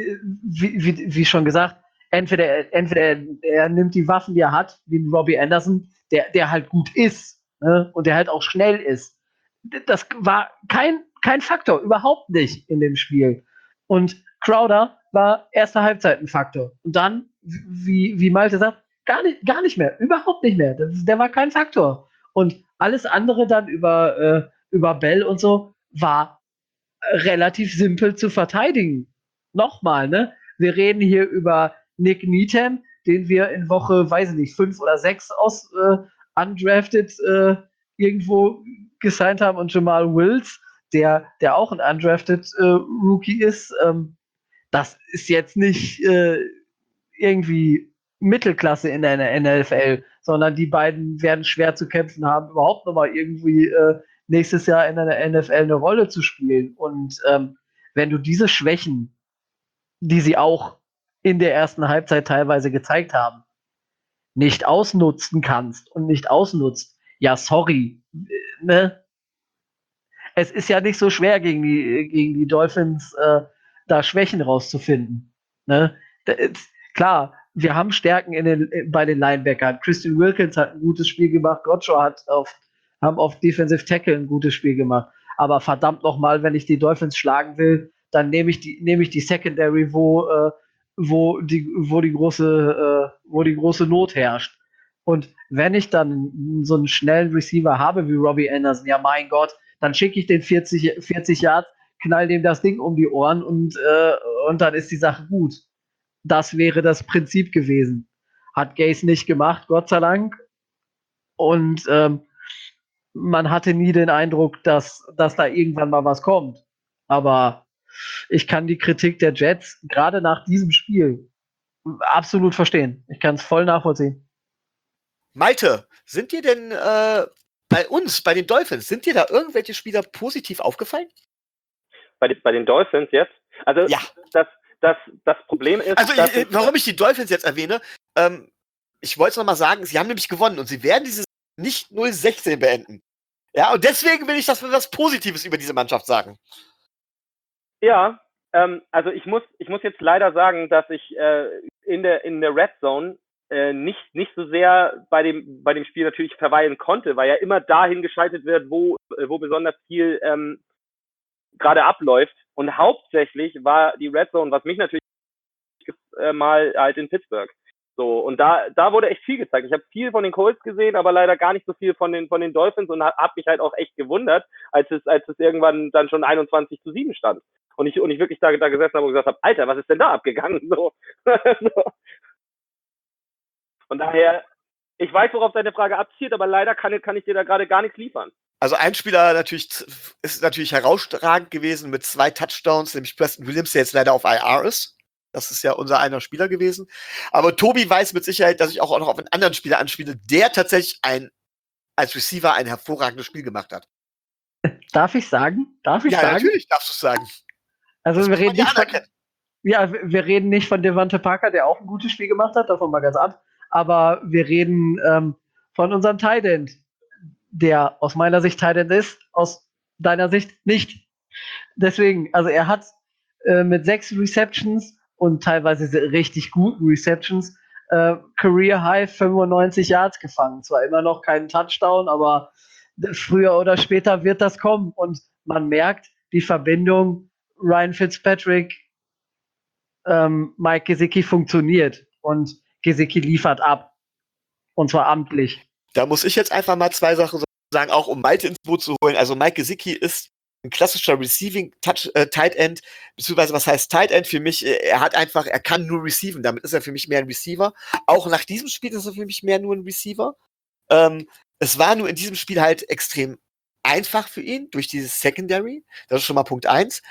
[SPEAKER 2] wie schon gesagt, entweder er nimmt die Waffen, die er hat, wie Robbie Anderson, der halt gut ist, ne? Und der halt auch schnell ist. Das war kein Faktor, überhaupt nicht in dem Spiel. Und Crowder war erste Halbzeit ein Faktor. Und dann, wie Malte sagt, gar nicht mehr, überhaupt nicht mehr. Der war kein Faktor. Und alles andere dann über Bell und so war relativ simpel zu verteidigen. Nochmal, ne? Wir reden hier über Nick Needham, den wir in Woche, weiß ich nicht, 5 oder 6 aus undrafted irgendwo gesigned haben und Jamal Wills, der auch ein undrafted Rookie ist. Das ist jetzt nicht irgendwie Mittelklasse in der NFL, sondern die beiden werden schwer zu kämpfen haben, überhaupt nochmal irgendwie nächstes Jahr in der NFL eine Rolle zu spielen. Und wenn du diese Schwächen, die sie auch in der ersten Halbzeit teilweise gezeigt haben, nicht ausnutzen kannst und nicht ausnutzt, ja, sorry, ne? Es ist ja nicht so schwer, gegen die Dolphins da Schwächen rauszufinden. Ne? Klar, wir haben Stärken bei den Linebackern. Christian Wilkins hat ein gutes Spiel gemacht, Gottschall haben auf Defensive Tackle ein gutes Spiel gemacht. Aber verdammt nochmal, wenn ich die Dolphins schlagen will, dann nehme ich die Secondary, wo die große Not herrscht. Und wenn ich dann so einen schnellen Receiver habe wie Robbie Anderson, ja mein Gott, dann schicke ich den 40 Yards, knall dem das Ding um die Ohren und dann ist die Sache gut. Das wäre das Prinzip gewesen. Hat Gase nicht gemacht, Gott sei Dank. Und man hatte nie den Eindruck, dass da irgendwann mal was kommt. Aber ich kann die Kritik der Jets gerade nach diesem Spiel absolut verstehen. Ich kann es voll nachvollziehen.
[SPEAKER 1] Malte, sind dir denn bei den Dolphins, sind dir da irgendwelche Spieler positiv aufgefallen?
[SPEAKER 4] Bei den Dolphins jetzt? Also
[SPEAKER 1] ja.
[SPEAKER 4] Das Problem ist.
[SPEAKER 1] Also warum ich die Dolphins jetzt erwähne, ich wollte es nochmal sagen, sie haben nämlich gewonnen und sie werden dieses nicht 0-16 beenden. Ja, und deswegen will ich das was Positives über diese Mannschaft sagen.
[SPEAKER 4] Ja, also ich muss jetzt leider sagen, dass ich in der Red Zone nicht so sehr bei dem Spiel natürlich verweilen konnte, weil ja immer dahin geschaltet wird, wo besonders viel gerade abläuft. Und hauptsächlich war die Red Zone, was mich natürlich mal halt in Pittsburgh. So, und da wurde echt viel gezeigt. Ich habe viel von den Colts gesehen, aber leider gar nicht so viel von den Dolphins und habe mich halt auch echt gewundert, als es irgendwann dann schon 21-7 stand. Und ich wirklich da gesessen habe und gesagt habe, Alter, was ist denn da abgegangen? So. Von daher, ich weiß, worauf deine Frage abzielt, aber leider kann ich dir da gerade gar nichts liefern.
[SPEAKER 1] Also ein Spieler ist natürlich herausragend gewesen mit 2 Touchdowns, nämlich Preston Williams, der jetzt leider auf IR ist. Das ist ja unser einer Spieler gewesen. Aber Tobi weiß mit Sicherheit, dass ich auch noch auf einen anderen Spieler anspiele, der tatsächlich als Receiver ein hervorragendes Spiel gemacht hat.
[SPEAKER 2] Darf ich sagen?
[SPEAKER 1] Ja, natürlich darfst du es sagen.
[SPEAKER 2] Also wir reden nicht von Devonta Parker, der auch ein gutes Spiel gemacht hat, davon mal ganz ab. Aber wir reden von unserem Tight End, der aus meiner Sicht Tight End ist, aus deiner Sicht nicht. Deswegen, also er hat mit 6 Receptions und teilweise richtig guten Receptions Career High 95 Yards gefangen. Zwar immer noch keinen Touchdown, aber früher oder später wird das kommen. Und man merkt die Verbindung Ryan Fitzpatrick, Mike Gesicki funktioniert und Gesicki liefert ab. Und zwar amtlich.
[SPEAKER 1] Da muss ich jetzt einfach mal zwei Sachen sagen, auch um Malte ins Boot zu holen. Also Mike Gesicki ist ein klassischer Receiving Tight End, beziehungsweise was heißt Tight End für mich? Er kann nur receiven, damit ist er für mich mehr ein Receiver. Auch nach diesem Spiel ist er für mich mehr nur ein Receiver. Es war nur in diesem Spiel halt extrem einfach für ihn durch dieses Secondary. Das ist schon mal Punkt 1.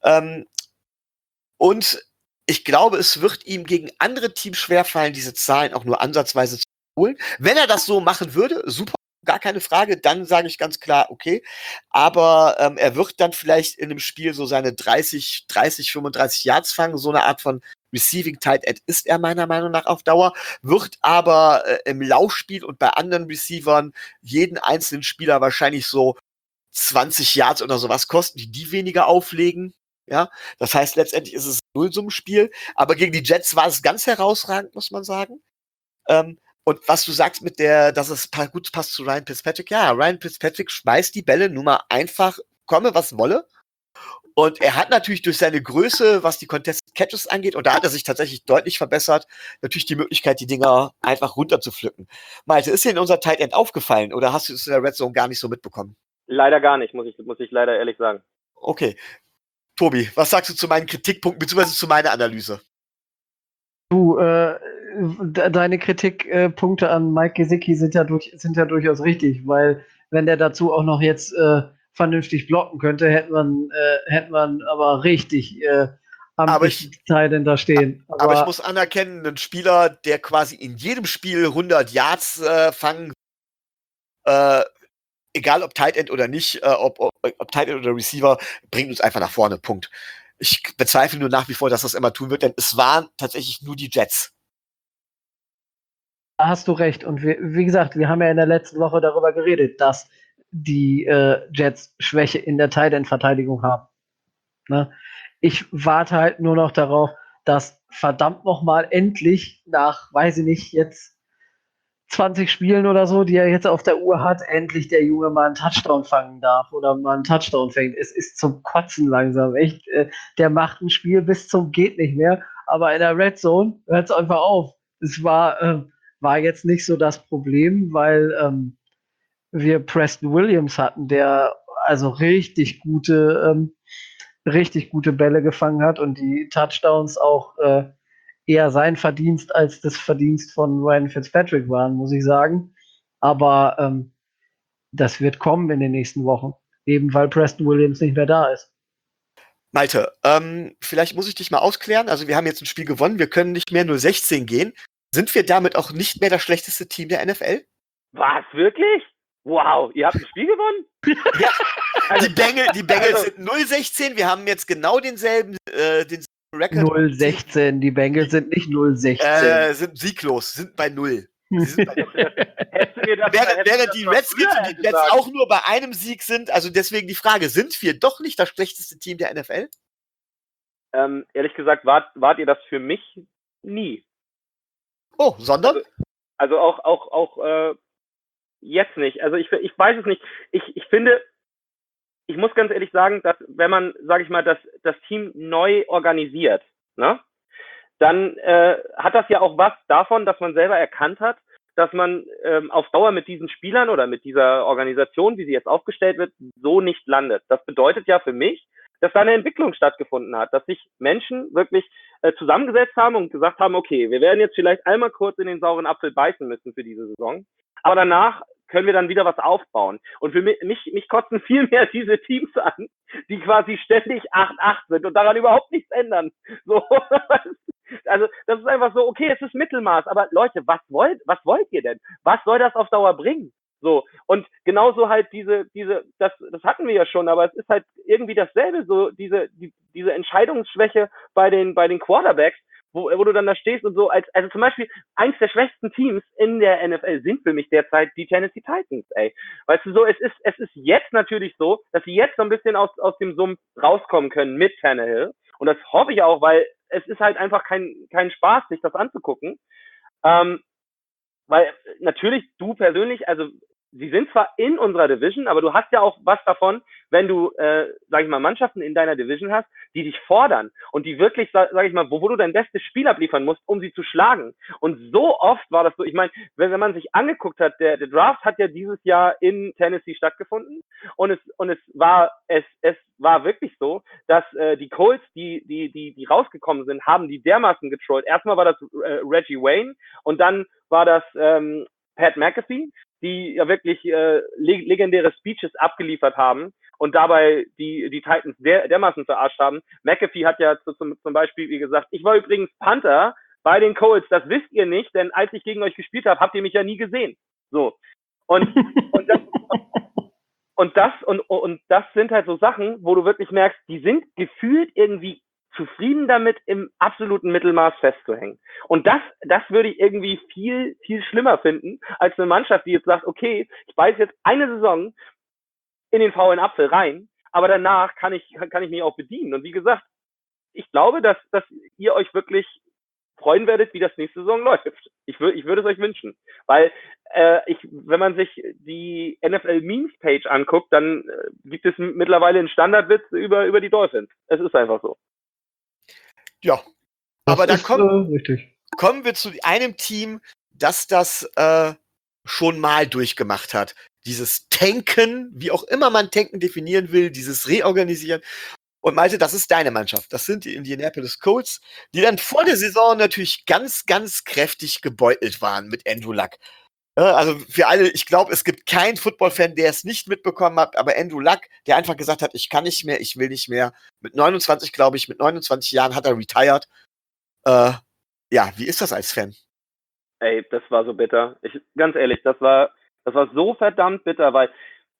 [SPEAKER 1] Und ich glaube, es wird ihm gegen andere Teams schwerfallen, diese Zahlen auch nur ansatzweise zu holen. Wenn er das so machen würde, super, gar keine Frage, dann sage ich ganz klar, okay. Aber er wird dann vielleicht in einem Spiel so seine 30, 35 Yards fangen, so eine Art von Receiving Tight End ist er meiner Meinung nach auf Dauer, wird aber im Laufspiel und bei anderen Receivern jeden einzelnen Spieler wahrscheinlich so 20 Yards oder sowas kosten, die weniger auflegen. Ja, das heißt, letztendlich ist es ein Nullsummenspiel, aber gegen die Jets war es ganz herausragend, muss man sagen. Und was du sagst dass es gut passt zu Ryan Fitzpatrick, ja, Ryan Fitzpatrick schmeißt die Bälle nun mal einfach, komme was wolle. Und er hat natürlich durch seine Größe, was die Contested Catches angeht, und da hat er sich tatsächlich deutlich verbessert, natürlich die Möglichkeit, die Dinger einfach runterzupflücken. Malte, ist dir in unser Tight End aufgefallen oder hast du es in der Red Zone gar nicht so mitbekommen?
[SPEAKER 4] Leider gar nicht, muss ich leider ehrlich sagen.
[SPEAKER 1] Okay. Tobi, was sagst du zu meinen Kritikpunkten, beziehungsweise zu meiner Analyse?
[SPEAKER 2] Du, deine Kritikpunkte an Mike Gesicki sind ja durchaus richtig, weil wenn der dazu auch noch jetzt vernünftig blocken könnte, hätten wir aber richtig amtlichen Teilen da stehen.
[SPEAKER 1] Aber ich muss anerkennen, ein Spieler, der quasi in jedem Spiel 100 Yards fangen, egal ob Tight End oder nicht, ob Tight End oder Receiver, bringt uns einfach nach vorne. Punkt. Ich bezweifle nur nach wie vor, dass das immer tun wird, denn es waren tatsächlich nur die Jets.
[SPEAKER 2] Da hast du recht. Und wie gesagt, wir haben ja in der letzten Woche darüber geredet, dass die Jets Schwäche in der Tight End Verteidigung haben. Ne? Ich warte halt nur noch darauf, dass verdammt nochmal endlich nach, weiß ich nicht, jetzt 20 Spielen oder so, die er jetzt auf der Uhr hat, endlich der Junge mal einen Touchdown fangen darf oder mal einen Touchdown fängt. Es ist zum Kotzen langsam, echt. Der macht ein Spiel bis zum geht nicht mehr, aber in der Red Zone hört es einfach auf. Es war jetzt nicht so das Problem, weil wir Preston Williams hatten, der also richtig gute Bälle gefangen hat und die Touchdowns auch eher sein Verdienst als das Verdienst von Ryan Fitzpatrick waren, muss ich sagen. Aber das wird kommen in den nächsten Wochen, eben weil Preston Williams nicht mehr da ist.
[SPEAKER 1] Malte, vielleicht muss ich dich mal aufklären. Also wir haben jetzt ein Spiel gewonnen, wir können nicht mehr nur 16 gehen. Sind wir damit auch nicht mehr das schlechteste Team der NFL?
[SPEAKER 4] Was, wirklich? Wow, ihr habt ein Spiel gewonnen?
[SPEAKER 1] Ja, also, die Bengals sind 0-16, wir haben jetzt genau denselben
[SPEAKER 2] Record. 0-16, die Bengals sind nicht 0-16.
[SPEAKER 1] Sind sieglos, sind bei 0. Während die Redskins und die Jets auch nur bei einem Sieg sind, also deswegen die Frage, sind wir doch nicht das schlechteste Team der NFL?
[SPEAKER 4] Ehrlich gesagt, wart ihr das für mich nie.
[SPEAKER 1] Oh, sondern?
[SPEAKER 4] Also auch jetzt nicht. Also ich weiß es nicht. Ich finde, ich muss ganz ehrlich sagen, dass wenn man, sage ich mal, das Team neu organisiert, ne, dann hat das ja auch was davon, dass man selber erkannt hat, dass man auf Dauer mit diesen Spielern oder mit dieser Organisation, wie sie jetzt aufgestellt wird, so nicht landet. Das bedeutet ja für mich, dass da eine Entwicklung stattgefunden hat, dass sich Menschen wirklich zusammengesetzt haben und gesagt haben, okay, wir werden jetzt vielleicht einmal kurz in den sauren Apfel beißen müssen für diese Saison, aber danach können wir dann wieder was aufbauen. Und für mich kotzen viel mehr diese Teams an, die quasi ständig 8-8 sind und daran überhaupt nichts ändern. So, also das ist einfach so, okay, es ist Mittelmaß, aber Leute, was wollt ihr denn? Was soll das auf Dauer bringen? So, und genauso halt das hatten wir ja schon, aber es ist halt irgendwie dasselbe, so diese Entscheidungsschwäche bei den Quarterbacks, wo du dann da stehst und so, also zum Beispiel eins der schwächsten Teams in der NFL sind für mich derzeit die Tennessee Titans, ey. Weißt du, so, es ist jetzt natürlich so, dass sie jetzt so ein bisschen aus dem Sumpf rauskommen können mit Tannehill. Und das hoffe ich auch, weil es ist halt einfach kein Spaß, sich das anzugucken. Weil natürlich du persönlich, also sie sind zwar in unserer Division, aber du hast ja auch was davon, wenn du, sag ich mal, Mannschaften in deiner Division hast, die dich fordern und die wirklich, sag ich mal, wo du dein bestes Spiel abliefern musst, um sie zu schlagen. Und so oft war das so, ich meine, wenn man sich angeguckt hat, der Draft hat ja dieses Jahr in Tennessee stattgefunden und es war wirklich so, dass die Colts, die rausgekommen sind, haben die dermaßen getrollt. Erstmal war das Reggie Wayne und dann war das Pat McAfee, die ja wirklich legendäre Speeches abgeliefert haben und dabei die Titans dermaßen verarscht haben. McAfee hat ja zum Beispiel, wie gesagt, ich war übrigens Panther bei den Colts, das wisst ihr nicht, denn als ich gegen euch gespielt habe, habt ihr mich ja nie gesehen. So. Und das sind halt so Sachen, wo du wirklich merkst, die sind gefühlt irgendwie zufrieden damit, im absoluten Mittelmaß festzuhängen. Und das würde ich irgendwie viel, viel schlimmer finden, als eine Mannschaft, die jetzt sagt, okay, ich beiß jetzt eine Saison in den faulen Apfel rein, aber danach kann ich mich auch bedienen. Und wie gesagt, ich glaube, dass ihr euch wirklich freuen werdet, wie das nächste Saison läuft. Ich würde es euch wünschen. Weil wenn man sich die NFL-Memes-Page anguckt, dann gibt es mittlerweile einen Standardwitz über die Dolphins. Es ist einfach so.
[SPEAKER 1] Ja, aber dann kommen wir zu einem Team, das das schon mal durchgemacht hat. Dieses Tanken, wie auch immer man Tanken definieren will, dieses Reorganisieren. Und Malte, das ist deine Mannschaft. Das sind die Indianapolis Colts, die dann vor der Saison natürlich ganz, ganz kräftig gebeutelt waren mit Andrew Luck. Also für alle, ich glaube, es gibt keinen Football-Fan, der es nicht mitbekommen hat, aber Andrew Luck, der einfach gesagt hat, ich kann nicht mehr, ich will nicht mehr. Mit 29, glaube ich, mit 29 Jahren hat er retired. Ja, wie ist das als Fan?
[SPEAKER 4] Ey, das war so bitter. Ganz ehrlich, das war so verdammt bitter, weil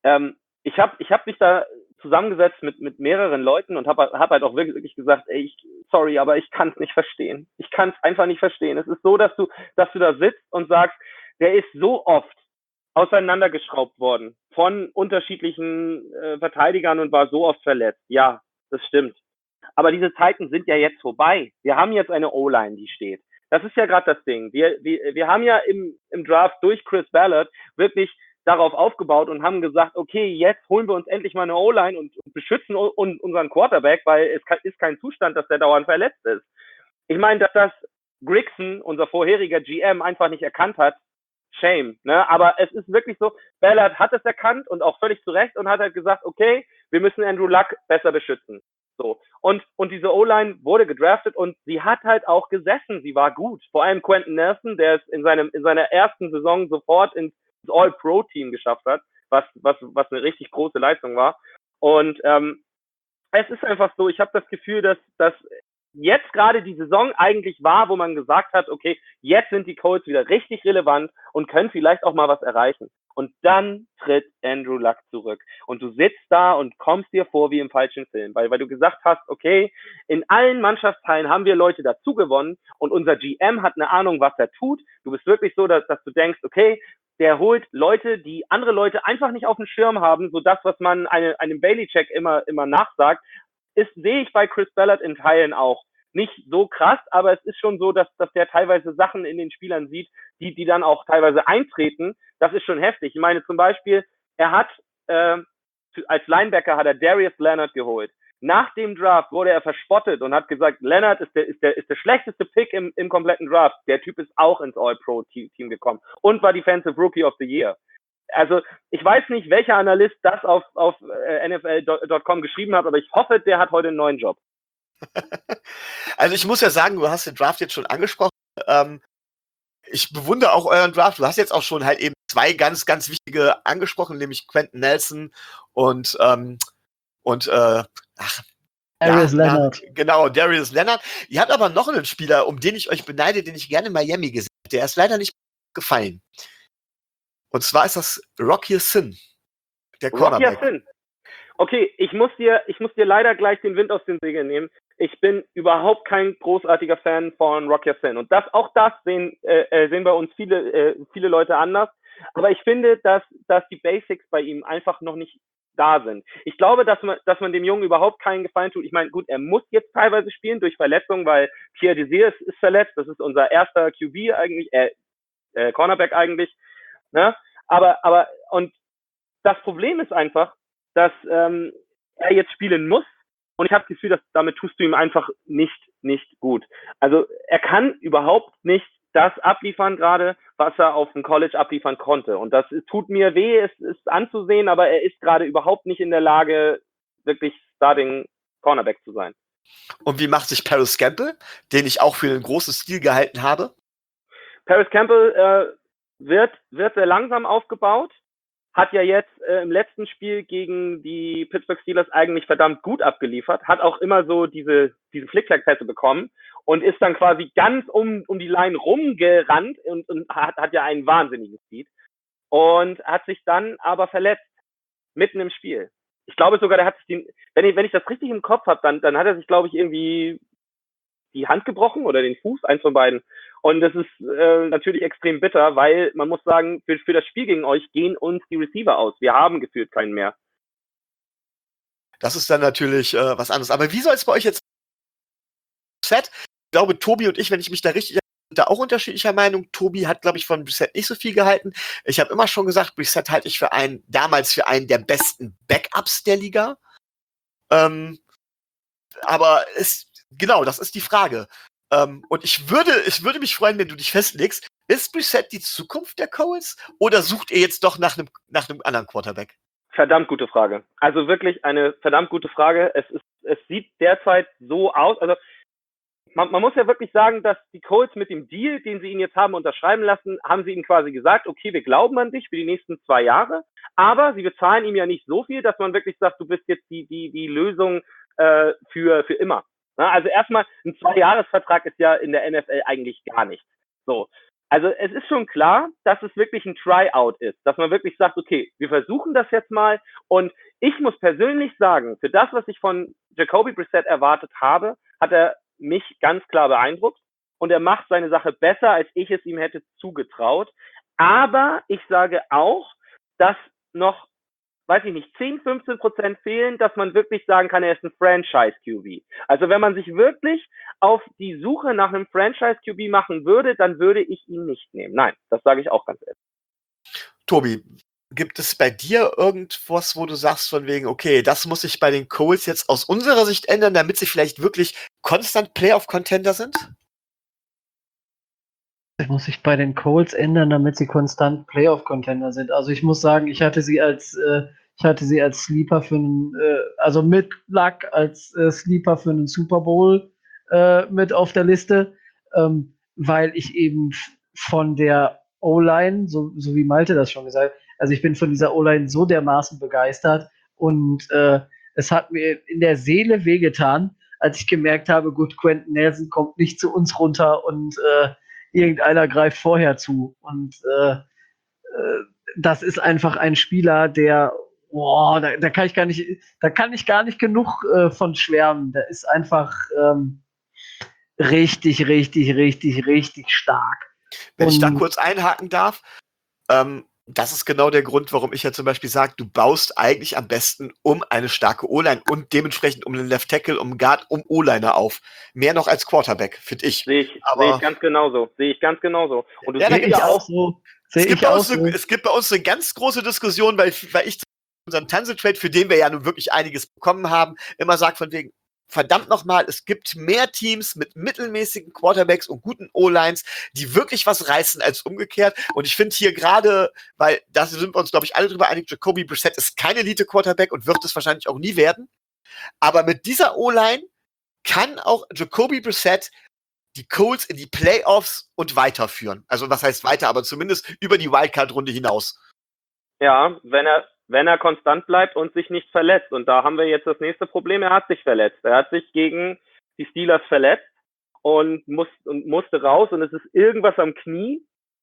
[SPEAKER 4] ich hab mich da zusammengesetzt mit mehreren Leuten und hab halt auch wirklich gesagt, ey, sorry, aber ich kann es nicht verstehen. Ich kann es einfach nicht verstehen. Es ist so, dass du da sitzt und sagst, der ist so oft auseinandergeschraubt worden von unterschiedlichen Verteidigern und war so oft verletzt. Ja, das stimmt. Aber diese Zeiten sind ja jetzt vorbei. Wir haben jetzt eine O-Line, die steht. Das ist ja gerade das Ding. Wir haben ja im Draft durch Chris Ballard wirklich darauf aufgebaut und haben gesagt, okay, jetzt holen wir uns endlich mal eine O-Line und beschützen unseren Quarterback, weil es ist kein Zustand, dass der dauernd verletzt ist. Ich meine, dass das Grigson, unser vorheriger GM, einfach nicht erkannt hat, shame, ne? Aber es ist wirklich so, Ballard hat es erkannt und auch völlig zu Recht und hat halt gesagt, okay, wir müssen Andrew Luck besser beschützen. So. Und diese O-Line wurde gedraftet und sie hat halt auch gesessen. Sie war gut. Vor allem Quentin Nelson, der es in seiner ersten Saison sofort ins All-Pro-Team geschafft hat, was eine richtig große Leistung war. Und es ist einfach so, ich habe das Gefühl, dass jetzt gerade die Saison eigentlich war, wo man gesagt hat, okay, jetzt sind die Colts wieder richtig relevant und können vielleicht auch mal was erreichen. Und dann tritt Andrew Luck zurück. Und du sitzt da und kommst dir vor wie im falschen Film, weil du gesagt hast, okay, in allen Mannschaftsteilen haben wir Leute dazu gewonnen und unser GM hat eine Ahnung, was er tut. Du bist wirklich so, dass du denkst, okay, der holt Leute, die andere Leute einfach nicht auf dem Schirm haben, so das, was man einem Belichick immer nachsagt, sehe ich bei Chris Ballard in Teilen auch. Nicht so krass, aber es ist schon so, dass der teilweise Sachen in den Spielern sieht, die dann auch teilweise eintreten. Das ist schon heftig. Ich meine zum Beispiel, er hat als Linebacker hat er Darius Leonard geholt. Nach dem Draft wurde er verspottet und hat gesagt, Leonard ist der schlechteste Pick im kompletten Draft. Der Typ ist auch ins All-Pro-Team gekommen und war Defensive Rookie of the Year. Also ich weiß nicht, welcher Analyst das auf NFL.com geschrieben hat, aber ich hoffe, der hat heute einen neuen Job.
[SPEAKER 1] Also ich muss ja sagen, du hast den Draft jetzt schon angesprochen. Ich bewundere auch euren Draft. Du hast jetzt auch schon halt eben zwei ganz, ganz wichtige angesprochen, nämlich Quentin Nelson und
[SPEAKER 2] Darius Leonard.
[SPEAKER 1] Genau, Darius Leonard. Ihr habt aber noch einen Spieler, um den ich euch beneide, den ich gerne in Miami gesehen habe. Der ist leider nicht gefallen. Und zwar ist das Rock Ya-Sin, der Cornerback.
[SPEAKER 4] Rock Ya-Sin. Okay, ich muss dir leider gleich den Wind aus den Segeln nehmen. Ich bin überhaupt kein großartiger Fan von Rock Ya-Sin. Und das sehen bei uns viele Leute anders. Aber ich finde, dass die Basics bei ihm einfach noch nicht da sind. Ich glaube, dass man dem Jungen überhaupt keinen Gefallen tut. Ich meine, gut, er muss jetzt teilweise spielen durch Verletzungen, weil Pierre Desir ist verletzt. Das ist unser erster QB eigentlich, Cornerback eigentlich. Ne? und das Problem ist einfach, dass er jetzt spielen muss und ich habe das Gefühl, dass damit tust du ihm einfach nicht gut. Also er kann überhaupt nicht das abliefern gerade, was er auf dem College abliefern konnte. Und das tut mir weh, es ist anzusehen, aber er ist gerade überhaupt nicht in der Lage, wirklich Starting Cornerback zu sein.
[SPEAKER 1] Und wie macht sich Paris Campbell, den ich auch für einen großen Stil gehalten habe?
[SPEAKER 4] Paris Campbell wird sehr langsam aufgebaut, hat ja jetzt im letzten Spiel gegen die Pittsburgh Steelers eigentlich verdammt gut abgeliefert, hat auch immer so diese Flickflack-Pässe bekommen und ist dann quasi ganz um die Line rumgerannt und hat ja einen wahnsinnigen Speed und hat sich dann aber verletzt, mitten im Spiel. Ich glaube sogar, der hat sich wenn ich das richtig im Kopf habe, dann hat er sich, glaube ich, irgendwie die Hand gebrochen oder den Fuß, eins von beiden. Und das ist natürlich extrem bitter, weil man muss sagen, für das Spiel gegen euch gehen uns die Receiver aus. Wir haben gefühlt keinen mehr.
[SPEAKER 1] Das ist dann natürlich was anderes. Aber wie soll es bei euch jetzt Brissett? Ich glaube, Tobi und ich, wenn ich mich da richtig sind da auch unterschiedlicher Meinung. Tobi hat, glaube ich, von Brissett nicht so viel gehalten. Ich habe immer schon gesagt, Brissett halte ich damals für einen der besten Backups der Liga. Aber genau, das ist die Frage. Und ich würde mich freuen, wenn du dich festlegst, ist Brissett die Zukunft der Colts oder sucht ihr jetzt doch nach einem anderen Quarterback?
[SPEAKER 4] Verdammt gute Frage. Also wirklich eine verdammt gute Frage. Es sieht derzeit so aus, also man muss ja wirklich sagen, dass die Colts mit dem Deal, den sie ihn jetzt haben unterschreiben lassen, haben sie ihm quasi gesagt, okay, wir glauben an dich für die nächsten 2 Jahre, aber sie bezahlen ihm ja nicht so viel, dass man wirklich sagt, du bist jetzt die Lösung für immer. Na, also erstmal, ein 2-Jahres-Vertrag ist ja in der NFL eigentlich gar nichts. So. Also es ist schon klar, dass es wirklich ein Tryout ist, dass man wirklich sagt, okay, wir versuchen das jetzt mal und ich muss persönlich sagen, für das, was ich von Jacoby Brissett erwartet habe, hat er mich ganz klar beeindruckt und er macht seine Sache besser, als ich es ihm hätte zugetraut. Aber ich sage auch, dass noch, weiß ich nicht, 10-15% fehlen, dass man wirklich sagen kann, er ist ein Franchise-QB. Also wenn man sich wirklich auf die Suche nach einem Franchise-QB machen würde, dann würde ich ihn nicht nehmen. Nein, das sage ich auch ganz ehrlich.
[SPEAKER 1] Tobi, gibt es bei dir irgendwas, wo du sagst von wegen, okay, das muss sich bei den Colts jetzt aus unserer Sicht ändern, damit sie vielleicht wirklich konstant Playoff-Contender sind?
[SPEAKER 2] Das muss sich bei den Colts ändern, damit sie konstant Playoff-Contender sind. Also ich muss sagen, ich hatte sie als Sleeper für einen, also mit Luck als Sleeper für einen Super Bowl mit auf der Liste, weil ich eben von der O-Line, so wie Malte das schon gesagt hat, also ich bin von dieser O-Line so dermaßen begeistert und es hat mir in der Seele wehgetan, als ich gemerkt habe, gut, Quentin Nelson kommt nicht zu uns runter und irgendeiner greift vorher zu. Und das ist einfach ein Spieler, der, da kann ich gar nicht genug von schwärmen. Der ist einfach richtig, richtig, richtig, richtig stark.
[SPEAKER 1] Wenn ich da kurz einhaken darf, das ist genau der Grund, warum ich ja zum Beispiel sage, du baust eigentlich am besten um eine starke O-Line und dementsprechend um den Left Tackle, um Guard, um O-Liner auf. Mehr noch als Quarterback, finde ich.
[SPEAKER 4] Sehe ich ganz genauso. Und du
[SPEAKER 1] ja,
[SPEAKER 4] siehst ja auch
[SPEAKER 2] so.
[SPEAKER 1] Es gibt bei uns eine ganz große Diskussion, weil ich unseren Tanzel-Trade, für den wir ja nun wirklich einiges bekommen haben, immer sage von wegen, verdammt nochmal, es gibt mehr Teams mit mittelmäßigen Quarterbacks und guten O-Lines, die wirklich was reißen als umgekehrt. Und ich finde hier gerade, weil da sind wir uns, glaube ich, alle drüber einig, Jacoby Brissett ist kein Elite-Quarterback und wird es wahrscheinlich auch nie werden. Aber mit dieser O-Line kann auch Jacoby Brissett die Colts in die Playoffs und weiterführen. Also was heißt weiter, aber zumindest über die Wildcard-Runde hinaus.
[SPEAKER 4] Ja, wenn er konstant bleibt und sich nicht verletzt. Und da haben wir jetzt das nächste Problem, er hat sich verletzt. Er hat sich gegen die Steelers verletzt und musste raus und es ist irgendwas am Knie.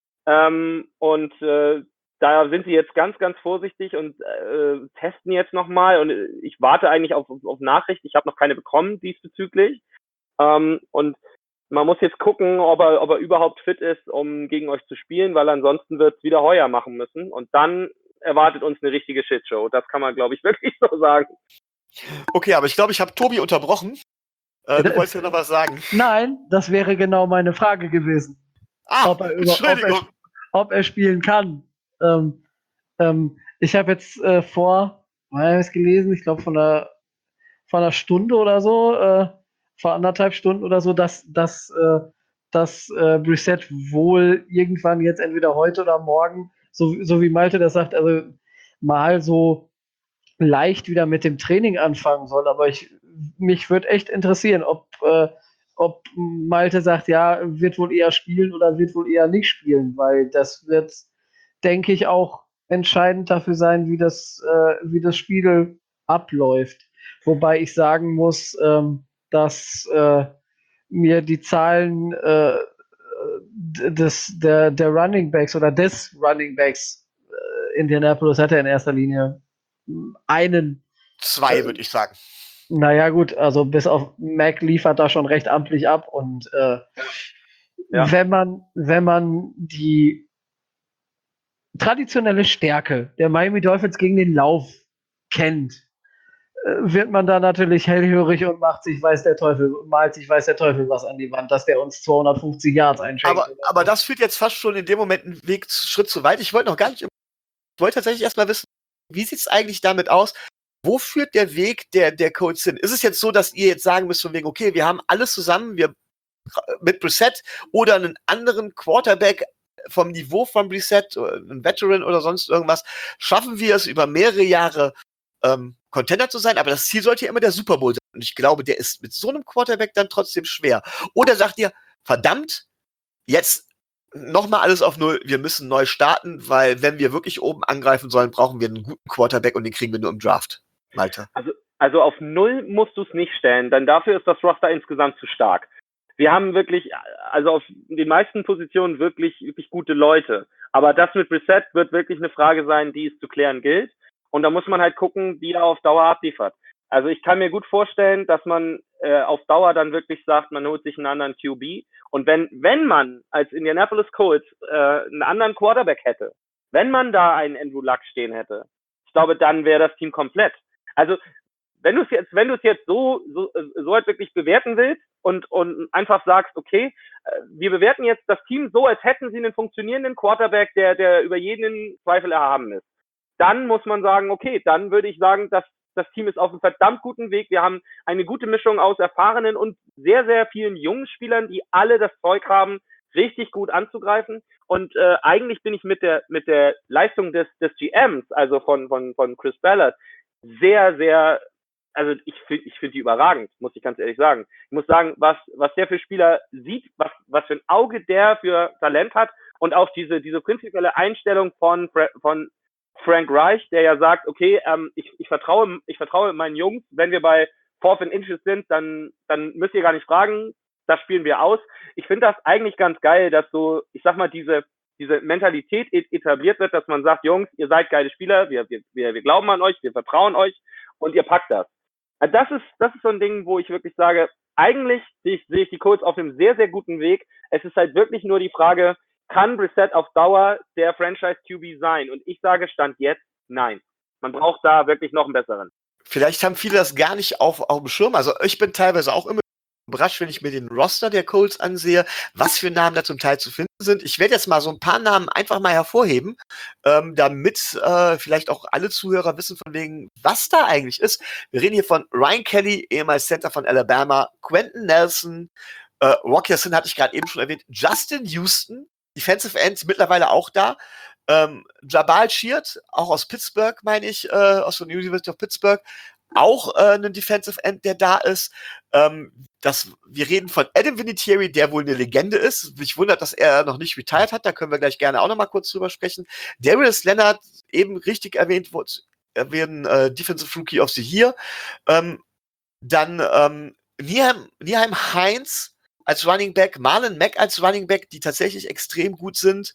[SPEAKER 4] Da sind sie jetzt ganz, ganz vorsichtig und testen jetzt nochmal und ich warte eigentlich auf Nachricht. Ich habe noch keine bekommen diesbezüglich. Und man muss jetzt gucken, ob er überhaupt fit ist, um gegen euch zu spielen, weil ansonsten wird es wieder Heuer machen müssen und dann erwartet uns eine richtige Shitshow. Das kann man, glaube ich, wirklich so sagen.
[SPEAKER 2] Okay, aber ich glaube, ich habe Tobi unterbrochen. Du wolltest ja noch was sagen. Nein, das wäre genau meine Frage gewesen. Ob er spielen kann. Ich habe jetzt wann habe ich es gelesen, ich glaube von einer Stunde oder so, vor 1,5 Stunden oder so, dass Brissett wohl irgendwann jetzt entweder heute oder morgen, so wie Malte das sagt, also mal so leicht wieder mit dem Training anfangen soll. Aber mich würde echt interessieren, ob Malte sagt, ja, wird wohl eher spielen oder wird wohl eher nicht spielen, weil das wird, denke ich, auch entscheidend dafür sein, wie das Spiel abläuft. Wobei ich sagen muss, dass mir die Zahlen der Running Backs oder des Running Backs Indianapolis hatte in erster Linie einen.
[SPEAKER 1] 2, würde ich sagen.
[SPEAKER 2] Naja, gut, also bis auf Mac liefert da schon recht amtlich ab und
[SPEAKER 4] Ja.
[SPEAKER 2] wenn man die traditionelle Stärke der Miami Dolphins gegen den Lauf kennt, wird man da natürlich hellhörig und malt sich weiß der Teufel was an die Wand, dass der uns 250 Yards einschenkt.
[SPEAKER 1] Aber das führt jetzt fast schon in dem Moment einen Schritt zu weit. Ich wollte tatsächlich erstmal wissen, wie sieht es eigentlich damit aus? Wo führt der Weg der Colts hin? Ist es jetzt so, dass ihr jetzt sagen müsst, von wegen, okay, wir haben alles zusammen, wir mit Brissett oder einen anderen Quarterback vom Niveau von Brissett, ein Veteran oder sonst irgendwas, schaffen wir es über mehrere Jahre Contender zu sein, aber das Ziel sollte ja immer der Super Bowl sein. Und ich glaube, der ist mit so einem Quarterback dann trotzdem schwer. Oder sagt ihr, verdammt, jetzt nochmal alles auf Null, wir müssen neu starten, weil wenn wir wirklich oben angreifen sollen, brauchen wir einen guten Quarterback und den kriegen wir nur im Draft. Malte.
[SPEAKER 4] Also auf Null musst du es nicht stellen, denn dafür ist das Roster insgesamt zu stark. Wir haben wirklich, also auf den meisten Positionen wirklich gute Leute. Aber das mit Brissett wird wirklich eine Frage sein, die es zu klären gilt. Und da muss man halt gucken, wie er auf Dauer abliefert. Also ich kann mir gut vorstellen, dass man auf Dauer dann wirklich sagt, man holt sich einen anderen QB. Und wenn man als Indianapolis Colts einen anderen Quarterback hätte, wenn man da einen Andrew Luck stehen hätte, ich glaube, dann wäre das Team komplett. Also wenn du es jetzt so halt wirklich bewerten willst und einfach sagst, okay, wir bewerten jetzt das Team so, als hätten sie einen funktionierenden Quarterback, der über jeden Zweifel erhaben ist, dann muss man sagen, okay, dann würde ich sagen, dass das Team ist auf einem verdammt guten Weg. Wir haben eine gute Mischung aus erfahrenen und sehr, sehr vielen jungen Spielern, die alle das Zeug haben, richtig gut anzugreifen. Und eigentlich bin ich mit der Leistung des GMs, also von Chris Ballard, sehr, sehr, also ich finde die überragend, muss ich ganz ehrlich sagen. Ich muss sagen, was der für Spieler sieht, was für ein Auge der für Talent hat und auch diese prinzipielle Einstellung von Frank Reich, der ja sagt, okay, ich vertraue meinen Jungs, wenn wir bei 4th and Inches sind, dann müsst ihr gar nicht fragen, das spielen wir aus. Ich finde das eigentlich ganz geil, dass so, ich sag mal, diese Mentalität etabliert wird, dass man sagt, Jungs, ihr seid geile Spieler, wir glauben an euch, wir vertrauen euch und ihr packt das. Das ist so ein Ding, wo ich wirklich sage, eigentlich sehe ich die Colts auf einem sehr, sehr guten Weg. Es ist halt wirklich nur die Frage, kann Brissett auf Dauer der Franchise-QB sein? Und ich sage, Stand jetzt, nein. Man braucht da wirklich noch einen besseren.
[SPEAKER 1] Vielleicht haben viele das gar nicht auf dem Schirm. Also ich bin teilweise auch immer überrascht, wenn ich mir den Roster der Colts ansehe, was für Namen da zum Teil zu finden sind. Ich werde jetzt mal so ein paar Namen einfach mal hervorheben, damit vielleicht auch alle Zuhörer wissen von wegen, was da eigentlich ist. Wir reden hier von Ryan Kelly, ehemals Center von Alabama, Quentin Nelson, Rock Ya-Sin hatte ich gerade eben schon erwähnt, Justin Houston, Defensive End, mittlerweile auch da, Jabal Sheard, auch aus Pittsburgh, meine ich, aus der University of Pittsburgh, auch ein Defensive End, der da ist. Wir reden von Adam Vinatieri, der wohl eine Legende ist. Mich wundert, dass er noch nicht retired hat. Da können wir gleich gerne auch noch mal kurz drüber sprechen. Darius Leonard, eben richtig erwähnt, werden Defensive Rookie of the Year. Dann Nyheim Hines als Running Back, Marlon Mack als Running Back, die tatsächlich extrem gut sind.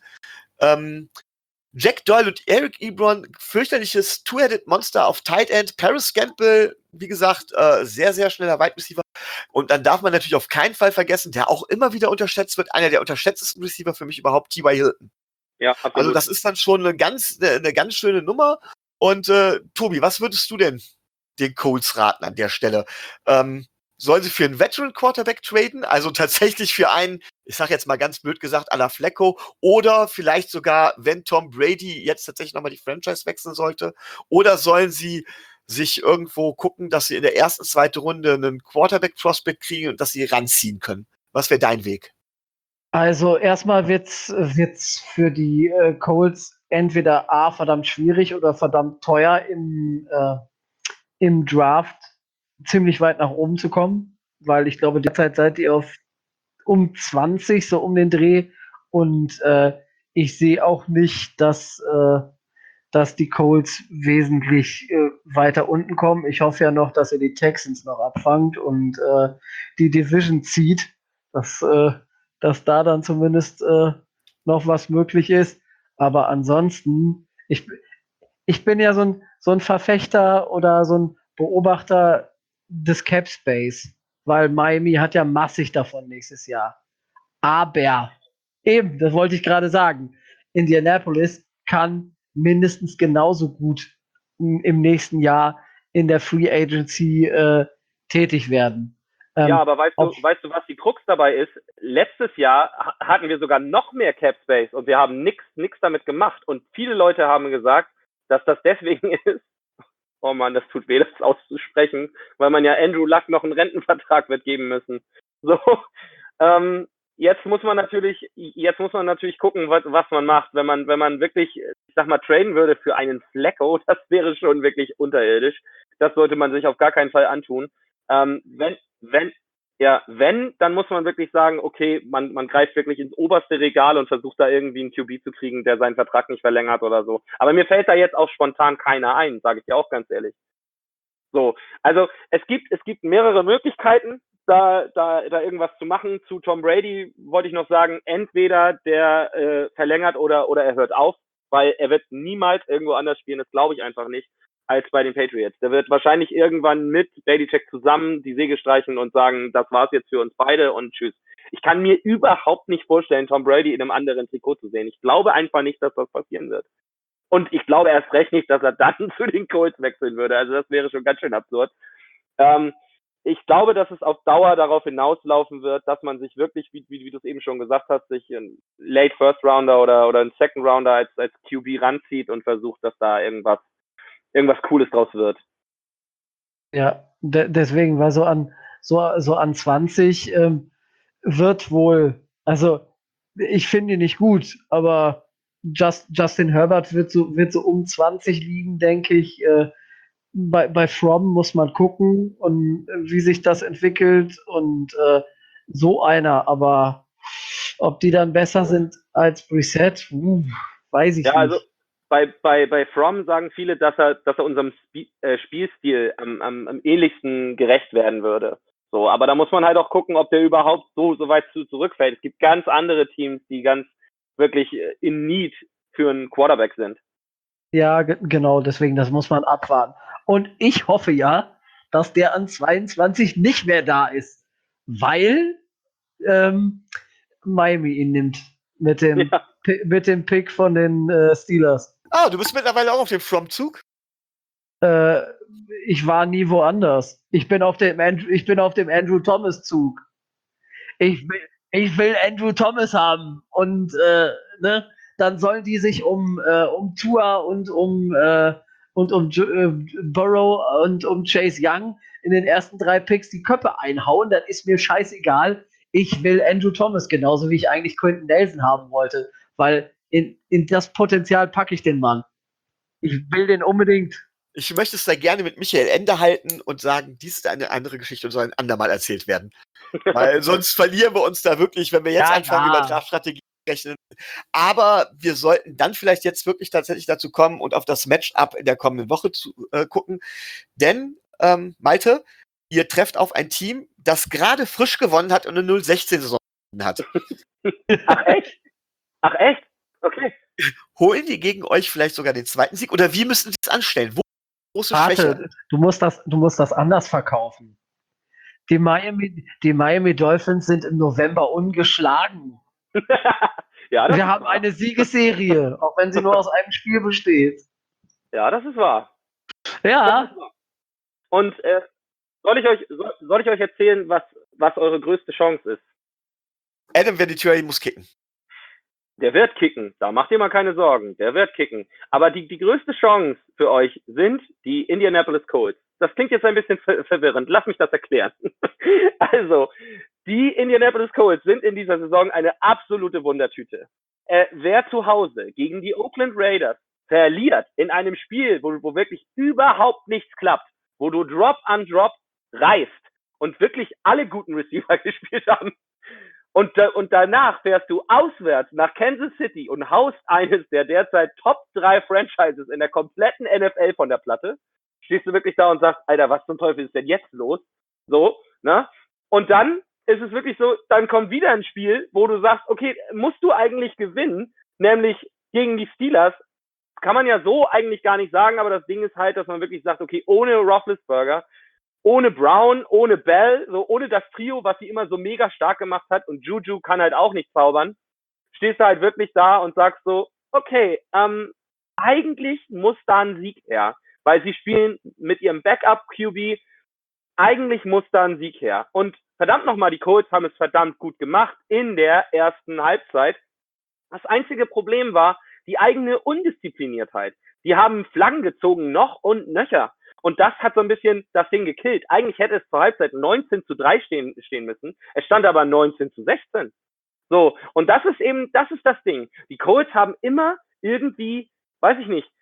[SPEAKER 1] Jack Doyle und Eric Ebron, fürchterliches Two-Headed Monster auf Tight End. Paris Campbell, wie gesagt, sehr, sehr schneller Wide Receiver. Und dann darf man natürlich auf keinen Fall vergessen, der auch immer wieder unterschätzt wird, einer der unterschätztesten Receiver für mich überhaupt, T.Y. Hilton.
[SPEAKER 4] Ja, absolut.
[SPEAKER 1] Also das ist dann schon eine ganz schöne Nummer. Und Tobi, was würdest du denn den Colts raten an der Stelle? sollen sie für einen Veteran-Quarterback traden, also tatsächlich für einen, ich sag jetzt mal ganz blöd gesagt, à la Flacco, oder vielleicht sogar, wenn Tom Brady jetzt tatsächlich nochmal die Franchise wechseln sollte, oder sollen sie sich irgendwo gucken, dass sie in der ersten, zweiten Runde einen Quarterback-Prospect kriegen und dass sie ranziehen können? Was wäre dein Weg?
[SPEAKER 2] Also erstmal wird's für die Colts entweder A, verdammt schwierig oder verdammt teuer im Draft ziemlich weit nach oben zu kommen, weil ich glaube, derzeit seid ihr auf um 20, so um den Dreh. Und ich sehe auch nicht, dass die Colts wesentlich weiter unten kommen. Ich hoffe ja noch, dass ihr die Texans noch abfangt und die Division zieht, dass da dann zumindest noch was möglich ist. Aber ansonsten, ich bin ja so ein Verfechter oder so ein Beobachter des Cap Space, weil Miami hat ja massig davon nächstes Jahr. Aber eben, das wollte ich gerade sagen, Indianapolis kann mindestens genauso gut im nächsten Jahr in der Free Agency tätig werden.
[SPEAKER 4] Ja, aber weißt du, was die Krux dabei ist? Letztes Jahr hatten wir sogar noch mehr Cap Space und wir haben nix damit gemacht. Und viele Leute haben gesagt, dass das deswegen ist, oh man, das tut weh, das auszusprechen, weil man ja Andrew Luck noch einen Rentenvertrag wird geben müssen. So, jetzt muss man natürlich gucken, was man macht. Wenn man wirklich, ich sag mal, traden würde für einen Flacco, das wäre schon wirklich unterirdisch. Das sollte man sich auf gar keinen Fall antun. Wenn, dann muss man wirklich sagen, okay, man greift wirklich ins oberste Regal und versucht da irgendwie einen QB zu kriegen, der seinen Vertrag nicht verlängert oder so. Aber mir fällt da jetzt auch spontan keiner ein, sage ich dir auch ganz ehrlich. So, also es gibt mehrere Möglichkeiten, da irgendwas zu machen. Zu Tom Brady wollte ich noch sagen, entweder der verlängert oder er hört auf, weil er wird niemals irgendwo anders spielen, das glaube ich einfach nicht, als bei den Patriots. Der wird wahrscheinlich irgendwann mit Belichick zusammen die Säge streichen und sagen, das war's jetzt für uns beide und tschüss. Ich kann mir überhaupt nicht vorstellen, Tom Brady in einem anderen Trikot zu sehen. Ich glaube einfach nicht, dass das passieren wird. Und ich glaube erst recht nicht, dass er dann zu den Colts wechseln würde. Also das wäre schon ganz schön absurd. Ich glaube, dass es auf Dauer darauf hinauslaufen wird, dass man sich wirklich, wie du es eben schon gesagt hast, sich einen Late First Rounder oder einen Second Rounder als QB ranzieht und versucht, dass da irgendwas Cooles draus wird.
[SPEAKER 2] Ja, deswegen, weil so an 20 wird wohl, also ich finde ihn nicht gut, aber Justin Herbert wird so um 20 liegen, denke ich. Bei Fromm muss man gucken und wie sich das entwickelt und so einer, aber ob die dann besser sind als Brissett, weiß ich nicht.
[SPEAKER 4] Also bei Fromm sagen viele, dass er unserem Spielstil am ähnlichsten gerecht werden würde. So, aber da muss man halt auch gucken, ob der überhaupt so weit zurückfällt. Es gibt ganz andere Teams, die ganz wirklich in Need für einen Quarterback sind.
[SPEAKER 2] Ja, genau, deswegen, das muss man abwarten. Und ich hoffe ja, dass der an 22 nicht mehr da ist, weil Miami ihn nimmt mit dem Pick von den Steelers.
[SPEAKER 1] Ah, du bist mittlerweile auch auf dem From-Zug?
[SPEAKER 2] Ich war nie woanders. Ich bin auf dem Andrew Thomas Zug. Ich will Andrew Thomas haben und dann sollen die sich um Tua und um Burrow und um Chase Young in den ersten 3 Picks die Köpfe einhauen. Das ist mir scheißegal. Ich will Andrew Thomas, genauso wie ich eigentlich Quentin Nelson haben wollte, weil in das Potenzial packe ich den Mann. Ich will den unbedingt.
[SPEAKER 1] Ich möchte es da gerne mit Michael Ende halten und sagen, dies ist eine andere Geschichte und soll ein andermal erzählt werden. Weil sonst verlieren wir uns da wirklich, wenn wir jetzt anfangen, über Draftstrategie zu rechnen. Aber wir sollten dann vielleicht jetzt wirklich tatsächlich dazu kommen und auf das Matchup in der kommenden Woche zu gucken. Denn, Malte, ihr trefft auf ein Team, das gerade frisch gewonnen hat und eine 0-16-Saison hat.
[SPEAKER 4] Ach echt? Okay.
[SPEAKER 1] Holen die gegen euch vielleicht sogar den zweiten Sieg? Oder wie müssen sie es anstellen? Wo große Schwäche?
[SPEAKER 2] Warte, du musst das anders verkaufen. Die Miami Dolphins sind im November ungeschlagen.
[SPEAKER 4] Ja,
[SPEAKER 2] Wir haben eine Siegesserie, auch wenn sie nur aus einem Spiel besteht.
[SPEAKER 4] Ja, das ist wahr.
[SPEAKER 2] Ja.
[SPEAKER 4] Und Soll ich euch erzählen, was eure größte Chance ist?
[SPEAKER 1] Adam Vinatieri muss kicken.
[SPEAKER 4] Der wird kicken, da macht ihr mal keine Sorgen, der wird kicken. Aber die größte Chance für euch sind die Indianapolis Colts. Das klingt jetzt ein bisschen verwirrend, lass mich das erklären. Also, die Indianapolis Colts sind in dieser Saison eine absolute Wundertüte. Wer zu Hause gegen die Oakland Raiders verliert in einem Spiel, wo wirklich überhaupt nichts klappt, wo du Drop an Drop reißt und wirklich alle guten Receiver gespielt haben, und danach fährst du auswärts nach Kansas City und haust eines der derzeit Top 3 Franchises in der kompletten NFL von der Platte, stehst du wirklich da und sagst, Alter, was zum Teufel ist denn jetzt los? So, ne? Und dann ist es wirklich so, dann kommt wieder ein Spiel, wo du sagst, okay, musst du eigentlich gewinnen, nämlich gegen die Steelers. Kann man ja so eigentlich gar nicht sagen, aber das Ding ist halt, dass man wirklich sagt, okay, ohne Roethlisberger, ohne Brown, ohne Bell, so ohne das Trio, was sie immer so mega stark gemacht hat, und Juju kann halt auch nicht zaubern, stehst du halt wirklich da und sagst so, okay, eigentlich muss da ein Sieg her, weil sie spielen mit ihrem Backup-QB, eigentlich muss da ein Sieg her. Und verdammt nochmal, die Colts haben es verdammt gut gemacht in der ersten Halbzeit. Das einzige Problem war die eigene Undiszipliniertheit. Die haben Flaggen gezogen, noch und nöcher. Und das hat so ein bisschen das Ding gekillt. Eigentlich hätte es zur Halbzeit 19-3 stehen müssen. Es stand aber 19-16. So, und das ist das Ding. Die Colts haben immer irgendwie, weiß ich nicht,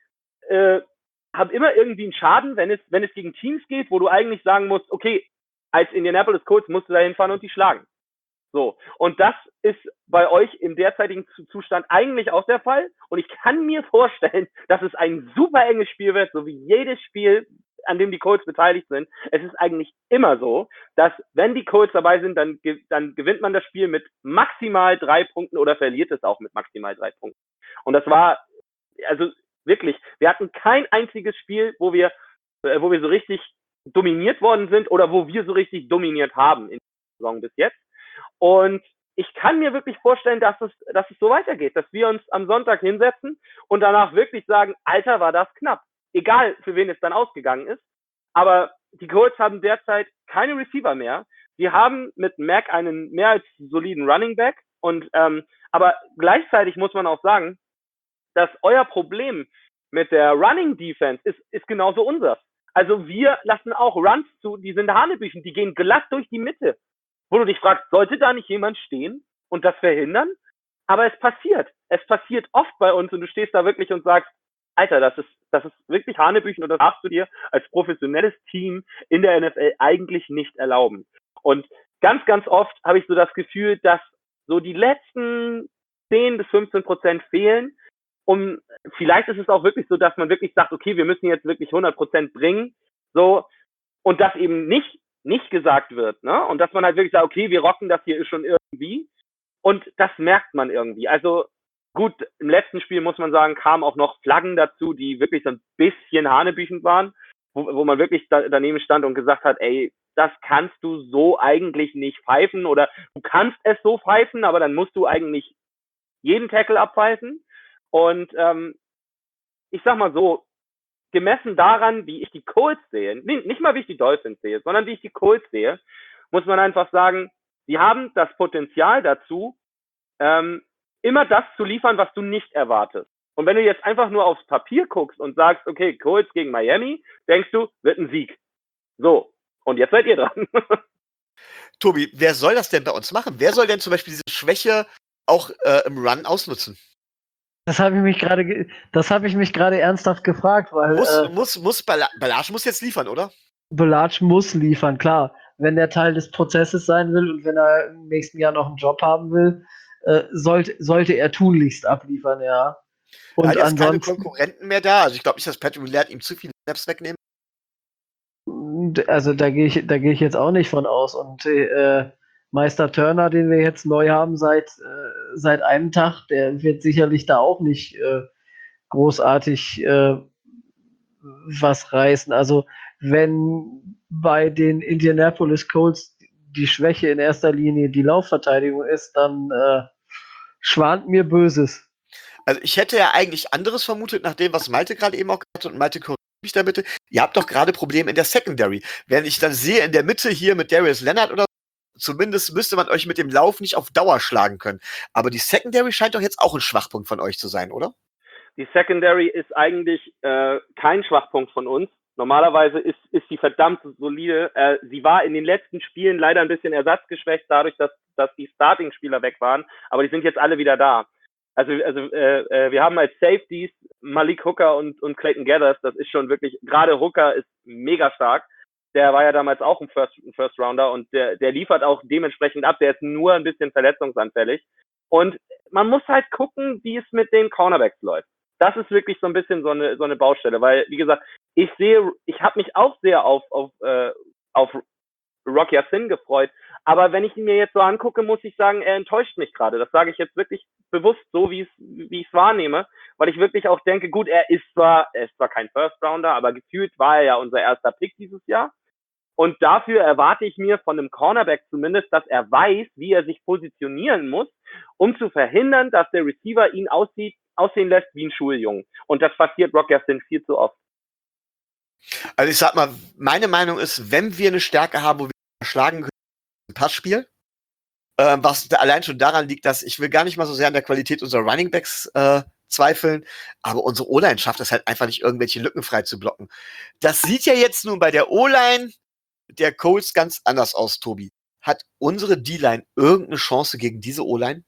[SPEAKER 4] haben immer irgendwie einen Schaden, wenn es gegen Teams geht, wo du eigentlich sagen musst, okay, als Indianapolis Colts musst du da hinfahren und die schlagen. So, und das ist bei euch im derzeitigen Zustand eigentlich auch der Fall. Und ich kann mir vorstellen, dass es ein super enges Spiel wird, so wie jedes Spiel, an dem die Colts beteiligt sind. Es ist eigentlich immer so, dass wenn die Colts dabei sind, dann gewinnt man das Spiel mit maximal 3 Punkten oder verliert es auch mit maximal 3 Punkten. Und das war, also wirklich, wir hatten kein einziges Spiel, wo wir so richtig dominiert worden sind oder wo wir so richtig dominiert haben in der Saison bis jetzt. Und ich kann mir wirklich vorstellen, dass es so weitergeht, dass wir uns am Sonntag hinsetzen und danach wirklich sagen, Alter, war das knapp. Egal, für wen es dann ausgegangen ist. Aber die Colts haben derzeit keine Receiver mehr. Sie haben mit Mac einen mehr als soliden Running Back. Aber gleichzeitig muss man auch sagen, dass euer Problem mit der Running Defense ist genauso unseres. Also wir lassen auch Runs zu, die sind Hanebüchen, die gehen glatt durch die Mitte. Wo du dich fragst, sollte da nicht jemand stehen und das verhindern? Aber es passiert. Es passiert oft bei uns und du stehst da wirklich und sagst, Alter, das ist wirklich Hanebüchen und das darfst du dir als professionelles Team in der NFL eigentlich nicht erlauben. Und ganz, ganz oft habe ich so das Gefühl, dass so die letzten 10-15% fehlen. Vielleicht ist es auch wirklich so, dass man wirklich sagt, okay, wir müssen jetzt wirklich 100% bringen. So, und das eben nicht gesagt wird, ne? Und dass man halt wirklich sagt, okay, wir rocken das hier schon irgendwie. Und das merkt man irgendwie. Also gut, im letzten Spiel muss man sagen, kamen auch noch Flaggen dazu, die wirklich so ein bisschen hanebüchend waren, wo man wirklich daneben stand und gesagt hat, ey, das kannst du so eigentlich nicht pfeifen oder du kannst es so pfeifen, aber dann musst du eigentlich jeden Tackle abpfeifen. Und ich sag mal so, gemessen daran, wie ich die Colts sehe, nicht mal wie ich die Dolphins sehe, sondern wie ich die Colts sehe, muss man einfach sagen, sie haben das Potenzial dazu, immer das zu liefern, was du nicht erwartest. Und wenn du jetzt einfach nur aufs Papier guckst und sagst, okay, Colts gegen Miami, denkst du, wird ein Sieg. So, und jetzt seid ihr dran.
[SPEAKER 1] Tobi, wer soll das denn bei uns machen? Wer soll denn zum Beispiel diese Schwäche auch im Run ausnutzen?
[SPEAKER 2] Das habe ich mich gerade ernsthaft gefragt, weil
[SPEAKER 1] Ballage muss jetzt liefern, oder?
[SPEAKER 2] Bellage muss liefern, klar. Wenn der Teil des Prozesses sein will und wenn er im nächsten Jahr noch einen Job haben will, sollte er tunlichst abliefern, ja. Und
[SPEAKER 1] jetzt
[SPEAKER 2] ansonsten
[SPEAKER 1] keine Konkurrenten mehr da. Also ich glaube nicht, dass Patrick Willard ihm zu viele Snaps wegnehmen.
[SPEAKER 2] Also da gehe ich jetzt auch nicht von aus. Und Meister Turner, den wir jetzt neu haben seit einem Tag, der wird sicherlich da auch nicht großartig was reißen. Also wenn bei den Indianapolis Colts die Schwäche in erster Linie die Laufverteidigung ist, dann schwant mir Böses.
[SPEAKER 1] Also ich hätte ja eigentlich anderes vermutet, nach dem, was Malte gerade eben auch gesagt hat, und Malte mich da bitte. Ihr habt doch gerade Probleme in der Secondary. Wenn ich dann sehe, in der Mitte hier mit Darius Leonard oder zumindest müsste man euch mit dem Lauf nicht auf Dauer schlagen können. Aber die Secondary scheint doch jetzt auch ein Schwachpunkt von euch zu sein, oder?
[SPEAKER 4] Die Secondary ist eigentlich kein Schwachpunkt von uns. Normalerweise ist sie verdammt solide. Sie war in den letzten Spielen leider ein bisschen ersatzgeschwächt, dadurch, dass die Starting-Spieler weg waren. Aber die sind jetzt alle wieder da. Also wir haben als Safeties Malik Hooker und Clayton Gathers. Das ist schon wirklich, gerade Hooker ist mega stark. Der war ja damals auch ein First Rounder und der liefert auch dementsprechend ab. Der ist nur ein bisschen verletzungsanfällig. Und man muss halt gucken, wie es mit den Cornerbacks läuft. Das ist wirklich so ein bisschen so eine Baustelle, weil, wie gesagt, ich habe mich auch sehr auf Rock Ya-Sin gefreut, aber wenn ich ihn mir jetzt so angucke, muss ich sagen, er enttäuscht mich gerade. Das sage ich jetzt wirklich bewusst so, wie ich es wahrnehme, weil ich wirklich auch denke, gut, er ist zwar kein First Rounder, aber gefühlt war er ja unser erster Pick dieses Jahr. Und dafür erwarte ich mir von einem Cornerback zumindest, dass er weiß, wie er sich positionieren muss, um zu verhindern, dass der Receiver ihn aussehen lässt wie ein Schuljungen. Und das passiert Rock Ya-Sin viel zu oft.
[SPEAKER 1] Also ich sag mal, meine Meinung ist, wenn wir eine Stärke haben, wo wir schlagen können, ein Passspiel, was allein schon daran liegt, dass ich will gar nicht mal so sehr an der Qualität unserer Runningbacks zweifeln, aber unsere O-Line schafft es halt einfach nicht, irgendwelche Lücken frei zu blocken. Das sieht ja jetzt nun bei der O-Line der Colts ganz anders aus, Tobi. Hat unsere D-Line irgendeine Chance gegen diese O-Line?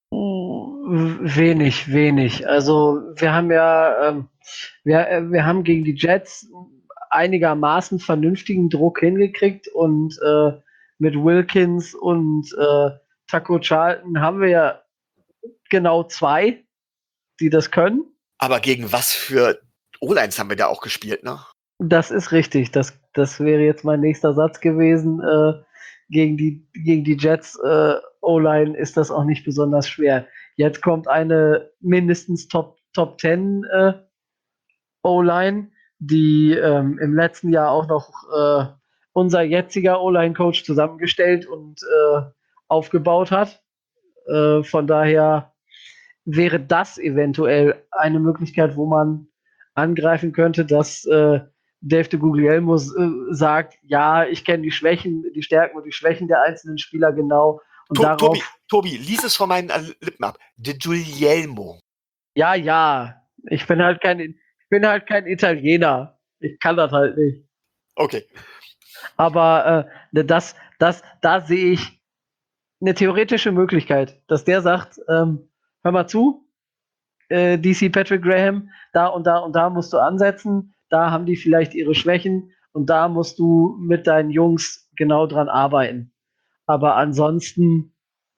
[SPEAKER 2] Wenig. Also wir haben ja, wir haben gegen die Jets einigermaßen vernünftigen Druck hingekriegt und mit Wilkins und Taco Charlton haben wir ja genau 2, die das können.
[SPEAKER 1] Aber gegen was für O-Lines haben wir da auch gespielt, ne?
[SPEAKER 2] Das ist richtig. Das wäre jetzt mein nächster Satz gewesen. Gegen die Jets O-Line ist das auch nicht besonders schwer. Jetzt kommt eine mindestens Top 10 O-Line, die im letzten Jahr auch noch unser jetziger O-Line-Coach zusammengestellt und aufgebaut hat. Von daher wäre das eventuell eine Möglichkeit, wo man angreifen könnte, dass Dave de Guglielmo sagt, ja, ich kenne die Stärken und die Schwächen der einzelnen Spieler genau. Und
[SPEAKER 1] Tobi, lies es von meinen Lippen ab. De Guglielmo.
[SPEAKER 2] Ja. Ich bin halt kein Italiener. Ich kann das halt nicht.
[SPEAKER 1] Okay.
[SPEAKER 2] Aber da sehe ich eine theoretische Möglichkeit, dass der sagt, hör mal zu, DC Patrick Graham, da und da musst du ansetzen, da haben die vielleicht ihre Schwächen und da musst du mit deinen Jungs genau dran arbeiten. Aber ansonsten,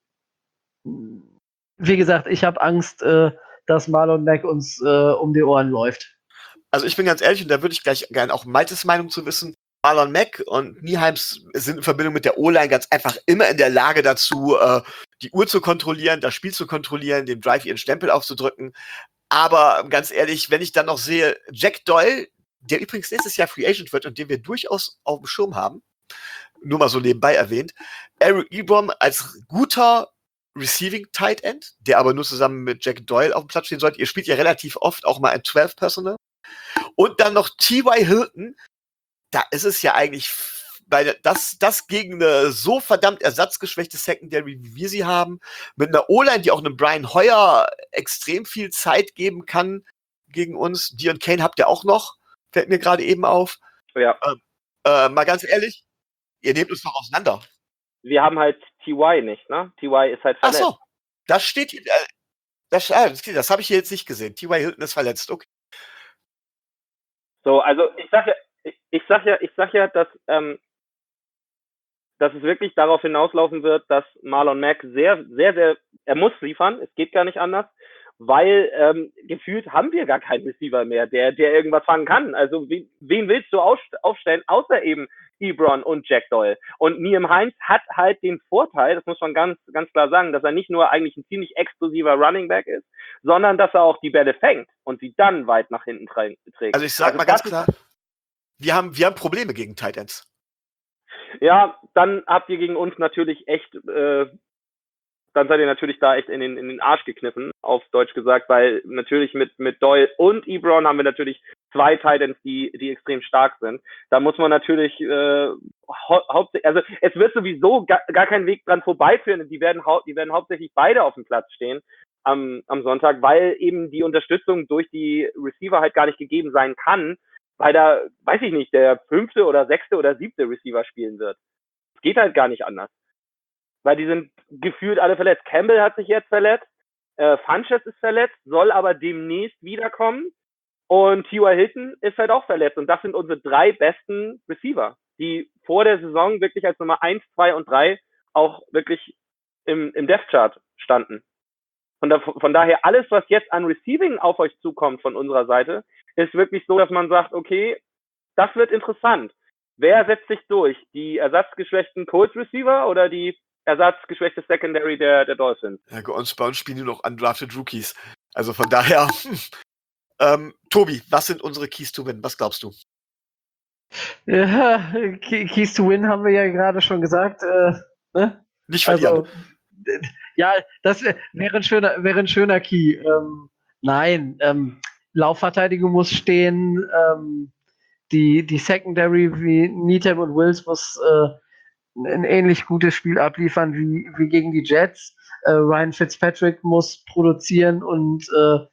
[SPEAKER 2] wie gesagt, ich habe Angst, dass Marlon Mack uns um die Ohren läuft.
[SPEAKER 1] Also ich bin ganz ehrlich, und da würde ich gleich gerne auch Maltes Meinung zu wissen. Marlon Mack und Nieheims sind in Verbindung mit der O-Line ganz einfach immer in der Lage dazu, die Uhr zu kontrollieren, das Spiel zu kontrollieren, dem Drive ihren Stempel aufzudrücken. Aber ganz ehrlich, wenn ich dann noch sehe, Jack Doyle, der übrigens nächstes Jahr Free Agent wird und den wir durchaus auf dem Schirm haben, nur mal so nebenbei erwähnt, Eric Ebron als guter Receiving Tight End, der aber nur zusammen mit Jack Doyle auf dem Platz stehen sollte. Ihr spielt ja relativ oft auch mal ein 12 Personal. Und dann noch T.Y. Hilton. Da ist es ja eigentlich das gegen eine so verdammt ersatzgeschwächte Secondary, wie wir sie haben, mit einer O-Line, die auch einem Brian Hoyer extrem viel Zeit geben kann gegen uns. Dion Kane habt ihr auch noch, fällt mir gerade eben auf.
[SPEAKER 4] Ja.
[SPEAKER 1] Mal ganz ehrlich, ihr nehmt uns doch auseinander.
[SPEAKER 4] Wir haben halt TY nicht, ne? TY ist halt verletzt. Ach so,
[SPEAKER 1] das steht hier, das habe ich hier jetzt nicht gesehen. T.Y. Hilton ist verletzt, okay.
[SPEAKER 4] So, also ich sag ja, dass es wirklich darauf hinauslaufen wird, dass Marlon Mack sehr, sehr, sehr, er muss liefern, es geht gar nicht anders, weil gefühlt haben wir gar keinen Receiver mehr, der irgendwas fangen kann. Also wen willst du aufstellen, außer eben Ebron und Jack Doyle? Und Nyheim Hines hat halt den Vorteil, das muss man ganz, ganz klar sagen, dass er nicht nur eigentlich ein ziemlich explosiver Running Back ist, sondern dass er auch die Bälle fängt und sie dann weit nach hinten trägt.
[SPEAKER 1] Also ich sag mal ganz klar, wir haben Probleme gegen Tight Ends.
[SPEAKER 4] Ja, dann habt ihr gegen uns natürlich echt dann seid ihr natürlich da echt in den Arsch gekniffen, auf Deutsch gesagt, weil natürlich mit Doyle und Ebron haben wir natürlich 2 Titans, die extrem stark sind. Da muss man natürlich hauptsächlich, also es wird sowieso gar kein Weg dran vorbeiführen. Die werden hauptsächlich beide auf dem Platz stehen am Sonntag, weil eben die Unterstützung durch die Receiver halt gar nicht gegeben sein kann, weil da, weiß ich nicht, der 5. oder 6. oder 7. Receiver spielen wird. Es geht halt gar nicht anders. Weil die sind gefühlt alle verletzt. Campbell hat sich jetzt verletzt, Funchess ist verletzt, soll aber demnächst wiederkommen. Und T.Y. Hilton ist halt auch verletzt. Und das sind unsere 3 besten Receiver, die vor der Saison wirklich als Nummer 1, 2 und 3 auch wirklich im Depth-Chart standen. Und von daher, alles, was jetzt an Receiving auf euch zukommt von unserer Seite, ist wirklich so, dass man sagt, okay, das wird interessant. Wer setzt sich durch? Die ersatzgeschwächten Colts Receiver oder die ersatzgeschwächte Secondary der Dolphins?
[SPEAKER 1] Ja, bei uns spielen die noch undrafted Rookies. Also von daher, Tobi, was sind unsere Keys to Win? Was glaubst du?
[SPEAKER 2] Ja, Keys to Win haben wir ja gerade schon gesagt. Ne?
[SPEAKER 1] Nicht verlieren.
[SPEAKER 2] Also, ja, das wäre ein schöner Key. Nein, Laufverteidigung muss stehen. Die Secondary wie Needham und Wills muss ein ähnlich gutes Spiel abliefern wie gegen die Jets. Ryan Fitzpatrick muss produzieren und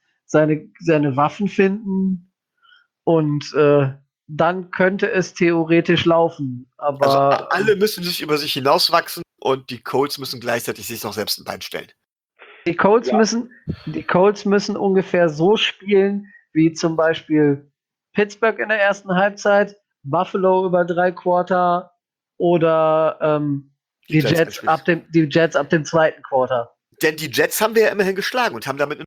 [SPEAKER 2] seine Waffen finden. Und dann könnte es theoretisch laufen. Aber
[SPEAKER 1] Also alle müssen sich über sich hinauswachsen und die Colts müssen gleichzeitig sich noch selbst ein Bein stellen.
[SPEAKER 2] die Colts müssen ungefähr so spielen, wie zum Beispiel Pittsburgh in der ersten Halbzeit, Buffalo über 3 Quarter oder die Jets ab dem zweiten Quarter.
[SPEAKER 1] Denn die Jets haben wir ja immerhin geschlagen und haben damit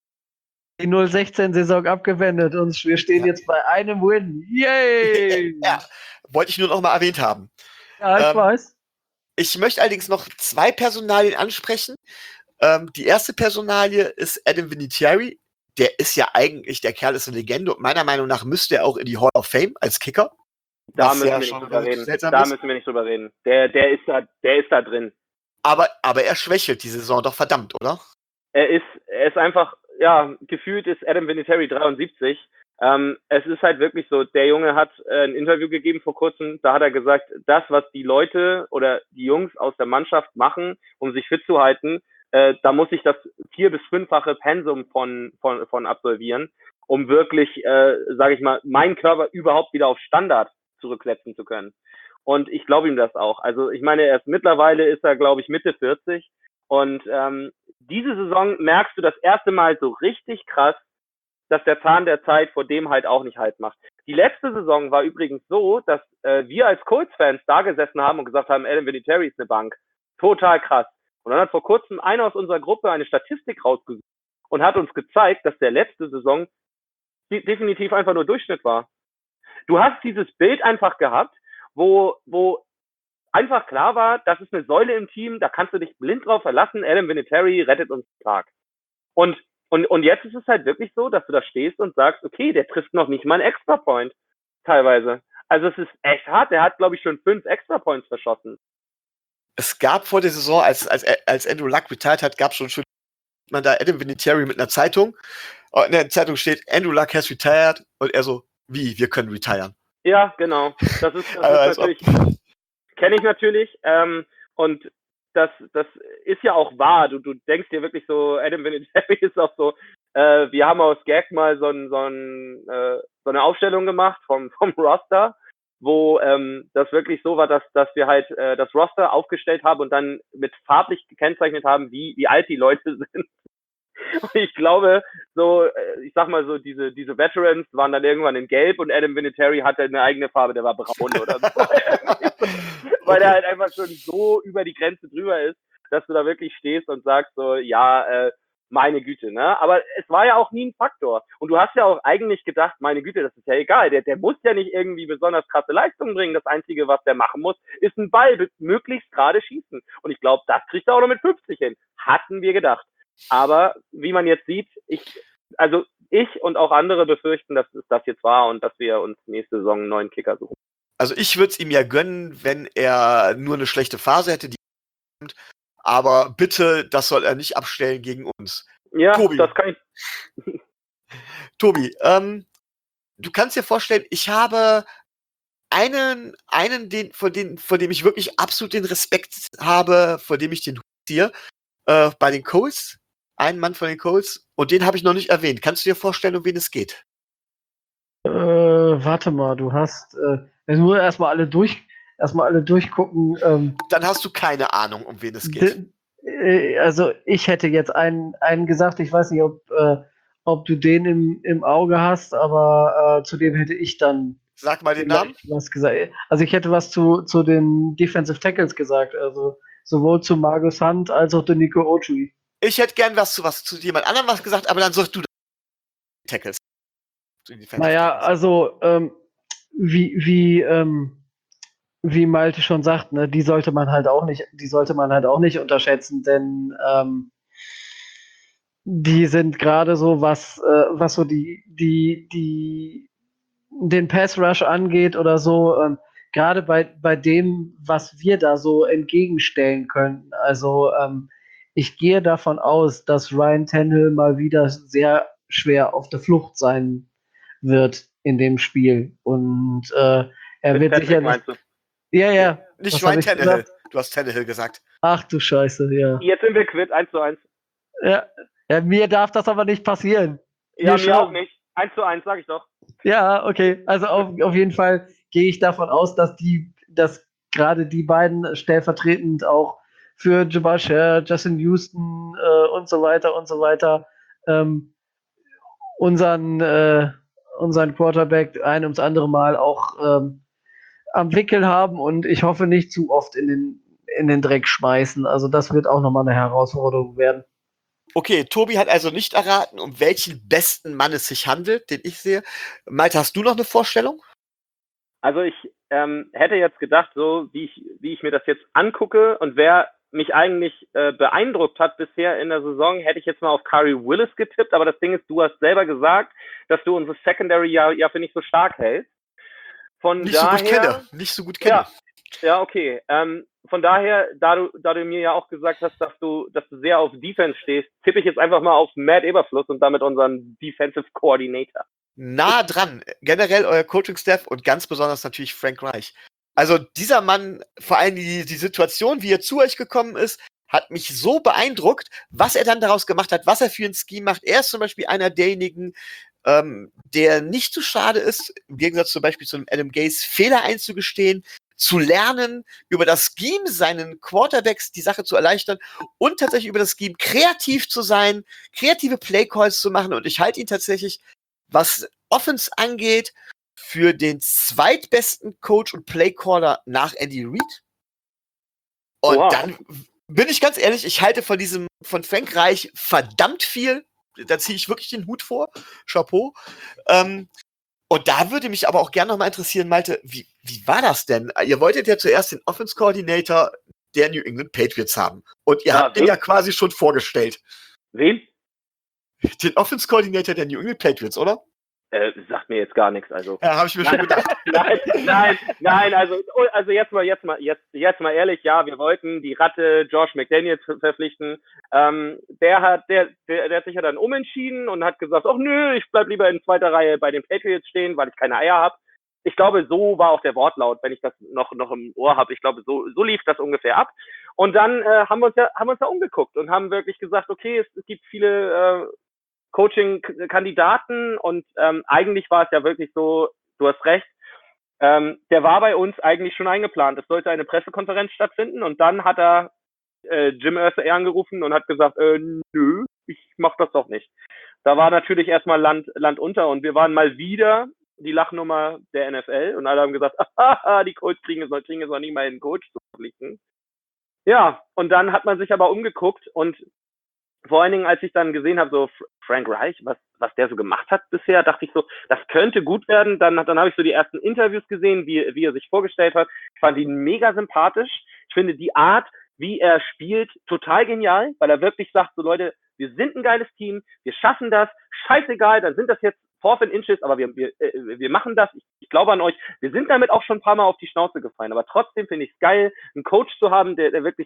[SPEAKER 2] Die 0-16-Saison abgewendet und wir stehen jetzt bei einem Win. Yay!
[SPEAKER 1] Ja, wollte ich nur noch mal erwähnt haben.
[SPEAKER 2] Ja, ich weiß.
[SPEAKER 1] Ich möchte allerdings noch 2 Personalien ansprechen. Die erste Personalie ist Adam Vinatieri. Der ist ja eigentlich, der Kerl ist eine Legende und meiner Meinung nach müsste er auch in die Hall of Fame als Kicker.
[SPEAKER 4] Da müssen wir nicht drüber reden. Da müssen wir nicht drüber reden. Der ist da drin.
[SPEAKER 1] Aber er schwächelt die Saison doch verdammt, oder?
[SPEAKER 4] Er ist einfach, ja, gefühlt ist Adam Vinatieri 73. Es ist halt wirklich so, der Junge hat ein Interview gegeben vor kurzem, da hat er gesagt, das, was die Leute oder die Jungs aus der Mannschaft machen, um sich fit zu halten, da muss ich das 4- bis 5-fache Pensum von absolvieren, um wirklich, sage ich mal, meinen Körper überhaupt wieder auf Standard zurücksetzen zu können. Und ich glaube ihm das auch. Also ich meine, mittlerweile ist er, glaube ich, Mitte 40. Und diese Saison merkst du das erste Mal so richtig krass, dass der Zahn der Zeit vor dem halt auch nicht Halt macht. Die letzte Saison war übrigens so, dass wir als Colts-Fans da gesessen haben und gesagt haben, Adam Vinatieri ist eine Bank. Total krass. Und dann hat vor kurzem einer aus unserer Gruppe eine Statistik rausgesucht und hat uns gezeigt, dass der letzte Saison definitiv einfach nur Durchschnitt war. Du hast dieses Bild einfach gehabt, wo einfach klar war, das ist eine Säule im Team, da kannst du dich blind drauf verlassen, Adam Vinatieri rettet uns den Tag. Und jetzt ist es halt wirklich so, dass du da stehst und sagst, okay, der trifft noch nicht mal einen Extra-Point, teilweise. Also es ist echt hart, der hat, glaube ich, schon 5 Extra-Points verschossen.
[SPEAKER 1] Es gab vor der Saison, als Andrew Luck retired hat, gab es schon man da Adam Vinatieri mit einer Zeitung. In der Zeitung steht, Andrew Luck has retired und er so, wie, wir können retiren.
[SPEAKER 4] Ja, genau. Das ist natürlich, kenne ich natürlich. Und das ist ja auch wahr. Du denkst dir wirklich so, Adam Vinatieri ist auch so, wir haben aus Gag mal so eine Aufstellung gemacht vom Roster, wo das wirklich so war, dass wir halt das Roster aufgestellt haben und dann mit farblich gekennzeichnet haben, wie alt die Leute sind. Und ich glaube, so, ich sag mal so, diese Veterans waren dann irgendwann in Gelb und Adam Vinatieri hatte eine eigene Farbe, der war braun oder so. Weil er halt einfach schon so über die Grenze drüber ist, dass du da wirklich stehst und sagst so, ja, meine Güte, ne? Aber es war ja auch nie ein Faktor. Und du hast ja auch eigentlich gedacht, meine Güte, das ist ja egal. Der muss ja nicht irgendwie besonders krasse Leistungen bringen. Das Einzige, was der machen muss, ist einen Ball möglichst gerade schießen. Und ich glaube, das kriegt er auch noch mit 50 hin. Hatten wir gedacht. Aber wie man jetzt sieht, ich und auch andere befürchten, dass es das jetzt war und dass wir uns nächste Saison einen neuen Kicker suchen.
[SPEAKER 1] Also ich würde es ihm ja gönnen, wenn er nur eine schlechte Phase hätte, Aber bitte, das soll er nicht abstellen gegen uns.
[SPEAKER 4] Ja,
[SPEAKER 1] Tobi.
[SPEAKER 4] das kann ich.
[SPEAKER 1] Tobi, du kannst dir vorstellen, ich habe einen von dem ich wirklich absolut den Respekt habe, vor dem ich den Hut ziehe, bei den Colts, einen Mann von den Colts, und den habe ich noch nicht erwähnt. Kannst du dir vorstellen, um wen es geht?
[SPEAKER 2] Warte mal, du hast jetzt nur erstmal alle durchgucken.
[SPEAKER 1] Dann hast du keine Ahnung, um wen es geht.
[SPEAKER 2] Also ich hätte jetzt einen gesagt, ich weiß nicht, ob du den im Auge hast, aber zu dem hätte ich dann
[SPEAKER 1] Sag mal den Namen.
[SPEAKER 2] was gesagt. Also ich hätte was zu den Defensive Tackles gesagt, also sowohl zu Margus Hunt als auch zu Nico Otui.
[SPEAKER 1] Ich hätte gern was zu jemand anderem was gesagt, aber dann sagst du Tackles.
[SPEAKER 2] Naja, also wie Malte schon sagt, ne, die sollte man halt auch nicht unterschätzen, denn die sind gerade so, was so den Pass Rush angeht oder so, gerade bei dem, was wir da so entgegenstellen könnten. Also ich gehe davon aus, dass Ryan Tannehill mal wieder sehr schwer auf der Flucht sein wird in dem Spiel. Und er wird
[SPEAKER 4] Patrick,
[SPEAKER 2] sicherlich.
[SPEAKER 4] meinst du?
[SPEAKER 2] Ja.
[SPEAKER 1] Nicht
[SPEAKER 2] Was hab
[SPEAKER 1] Ryan
[SPEAKER 2] ich
[SPEAKER 1] Tannehill.
[SPEAKER 2] gesagt?
[SPEAKER 1] Du hast Tannehill gesagt.
[SPEAKER 2] Ach du Scheiße, ja.
[SPEAKER 4] Jetzt sind wir quitt, 1:1.
[SPEAKER 2] Ja, mir darf das aber nicht passieren.
[SPEAKER 4] Ja,
[SPEAKER 2] Mir
[SPEAKER 4] mir auch
[SPEAKER 2] schon.
[SPEAKER 4] nicht. 1:1, sag ich doch.
[SPEAKER 2] Ja, okay. Also auf jeden Fall gehe ich davon aus, dass gerade die beiden stellvertretend auch für Jabbar Share, Justin Houston und so weiter unseren Quarterback ein ums andere Mal auch am Wickel haben und ich hoffe nicht zu oft in den Dreck schmeißen. Also das wird auch nochmal eine Herausforderung werden.
[SPEAKER 1] Okay, Tobi hat also nicht erraten, um welchen besten Mann es sich handelt, den ich sehe. Malte, hast du noch eine Vorstellung?
[SPEAKER 4] Also ich hätte jetzt gedacht, so wie ich mir das jetzt angucke und wer mich eigentlich beeindruckt hat bisher in der Saison, hätte ich jetzt mal auf Kari Willis getippt, aber das Ding ist, du hast selber gesagt, dass du unsere Secondary ja für nicht so stark hältst.
[SPEAKER 1] Nicht so gut kenne.
[SPEAKER 4] Ja, okay. Von daher, da du mir ja auch gesagt hast, dass du sehr auf Defense stehst, tippe ich jetzt einfach mal auf Matt Eberfluss und damit unseren Defensive Coordinator.
[SPEAKER 1] Nah dran. Generell euer Coaching-Staff und ganz besonders natürlich Frank Reich. Also dieser Mann, vor allem die Situation, wie er zu euch gekommen ist, hat mich so beeindruckt, was er dann daraus gemacht hat, was er für ein Scheme macht. Er ist zum Beispiel einer derjenigen, der nicht zu schade ist, im Gegensatz zum Beispiel zu einem Adam Gase, Fehler einzugestehen, zu lernen, über das Scheme seinen Quarterbacks die Sache zu erleichtern und tatsächlich über das Scheme kreativ zu sein, kreative Playcalls zu machen. Und ich halte ihn tatsächlich, was Offense angeht, für den zweitbesten Coach und Playcaller nach Andy Reid. Und dann bin ich ganz ehrlich, ich halte von Frank Reich verdammt viel. Da ziehe ich wirklich den Hut vor. Chapeau. Und da würde mich aber auch gerne noch mal interessieren, Malte, wie war das denn? Ihr wolltet ja zuerst den Offense Coordinator der New England Patriots haben. Und ihr habt den ja quasi schon vorgestellt.
[SPEAKER 4] Wen?
[SPEAKER 1] Den Offense Coordinator der New England Patriots, oder?
[SPEAKER 4] Sagt mir jetzt gar nichts. Also.
[SPEAKER 1] Ja, habe ich mir schon gedacht.
[SPEAKER 4] Nein, also jetzt mal ehrlich, ja, wir wollten die Ratte Josh McDaniels verpflichten. Der hat sich ja dann umentschieden und hat gesagt, ach nö, ich bleib lieber in zweiter Reihe bei den Patriots stehen, weil ich keine Eier habe. Ich glaube, so war auch der Wortlaut, wenn ich das noch im Ohr habe. Ich glaube, so lief das ungefähr ab. Und dann haben wir uns ja umgeguckt und haben wirklich gesagt, okay, es gibt viele Coaching-Kandidaten und eigentlich war es ja wirklich so, du hast recht, der war bei uns eigentlich schon eingeplant. Es sollte eine Pressekonferenz stattfinden und dann hat er Jim Irsay angerufen und hat gesagt, nö, ich mach das doch nicht. Da war natürlich erstmal Land unter und wir waren mal wieder die Lachnummer der NFL und alle haben gesagt, die Colts kriegen es noch nicht mal einen Coach zu verpflichten. Ja, und dann hat man sich aber umgeguckt und vor allen Dingen, als ich dann gesehen habe, so Frank Reich, was der so gemacht hat bisher, dachte ich so, das könnte gut werden. Dann habe ich so die ersten Interviews gesehen, wie er sich vorgestellt hat. Ich fand ihn mega sympathisch. Ich finde die Art, wie er spielt, total genial, weil er wirklich sagt, so Leute, wir sind ein geiles Team, wir schaffen das, scheißegal, dann sind das jetzt 4 Inches, aber wir machen das, ich glaube an euch. Wir sind damit auch schon ein paar Mal auf die Schnauze gefallen, aber trotzdem finde ich es geil, einen Coach zu haben, der wirklich sagt,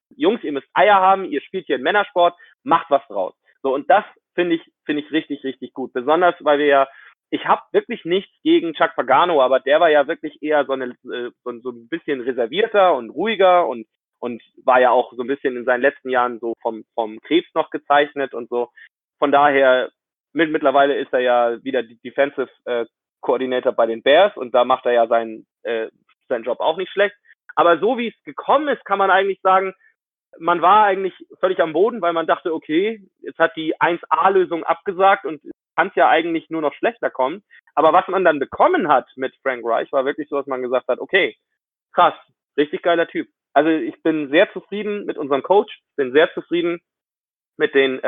[SPEAKER 4] Jungs, ihr müsst Eier haben, ihr spielt hier einen Männersport, macht was draus. So, und das finde ich richtig, richtig gut. Besonders, weil ich habe wirklich nichts gegen Chuck Pagano, aber der war ja wirklich eher so ein bisschen reservierter und ruhiger und war ja auch so ein bisschen in seinen letzten Jahren so vom Krebs noch gezeichnet und so. Von daher, mittlerweile ist er ja wieder Defensive Coordinator bei den Bears und da macht er ja seinen Job auch nicht schlecht. Aber so wie es gekommen ist, kann man eigentlich sagen, man war eigentlich völlig am Boden, weil man dachte, okay, jetzt hat die 1A-Lösung abgesagt und kann es ja eigentlich nur noch schlechter kommen. Aber was man dann bekommen hat mit Frank Reich, war wirklich so, dass man gesagt hat, okay, krass, richtig geiler Typ. Also ich bin sehr zufrieden mit unserem Coach, bin sehr zufrieden mit den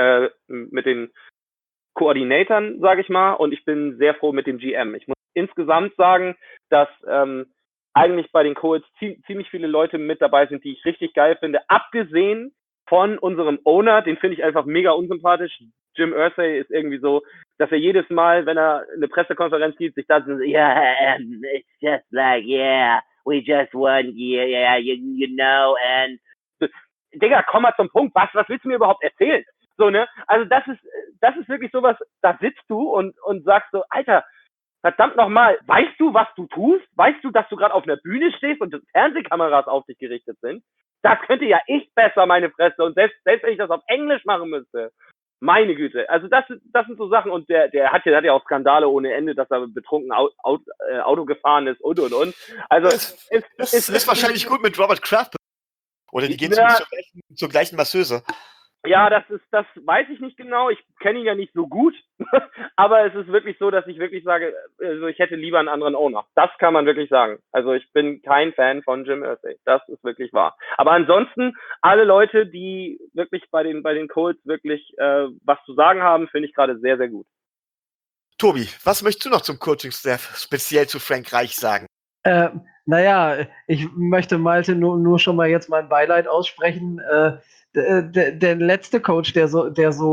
[SPEAKER 4] Koordinatoren, sage ich mal, und ich bin sehr froh mit dem GM. Ich muss insgesamt sagen, dass eigentlich bei den Colts ziemlich viele Leute mit dabei sind, die ich richtig geil finde, abgesehen von unserem Owner, den finde ich einfach mega unsympathisch. Jim Irsay ist irgendwie so, dass er jedes Mal, wenn er eine Pressekonferenz gibt, sich da so, yeah, it's just like, yeah, we just won, yeah, you know, and Digga, komm mal zum Punkt, was willst du mir überhaupt erzählen? So, ne? Also das ist wirklich sowas, da sitzt du und sagst so, Alter, verdammt nochmal, weißt du, was du tust? Weißt du, dass du gerade auf einer Bühne stehst und Fernsehkameras auf dich gerichtet sind? Das könnte ja ich besser, meine Fresse. Und selbst wenn ich das auf Englisch machen müsste. Meine Güte. Also das sind so Sachen. Und der hat ja auch Skandale ohne Ende, dass er betrunken Auto gefahren ist und. Also
[SPEAKER 1] es ist wahrscheinlich gut mit Robert Kraft. Oder die gehen zur gleichen Masseuse.
[SPEAKER 4] Ja, das weiß ich nicht genau. Ich kenne ihn ja nicht so gut. Aber es ist wirklich so, dass ich wirklich sage, also ich hätte lieber einen anderen Owner. Das kann man wirklich sagen. Also ich bin kein Fan von Jim Irsay. Das ist wirklich wahr. Aber ansonsten, alle Leute, die wirklich bei den Colts wirklich was zu sagen haben, finde ich gerade sehr, sehr gut.
[SPEAKER 1] Tobi, was möchtest du noch zum Coaching-Staff speziell zu Frank Reich sagen?
[SPEAKER 2] Naja, ich möchte Malte nur schon mal jetzt mein Beileid aussprechen. Der letzte Coach, der so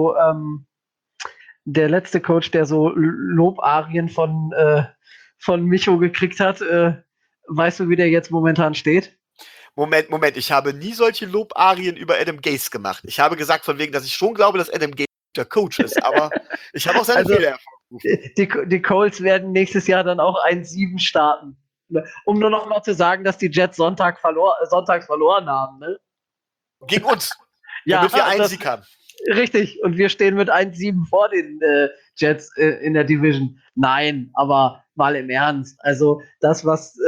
[SPEAKER 2] Lobarien von Micho gekriegt hat, weißt du, wie der jetzt momentan steht?
[SPEAKER 1] Moment, ich habe nie solche Lobarien über Adam Gase gemacht. Ich habe gesagt, von wegen, dass ich schon glaube, dass Adam Gase der Coach ist, aber ich habe auch seine Fehler hervorgerufen.
[SPEAKER 2] Die Colts werden nächstes Jahr dann auch 1-7 starten. Um nur noch mal zu sagen, dass die Jets sonntags verloren haben, ne?
[SPEAKER 1] Gegen uns.
[SPEAKER 2] Ja,
[SPEAKER 1] damit wir einen Sieg haben.
[SPEAKER 2] Richtig, und wir stehen mit 1-7 vor den Jets in der Division. Nein, aber mal im Ernst. Also das, was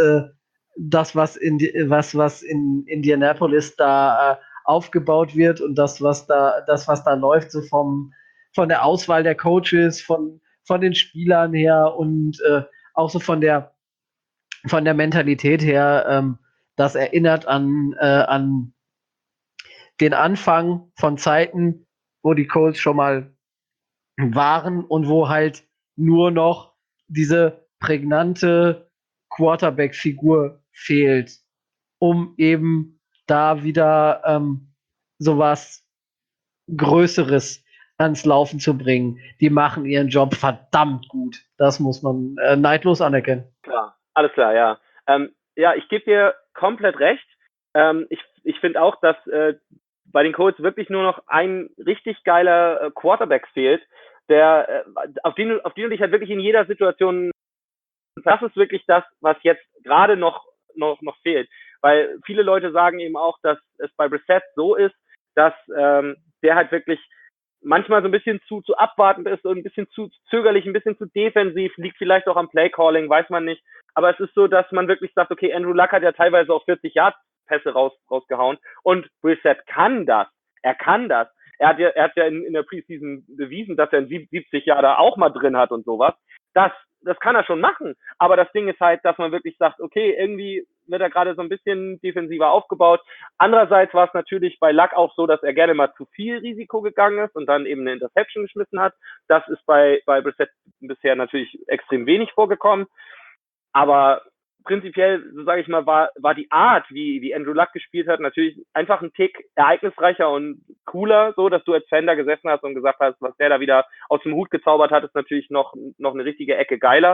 [SPEAKER 2] in Indianapolis da aufgebaut wird und das, was da läuft, so von der Auswahl der Coaches, von den Spielern her und auch so von der Mentalität her, das erinnert an den Anfang von Zeiten, wo die Colts schon mal waren und wo halt nur noch diese prägnante Quarterback-Figur fehlt, um eben da wieder sowas Größeres ans Laufen zu bringen. Die machen ihren Job verdammt gut. Das muss man neidlos anerkennen.
[SPEAKER 4] Klar, alles klar, ja. Ja, ich gebe dir komplett recht. Ich finde auch, dass bei den Colts wirklich nur noch ein richtig geiler Quarterback fehlt, der auf den du dich halt wirklich in jeder Situation, das ist wirklich das, was jetzt gerade noch fehlt. Weil viele Leute sagen eben auch, dass es bei Brissett so ist, dass der halt wirklich manchmal so ein bisschen zu abwartend ist und ein bisschen zu zögerlich, ein bisschen zu defensiv, liegt vielleicht auch am Playcalling, weiß man nicht. Aber es ist so, dass man wirklich sagt, okay, Andrew Luck hat ja teilweise auch 40-Yard-Pässe rausgehauen und Brissett kann das. Er kann das. Er hat ja in der Preseason bewiesen, dass er einen 70 Yarder auch mal drin hat und sowas. Das kann er schon machen. Aber das Ding ist halt, dass man wirklich sagt, okay, irgendwie wird er gerade so ein bisschen defensiver aufgebaut. Andererseits war es natürlich bei Luck auch so, dass er gerne mal zu viel Risiko gegangen ist und dann eben eine Interception geschmissen hat. Das ist bei Brissett bisher natürlich extrem wenig vorgekommen. Aber prinzipiell, so sage ich mal, war die Art, wie Andrew Luck gespielt hat, natürlich einfach ein Tick ereignisreicher und cooler, so dass du als Fan da gesessen hast und gesagt hast, was der da wieder aus dem Hut gezaubert hat, ist natürlich noch eine richtige Ecke geiler.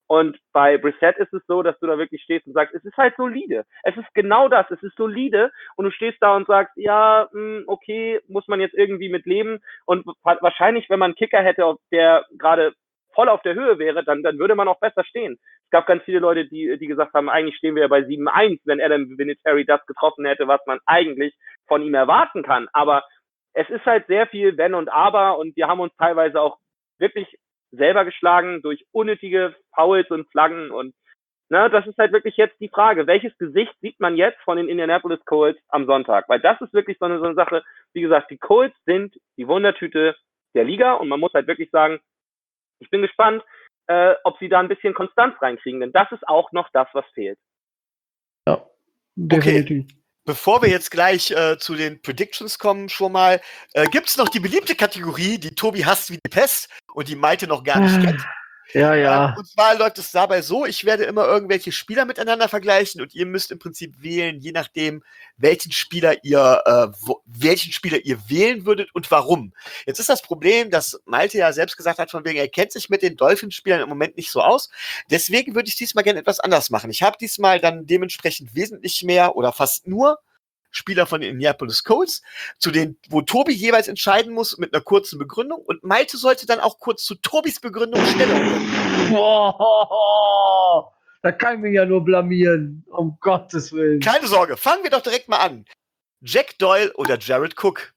[SPEAKER 4] Und bei Brissett ist es so, dass du da wirklich stehst und sagst, es ist halt solide. Es ist genau das, es ist solide und du stehst da und sagst, ja, okay, muss man jetzt irgendwie mit leben. Und wahrscheinlich, wenn man einen Kicker hätte, der gerade voll auf der Höhe wäre, dann würde man auch besser stehen. Es gab ganz viele Leute, die gesagt haben, eigentlich stehen wir ja bei 7-1, wenn Adam Vinatieri das getroffen hätte, was man eigentlich von ihm erwarten kann. Aber es ist halt sehr viel Wenn und Aber und wir haben uns teilweise auch wirklich selber geschlagen durch unnötige Fouls und Flaggen und das ist halt wirklich jetzt die Frage, welches Gesicht sieht man jetzt von den Indianapolis Colts am Sonntag? Weil das ist wirklich so eine Sache, wie gesagt, die Colts sind die Wundertüte der Liga und man muss halt wirklich sagen, ich bin gespannt, ob sie da ein bisschen Konstanz reinkriegen, denn das ist auch noch das, was fehlt.
[SPEAKER 2] Ja, definitiv.
[SPEAKER 1] Okay. Bevor wir jetzt gleich zu den Predictions kommen, schon mal, gibt es noch die beliebte Kategorie, die Tobi hasst wie die Pest und die Malte noch gar nicht kennt.
[SPEAKER 2] Ja.
[SPEAKER 1] Und zwar läuft es dabei so, ich werde immer irgendwelche Spieler miteinander vergleichen und ihr müsst im Prinzip wählen, je nachdem, welchen Spieler ihr wählen würdet und warum. Jetzt ist das Problem, dass Malte ja selbst gesagt hat, von wegen, er kennt sich mit den Dolphins-Spielern im Moment nicht so aus. Deswegen würde ich diesmal gerne etwas anders machen. Ich habe diesmal dann dementsprechend wesentlich mehr oder fast nur Spieler von den Indianapolis Colts, zu denen, wo Tobi jeweils entscheiden muss mit einer kurzen Begründung und Malte sollte dann auch kurz zu Tobis Begründung Stellung nehmen.
[SPEAKER 2] Da kann ich mich ja nur blamieren, um Gottes Willen.
[SPEAKER 1] Keine Sorge, fangen wir doch direkt mal an. Jack Doyle oder Jared Cook?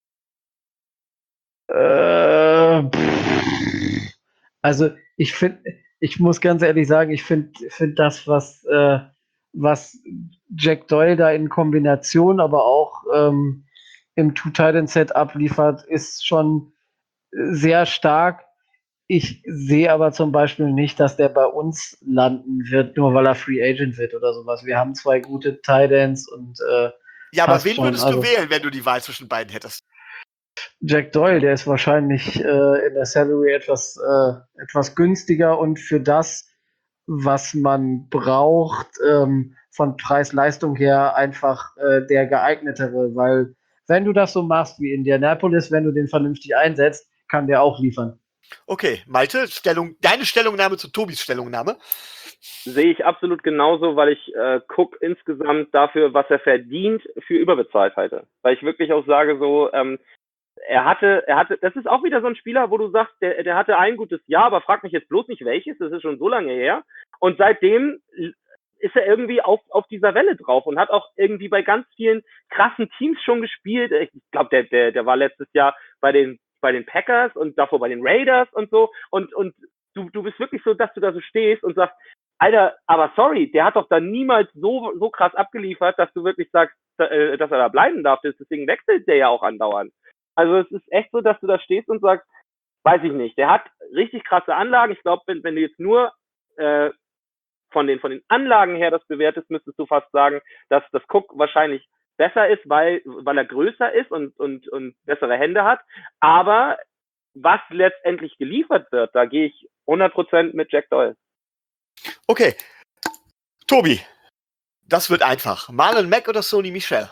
[SPEAKER 2] Also ich muss ganz ehrlich sagen, ich finde das, was Jack Doyle da in Kombination, aber auch im Two-Titan-Set abliefert, ist schon sehr stark. Ich sehe aber zum Beispiel nicht, dass der bei uns landen wird, nur weil er Free Agent wird oder sowas. Wir haben 2 gute Titans und
[SPEAKER 1] ja, aber
[SPEAKER 2] passt
[SPEAKER 1] wen
[SPEAKER 2] schon.
[SPEAKER 1] würdest du wählen, wenn du die Wahl zwischen beiden hättest?
[SPEAKER 2] Jack Doyle, der ist wahrscheinlich in der Salary etwas günstiger und für das, was man braucht, von Preis-Leistung her einfach der geeignetere, weil wenn du das so machst wie Indianapolis, wenn du den vernünftig einsetzt, kann der auch liefern.
[SPEAKER 1] Okay, Malte, deine Stellungnahme zu Tobis Stellungnahme?
[SPEAKER 4] Sehe ich absolut genauso, weil ich Cook insgesamt dafür, was er verdient, für überbezahlt halte. Weil ich wirklich auch sage so, er hatte, das ist auch wieder so ein Spieler, wo du sagst, der hatte ein gutes Jahr, aber frag mich jetzt bloß nicht welches, das ist schon so lange her. Und seitdem ist er irgendwie auf dieser Welle drauf und hat auch irgendwie bei ganz vielen krassen Teams schon gespielt. Ich glaube, der war letztes Jahr bei den Packers und davor bei den Raiders und so. Und du bist wirklich so, dass du da so stehst und sagst, Alter, aber sorry, der hat doch da niemals so krass abgeliefert, dass du wirklich sagst, dass er da bleiben darf. Deswegen wechselt der ja auch andauernd. Also es ist echt so, dass du da stehst und sagst, weiß ich nicht, der hat richtig krasse Anlagen. Ich glaube, wenn du jetzt nur von den Anlagen her das bewertest, müsstest du fast sagen, dass das Cook wahrscheinlich besser ist, weil er größer ist und bessere Hände hat. Aber was letztendlich geliefert wird, da gehe ich 100% mit Jack Doyle.
[SPEAKER 1] Okay. Tobi, das wird einfach. Marlon Mack oder Sony Michel?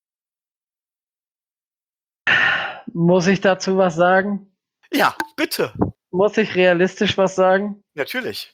[SPEAKER 2] Muss ich dazu was sagen?
[SPEAKER 1] Ja, bitte.
[SPEAKER 2] Muss ich realistisch was sagen?
[SPEAKER 1] Natürlich.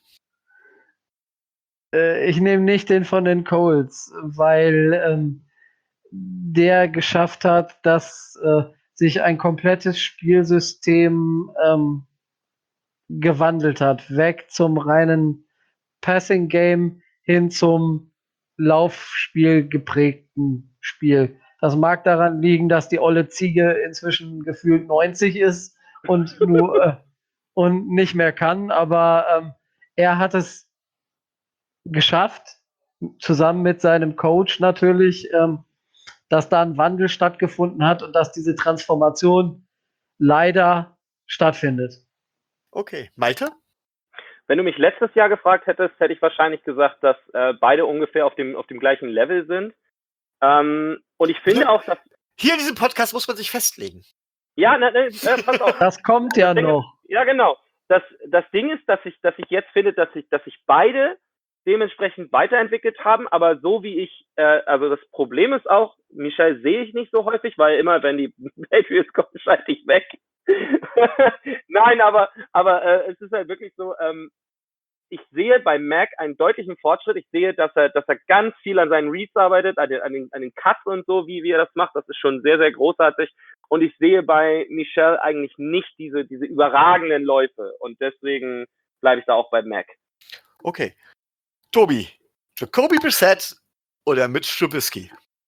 [SPEAKER 2] Ich nehme nicht den von den Colts, weil der geschafft hat, dass sich ein komplettes Spielsystem gewandelt hat. Weg zum reinen Passing-Game hin zum Laufspiel geprägten Spiel. Das mag daran liegen, dass die olle Ziege inzwischen gefühlt 90 ist und und nicht mehr kann, aber er hat es geschafft, zusammen mit seinem Coach natürlich, dass da ein Wandel stattgefunden hat und dass diese Transformation leider stattfindet.
[SPEAKER 1] Okay. Malte?
[SPEAKER 4] Wenn du mich letztes Jahr gefragt hättest, hätte ich wahrscheinlich gesagt, dass beide ungefähr auf dem gleichen Level sind. Und ich finde auch, dass...
[SPEAKER 1] Hier in diesem Podcast muss man sich festlegen.
[SPEAKER 4] Ja, pass auf.
[SPEAKER 2] Das kommt ja noch.
[SPEAKER 4] Ja, genau. Das Ding ist, dass ich jetzt finde, dass sich beide dementsprechend weiterentwickelt haben, aber so wie ich, also das Problem ist auch, Michel sehe ich nicht so häufig, weil immer, wenn die Patriots kommen, schalte ich weg. Nein, aber es ist halt wirklich so, ich sehe bei Mac einen deutlichen Fortschritt. Ich sehe, dass er ganz viel an seinen Reads arbeitet, an den Cuts und so, wie er das macht. Das ist schon sehr, sehr großartig. Und ich sehe bei Michel eigentlich nicht diese überragenden Läufe. Und deswegen bleibe ich da auch bei Mac.
[SPEAKER 1] Okay. Tobi, Jacoby Brissett oder Mitch Trubisky?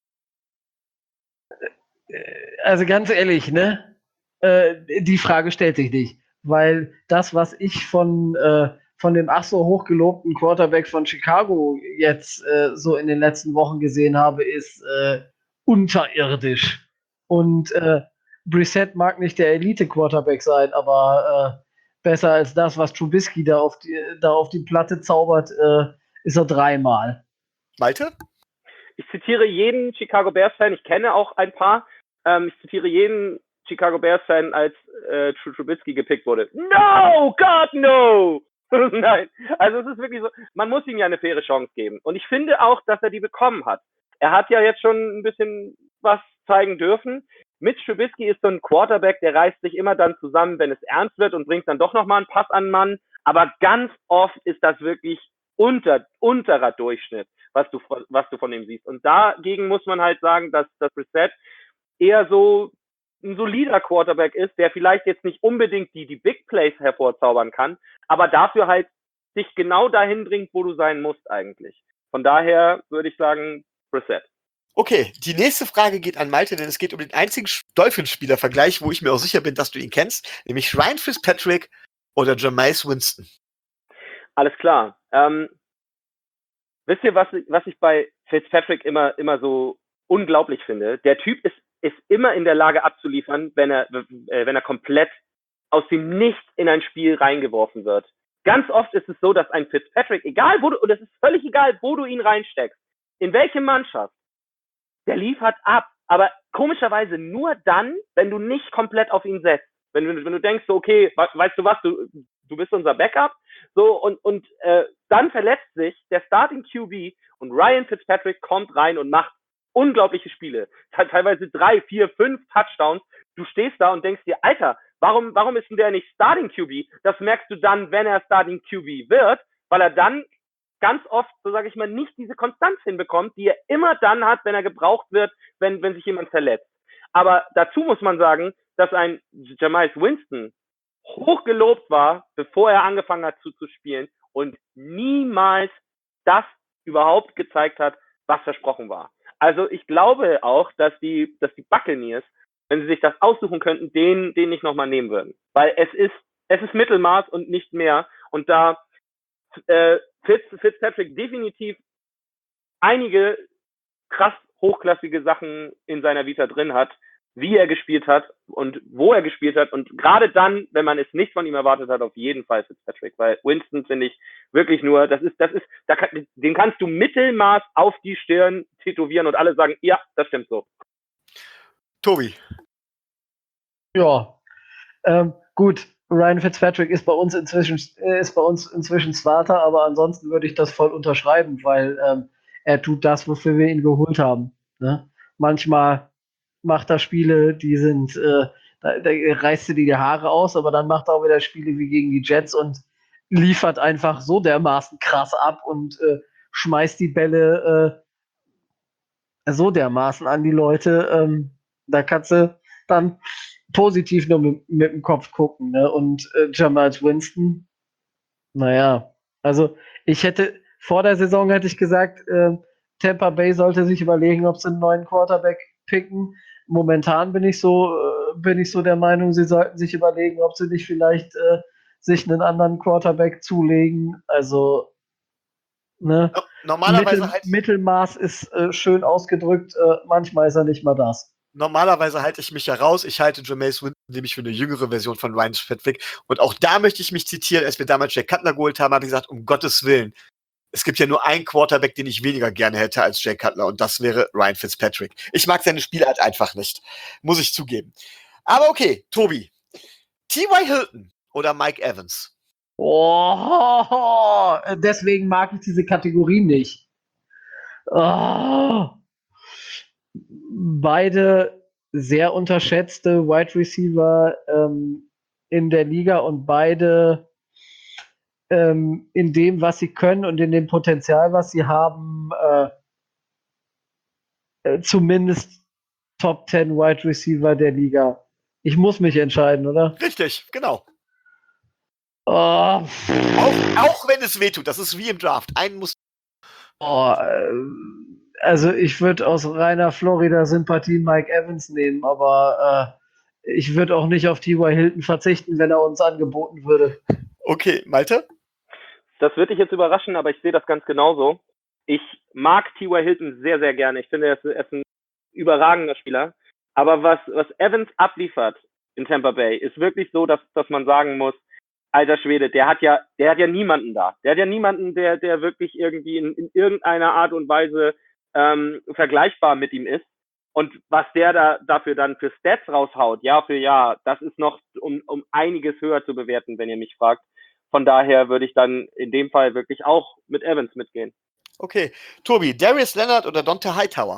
[SPEAKER 2] Also ganz ehrlich, ne? Die Frage stellt sich nicht. Weil das, was ich von dem ach so hochgelobten Quarterback von Chicago jetzt so in den letzten Wochen gesehen habe, ist unterirdisch. Und Brissett mag nicht der Elite-Quarterback sein, aber besser als das, was Trubisky da auf die Platte zaubert, ist er 3-mal.
[SPEAKER 1] Malte?
[SPEAKER 4] Ich zitiere jeden Chicago Bears-Fan, ich kenne auch ein paar, ich zitiere jeden Chicago Bears-Fan, als Trubisky gepickt wurde. No, God, no! Nein, also es ist wirklich so, man muss ihm ja eine faire Chance geben. Und ich finde auch, dass er die bekommen hat. Er hat ja jetzt schon ein bisschen was zeigen dürfen. Mitch Trubisky ist so ein Quarterback, der reißt sich immer dann zusammen, wenn es ernst wird und bringt dann doch nochmal einen Pass an den Mann. Aber ganz oft ist das wirklich unterer Durchschnitt, was du von ihm siehst. Und dagegen muss man halt sagen, dass das Brissett eher so ein solider Quarterback ist, der vielleicht jetzt nicht unbedingt die Big Plays hervorzaubern kann, aber dafür halt dich genau dahin bringt, wo du sein musst eigentlich. Von daher würde ich sagen, Brissett.
[SPEAKER 1] Okay, die nächste Frage geht an Malte, denn es geht um den einzigen Dolphins-Spieler-Vergleich, wo ich mir auch sicher bin, dass du ihn kennst, nämlich Ryan Fitzpatrick oder Jameis Winston.
[SPEAKER 4] Alles klar. Wisst ihr, was ich bei Fitzpatrick immer so unglaublich finde? Der Typ ist immer in der Lage abzuliefern, wenn er komplett aus dem Nichts in ein Spiel reingeworfen wird. Ganz oft ist es so, dass ein Fitzpatrick, und es ist völlig egal, wo du ihn reinsteckst, in welche Mannschaft, der liefert ab. Aber komischerweise nur dann, wenn du nicht komplett auf ihn setzt. Wenn du denkst, so, okay, weißt du was, du bist unser Backup, so, und dann verletzt sich der Starting QB und Ryan Fitzpatrick kommt rein und macht unglaubliche Spiele. Teilweise 3, 4, 5 Touchdowns. Du stehst da und denkst dir, Alter, warum ist denn der nicht Starting QB? Das merkst du dann, wenn er Starting QB wird, weil er dann ganz oft, so sage ich mal, nicht diese Konstanz hinbekommt, die er immer dann hat, wenn er gebraucht wird, wenn sich jemand verletzt. Aber dazu muss man sagen, dass ein Jameis Winston hochgelobt war, bevor er angefangen hat zu spielen und niemals das überhaupt gezeigt hat, was versprochen war. Also ich glaube auch, dass die Buccaneers, wenn sie sich das aussuchen könnten, den nicht nochmal nehmen würden. Weil es ist Mittelmaß und nicht mehr. Und da Fitzpatrick definitiv einige krass hochklassige Sachen in seiner Vita drin hat, wie er gespielt hat und wo er gespielt hat. Und gerade dann, wenn man es nicht von ihm erwartet hat, auf jeden Fall Fitzpatrick. Weil Winston finde ich wirklich nur, den kannst du Mittelmaß auf die Stirn tätowieren und alle sagen, ja, das stimmt so.
[SPEAKER 1] Tobi.
[SPEAKER 2] Ja, gut. Ryan Fitzpatrick ist bei uns inzwischen Starter, aber ansonsten würde ich das voll unterschreiben, weil er tut das, wofür wir ihn geholt haben. Ne? Manchmal macht er Spiele, die sind, da reißt er die Haare aus, aber dann macht er auch wieder Spiele wie gegen die Jets und liefert einfach so dermaßen krass ab und schmeißt die Bälle so dermaßen an die Leute. Da kannst du dann positiv nur mit dem Kopf gucken. Ne? Und Jameis Winston, naja, also vor der Saison hätte ich gesagt, Tampa Bay sollte sich überlegen, ob sie einen neuen Quarterback picken. Momentan bin ich so der Meinung, sie sollten sich überlegen, ob sie nicht vielleicht sich einen anderen Quarterback zulegen. Also, ne?
[SPEAKER 1] Normalerweise
[SPEAKER 2] Mittelmaß ist schön ausgedrückt, manchmal ist er nicht mal das.
[SPEAKER 1] Normalerweise halte ich mich ja raus. Ich halte Jameis Winston nämlich für eine jüngere Version von Ryan Fitzpatrick. Und auch da möchte ich mich zitieren, als wir damals Jay Cutler geholt haben, hat er gesagt, um Gottes Willen, es gibt ja nur einen Quarterback, den ich weniger gerne hätte als Jay Cutler. Und das wäre Ryan Fitzpatrick. Ich mag seine Spielart einfach nicht. Muss ich zugeben. Aber okay, Tobi. T.Y. Hilton oder Mike Evans?
[SPEAKER 2] Oh, deswegen mag ich diese Kategorie nicht. Oh. Beide sehr unterschätzte Wide Receiver in der Liga und beide in dem, was sie können und in dem Potenzial, was sie haben, zumindest Top 10 Wide Receiver der Liga. Ich muss mich entscheiden, oder?
[SPEAKER 1] Richtig, genau.
[SPEAKER 2] Oh,
[SPEAKER 1] Auch wenn es wehtut, das ist wie im Draft. Einen muss.
[SPEAKER 2] also ich würde aus reiner Florida-Sympathie Mike Evans nehmen, aber ich würde auch nicht auf T.Y. Hilton verzichten, wenn er uns angeboten würde.
[SPEAKER 1] Okay, Malte?
[SPEAKER 4] Das wird dich jetzt überraschen, aber ich sehe das ganz genauso. Ich mag T.Y. Hilton sehr, sehr gerne. Ich finde, er ist ein überragender Spieler. Aber was Evans abliefert in Tampa Bay, ist wirklich so, dass man sagen muss, alter Schwede, der hat ja niemanden da. Der hat ja niemanden, der wirklich irgendwie in irgendeiner Art und Weise vergleichbar mit ihm ist. Und was der dafür dann für Stats raushaut, Jahr für Jahr, das ist noch um einiges höher zu bewerten, wenn ihr mich fragt. Von daher würde ich dann in dem Fall wirklich auch mit Evans mitgehen.
[SPEAKER 1] Okay. Tobi, Darius Leonard oder Donta Hightower?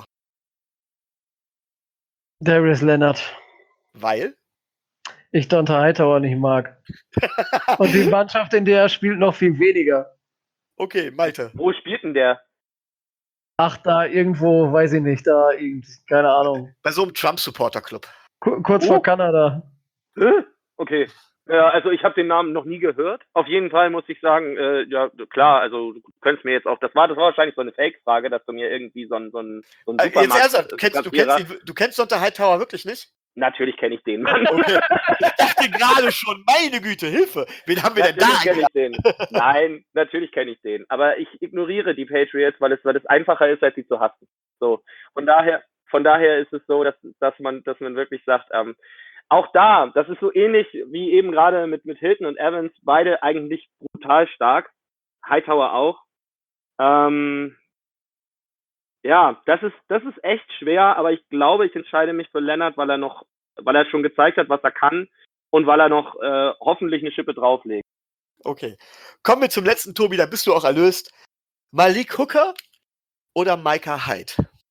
[SPEAKER 2] Darius Leonard.
[SPEAKER 1] Weil?
[SPEAKER 2] Ich Donta Hightower nicht mag. Und die Mannschaft, in der er spielt, noch viel weniger.
[SPEAKER 1] Okay, Malte.
[SPEAKER 4] Wo spielt denn der?
[SPEAKER 2] Ach, da irgendwo, weiß ich nicht, da irgendwie, keine Ahnung.
[SPEAKER 1] Bei so einem Trump-Supporter-Club.
[SPEAKER 2] Kurz vor Kanada.
[SPEAKER 4] Okay. Ja, also ich habe den Namen noch nie gehört. Auf jeden Fall muss ich sagen, ja klar, also du könntest mir jetzt auch, das war wahrscheinlich so eine Fake-Frage, dass du mir irgendwie so ein Supermarkt...
[SPEAKER 1] Jetzt ernsthaft, du kennst Donta Hightower wirklich nicht?
[SPEAKER 4] Natürlich kenne ich den, Mann.
[SPEAKER 1] Okay. Ich dachte gerade schon, meine Güte, Hilfe. Wen haben wir denn da?
[SPEAKER 4] Natürlich kenne ich den. Nein, natürlich kenne ich den. Aber ich ignoriere die Patriots, weil es einfacher ist, als sie zu hassen. So. Von daher ist es so, dass man wirklich sagt, auch da, das ist so ähnlich wie eben gerade mit Hilton und Evans, beide eigentlich brutal stark. Hightower auch. Ja, das ist echt schwer, aber ich glaube, ich entscheide mich für Leonard, weil er schon gezeigt hat, was er kann und weil er noch hoffentlich eine Schippe drauflegt.
[SPEAKER 1] Okay. Kommen wir zum letzten, Tobi, da bist du auch erlöst. Malik Hooker oder Micah Hyde?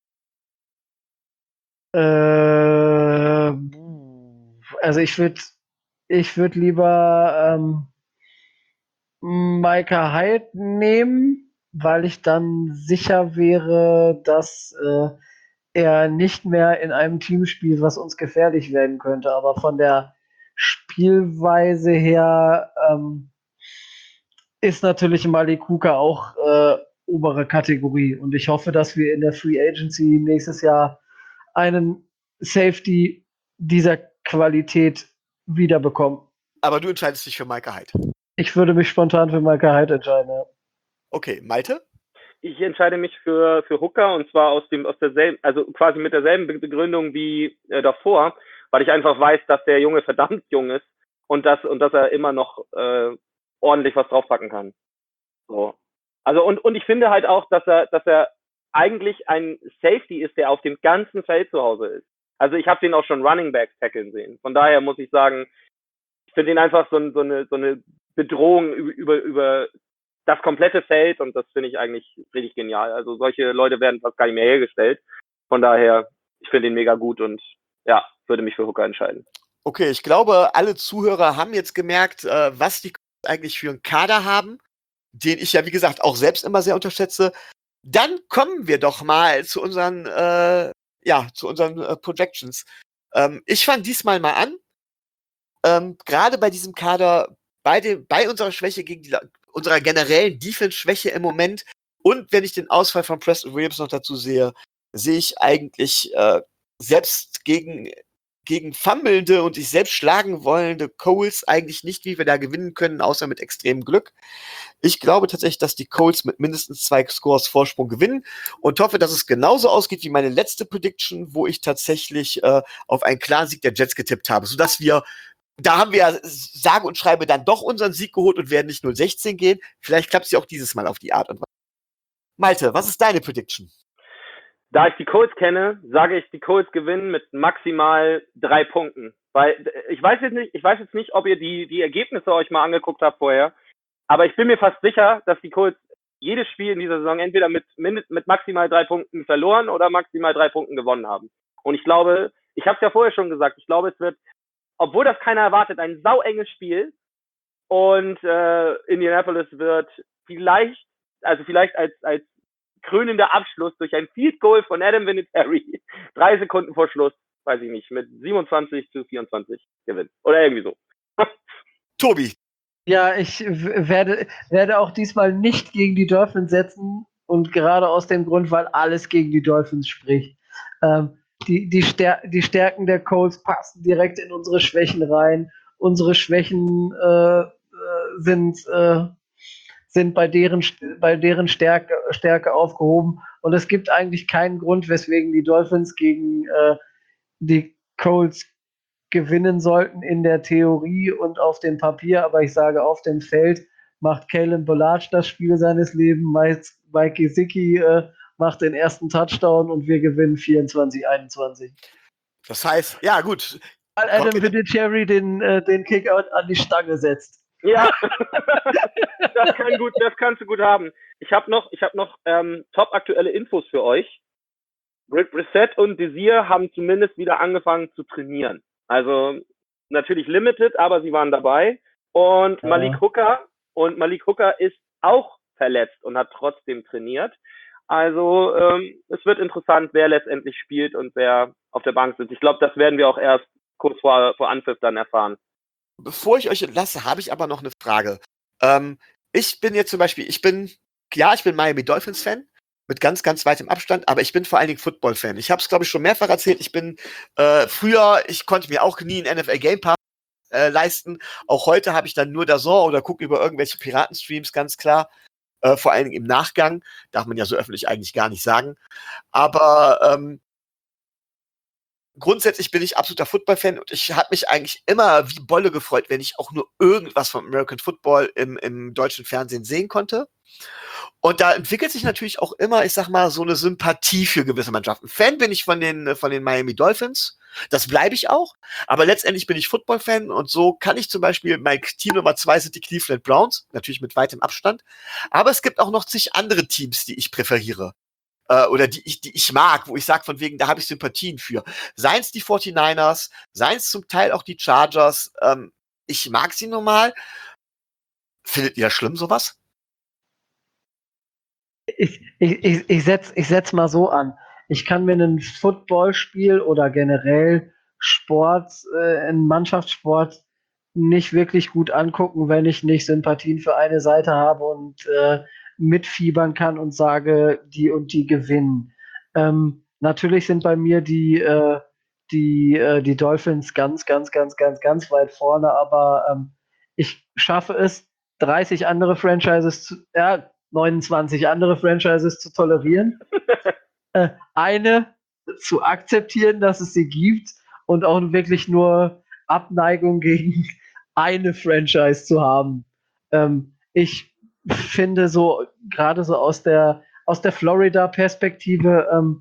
[SPEAKER 2] Also ich würde lieber Micah Hyde nehmen, weil ich dann sicher wäre, dass er nicht mehr in einem Team spielt, was uns gefährlich werden könnte. Aber von der Spielweise her ist natürlich Malik Hooker auch obere Kategorie. Und ich hoffe, dass wir in der Free Agency nächstes Jahr einen Safety dieser Qualität wiederbekommen.
[SPEAKER 1] Aber du entscheidest dich für Micah Hyde.
[SPEAKER 2] Ich würde mich spontan für Micah Hyde entscheiden, ja.
[SPEAKER 1] Okay, Malte?
[SPEAKER 4] Ich entscheide mich für Hooker und zwar aus derselben, also quasi mit derselben Begründung wie davor, weil ich einfach weiß, dass der Junge verdammt jung ist und dass er immer noch ordentlich was draufpacken kann. So. Also und ich finde halt auch, dass er eigentlich ein Safety ist, der auf dem ganzen Feld zu Hause ist. Also ich habe den auch schon Running Backs tackeln sehen. Von daher muss ich sagen, ich finde ihn einfach so eine Bedrohung über das komplette Feld und das finde ich eigentlich richtig genial. Also solche Leute werden fast gar nicht mehr hergestellt. Von daher, ich finde ihn mega gut und ja, würde mich für Hooker entscheiden.
[SPEAKER 1] Okay, ich glaube, alle Zuhörer haben jetzt gemerkt, was die eigentlich für einen Kader haben, den ich ja, wie gesagt, auch selbst immer sehr unterschätze. Dann kommen wir doch mal zu unseren Projections. Ich fange diesmal mal an. Gerade bei diesem Kader, bei unserer Schwäche gegen unserer generellen Defense-Schwäche im Moment und wenn ich den Ausfall von Preston Williams noch dazu sehe, sehe ich eigentlich selbst gegen fummelnde und sich selbst schlagen wollende Colts eigentlich nicht, wie wir da gewinnen können, außer mit extremem Glück. Ich glaube tatsächlich, dass die Colts mit mindestens 2 Scores Vorsprung gewinnen und hoffe, dass es genauso ausgeht wie meine letzte Prediction, wo ich tatsächlich auf einen klaren Sieg der Jets getippt habe, sodass da haben wir ja sage und schreibe dann doch unseren Sieg geholt und werden nicht 0-16 gehen. Vielleicht klappt es ja auch dieses Mal auf die Art und Weise. Malte, was ist deine Prediction?
[SPEAKER 4] Da ich die Colts kenne, sage ich, die Colts gewinnen mit maximal 3 Punkten. Weil ich weiß jetzt nicht, ob ihr die Ergebnisse euch mal angeguckt habt vorher, aber ich bin mir fast sicher, dass die Colts jedes Spiel in dieser Saison entweder mit maximal 3 Punkten verloren oder maximal 3 Punkten gewonnen haben. Und ich glaube, ich habe es ja vorher schon gesagt, ich glaube, es wird, obwohl das keiner erwartet, ein sauenges Spiel. Und Indianapolis wird vielleicht als krönender Abschluss durch ein Field Goal von Adam Vinatieri 3 Sekunden vor Schluss, weiß ich nicht, mit 27-24 gewinnen. Oder irgendwie so.
[SPEAKER 1] Tobi.
[SPEAKER 2] Ja, ich werde auch diesmal nicht gegen die Dolphins setzen und gerade aus dem Grund, weil alles gegen die Dolphins spricht. Die Stärken der Colts passen direkt in unsere Schwächen rein. Unsere Schwächen sind bei deren Stärke aufgehoben. Und es gibt eigentlich keinen Grund, weswegen die Dolphins gegen die Colts gewinnen sollten in der Theorie und auf dem Papier. Aber ich sage, auf dem Feld macht Kalen Ballage das Spiel seines Lebens. Mike Gesicki macht den ersten Touchdown und wir gewinnen 24-21.
[SPEAKER 1] Das heißt, ja gut.
[SPEAKER 2] Weil Adam Vinatieri den Kickout an die Stange setzt.
[SPEAKER 4] Ja, das kannst du gut haben. Ich habe noch top aktuelle Infos für euch. Brissett und Desir haben zumindest wieder angefangen zu trainieren. Also natürlich limited, aber sie waren dabei. Und
[SPEAKER 2] Ja.
[SPEAKER 4] Malik Hooker ist auch verletzt und hat trotzdem trainiert. Also es wird interessant, wer letztendlich spielt und wer auf der Bank sitzt. Ich glaube, das werden wir auch erst kurz vor Anpfiff dann erfahren.
[SPEAKER 1] Bevor ich euch entlasse, habe ich aber noch eine Frage. Ich bin jetzt zum Beispiel, ich bin Miami Dolphins-Fan, mit ganz, ganz weitem Abstand, aber ich bin vor allen Dingen Football-Fan. Ich habe es, glaube ich, schon mehrfach erzählt. Ich bin ich konnte mir auch nie einen NFL Game Pass leisten. Auch heute habe ich dann nur DAZN oder gucke über irgendwelche Piratenstreams, ganz klar. Vor allen Dingen im Nachgang. Darf man ja so öffentlich eigentlich gar nicht sagen. Aber grundsätzlich bin ich absoluter Football-Fan und ich habe mich eigentlich immer wie Bolle gefreut, wenn ich auch nur irgendwas vom American Football im deutschen Fernsehen sehen konnte. Und da entwickelt sich natürlich auch immer, ich sag mal, so eine Sympathie für gewisse Mannschaften. Fan bin ich von den Miami Dolphins. Das bleibe ich auch. Aber letztendlich bin ich Football-Fan und so kann ich zum Beispiel, mein Team Nummer 2 sind die Cleveland Browns, natürlich mit weitem Abstand. Aber es gibt auch noch zig andere Teams, die ich präferiere. Oder die ich mag, wo ich sage, von wegen, da habe ich Sympathien für. Seien es die 49ers, seien es zum Teil auch die Chargers. Ich mag sie normal. Findet ihr das schlimm, sowas?
[SPEAKER 2] Ich setz mal so an. Ich kann mir ein Footballspiel oder generell Sport, einen Mannschaftssport nicht wirklich gut angucken, wenn ich nicht Sympathien für eine Seite habe und mitfiebern kann und sage, die und die gewinnen. Natürlich sind bei mir die Dolphins ganz, ganz, ganz, ganz, ganz weit vorne, aber ich schaffe es, 30 andere Franchises 29 andere Franchises zu tolerieren, eine zu akzeptieren, dass es sie gibt und auch wirklich nur Abneigung gegen eine Franchise zu haben. Ich finde so, gerade so aus der Florida-Perspektive,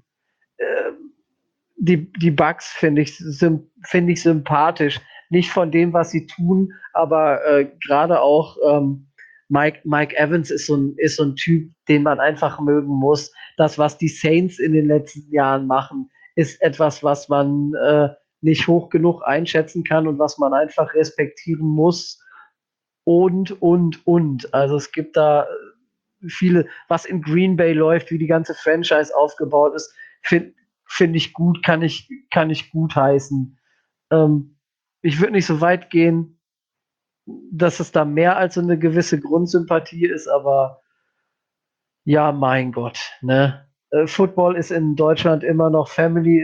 [SPEAKER 2] die Bucks finde ich sympathisch. Nicht von dem, was sie tun, aber gerade auch Mike Evans ist so ein Typ, den man einfach mögen muss. Das, was die Saints in den letzten Jahren machen, ist etwas, was man nicht hoch genug einschätzen kann und was man einfach respektieren muss. Und. Also es gibt da viele, was in Green Bay läuft, wie die ganze Franchise aufgebaut ist, finde ich gut, kann ich gut heißen. Ich würde nicht so weit gehen, dass es da mehr als so eine gewisse Grundsympathie ist, aber ja, mein Gott, ne? Football ist in Deutschland immer noch Family.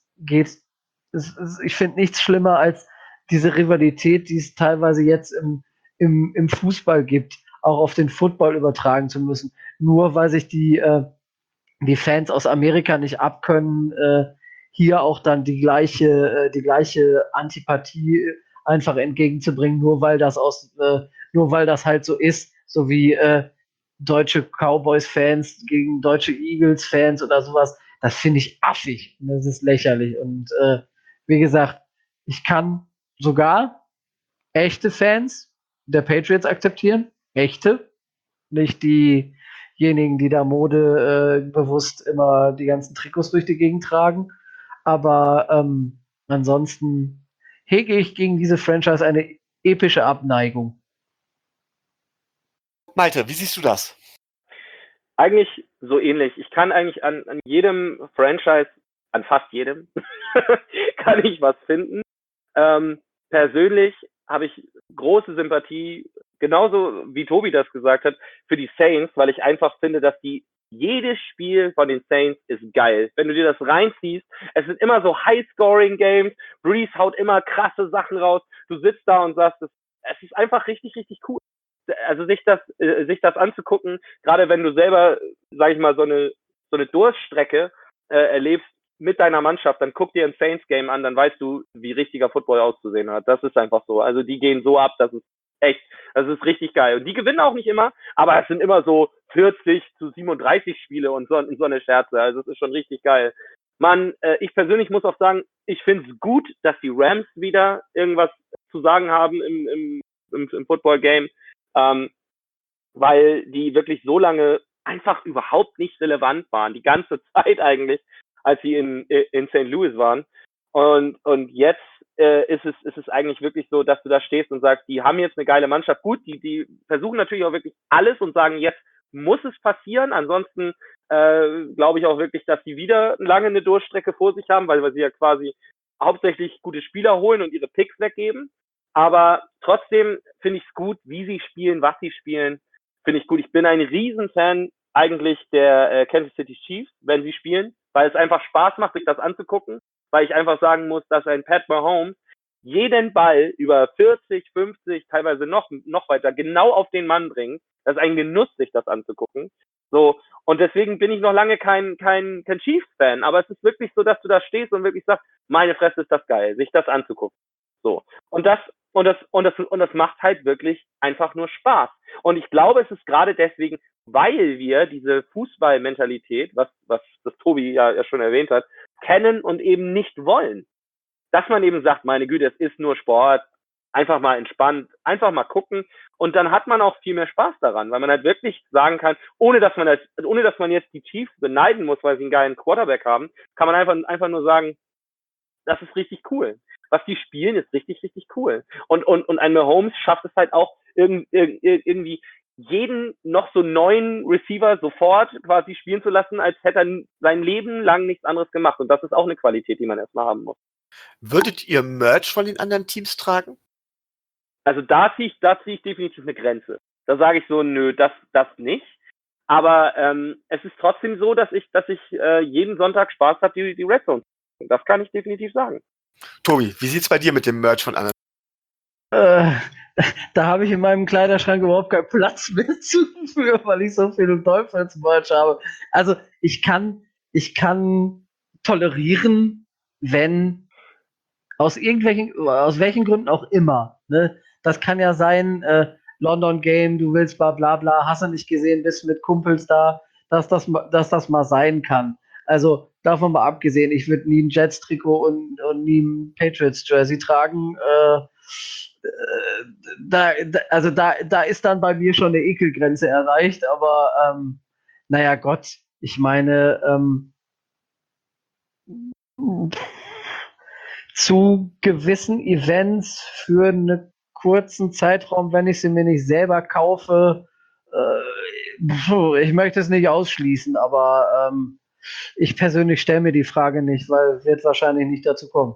[SPEAKER 2] Ich finde nichts schlimmer als diese Rivalität, die es teilweise jetzt im Fußball gibt, auch auf den Football übertragen zu müssen. Nur weil sich die Fans aus Amerika nicht abkönnen, hier auch dann die gleiche Antipathie einfach entgegenzubringen, nur weil das halt so ist, so wie deutsche Cowboys-Fans gegen deutsche Eagles-Fans oder sowas. Das finde ich affig. Das ist lächerlich. Und wie gesagt, ich kann sogar echte Fans der Patriots akzeptieren. Echte. Nicht diejenigen, die da modebewusst immer die ganzen Trikots durch die Gegend tragen. Aber ansonsten hege ich gegen diese Franchise eine epische Abneigung.
[SPEAKER 1] Malte, wie siehst du das?
[SPEAKER 4] Eigentlich so ähnlich. Ich kann eigentlich an jedem Franchise, an fast jedem, kann ich was finden. Persönlich habe ich große Sympathie, genauso wie Tobi das gesagt hat, für die Saints, weil ich einfach finde, dass jedes Spiel von den Saints ist geil. Wenn du dir das reinziehst, es sind immer so High-Scoring-Games, Breeze haut immer krasse Sachen raus, du sitzt da und sagst, es ist einfach richtig, richtig cool. Also sich das anzugucken, gerade wenn du selber, sag ich mal, so eine Durststrecke erlebst mit deiner Mannschaft, dann guck dir ein Saints-Game an, dann weißt du, wie richtiger Football auszusehen hat. Das ist einfach so. Also die gehen so ab, das ist richtig geil. Und die gewinnen auch nicht immer, aber es sind immer so 40-37 Spiele und so eine Scherze. Also es ist schon richtig geil. Ich persönlich muss auch sagen, ich finde es gut, dass die Rams wieder irgendwas zu sagen haben im Football-Game, weil die wirklich so lange einfach überhaupt nicht relevant waren, die ganze Zeit eigentlich, als sie in St. Louis waren. Und jetzt ist es eigentlich wirklich so, dass du da stehst und sagst, die haben jetzt eine geile Mannschaft. Gut, die versuchen natürlich auch wirklich alles und sagen, jetzt muss es passieren. Ansonsten glaube ich auch wirklich, dass sie wieder lange eine Durchstrecke vor sich haben, weil sie ja quasi hauptsächlich gute Spieler holen und ihre Picks weggeben. Aber trotzdem finde ich es gut, wie sie spielen, was sie spielen, finde ich gut. Ich bin ein Riesenfan eigentlich der Kansas City Chiefs, wenn sie spielen, weil es einfach Spaß macht, sich das anzugucken, weil ich einfach sagen muss, dass ein Pat Mahomes jeden Ball über 40, 50, teilweise noch weiter genau auf den Mann bringt. Das ist ein Genuss, sich das anzugucken. So, und deswegen bin ich noch lange kein Chiefs-Fan, aber es ist wirklich so, dass du da stehst und wirklich sagst, meine Fresse ist das geil, sich das anzugucken. So. Und das macht halt wirklich einfach nur Spaß. Und ich glaube, es ist gerade deswegen, weil wir diese Fußballmentalität, was das Tobi ja schon erwähnt hat, kennen und eben nicht wollen. Dass man eben sagt, meine Güte, es ist nur Sport, einfach mal entspannt, einfach mal gucken und dann hat man auch viel mehr Spaß daran, weil man halt wirklich sagen kann, ohne dass man jetzt die Chiefs beneiden muss, weil sie einen geilen Quarterback haben, kann man einfach nur sagen, das ist richtig cool. Was die spielen, ist richtig, richtig cool. Und ein Mahomes schafft es halt auch irgendwie jeden noch so neuen Receiver sofort quasi spielen zu lassen, als hätte er sein Leben lang nichts anderes gemacht. Und das ist auch eine Qualität, die man erstmal haben muss.
[SPEAKER 1] Würdet ihr Merch von den anderen Teams tragen?
[SPEAKER 4] Also da ziehe ich definitiv eine Grenze. Da sage ich so, nö, das nicht. Aber es ist trotzdem so, dass ich jeden Sonntag Spaß habe, die Red Zone. Das kann ich definitiv sagen.
[SPEAKER 1] Tobi, wie sieht's bei dir mit dem Merch von anderen?
[SPEAKER 2] Da habe ich in meinem Kleiderschrank überhaupt keinen Platz mehr für, weil ich so viel Teufelsmerch habe. Also ich kann tolerieren, wenn aus welchen Gründen auch immer, ne? Das kann ja sein, London Game, du willst bla bla bla, hast du nicht gesehen, bist mit Kumpels da, dass das mal sein kann. Also davon mal abgesehen, ich würde nie ein Jets-Trikot und nie ein Patriots-Jersey tragen. Da ist dann bei mir schon eine Ekelgrenze erreicht, aber naja Gott, ich meine, zu gewissen Events für einen kurzen Zeitraum, wenn ich sie mir nicht selber kaufe, ich möchte es nicht ausschließen, aber ich persönlich stelle mir die Frage nicht, weil wird wahrscheinlich nicht dazu kommen.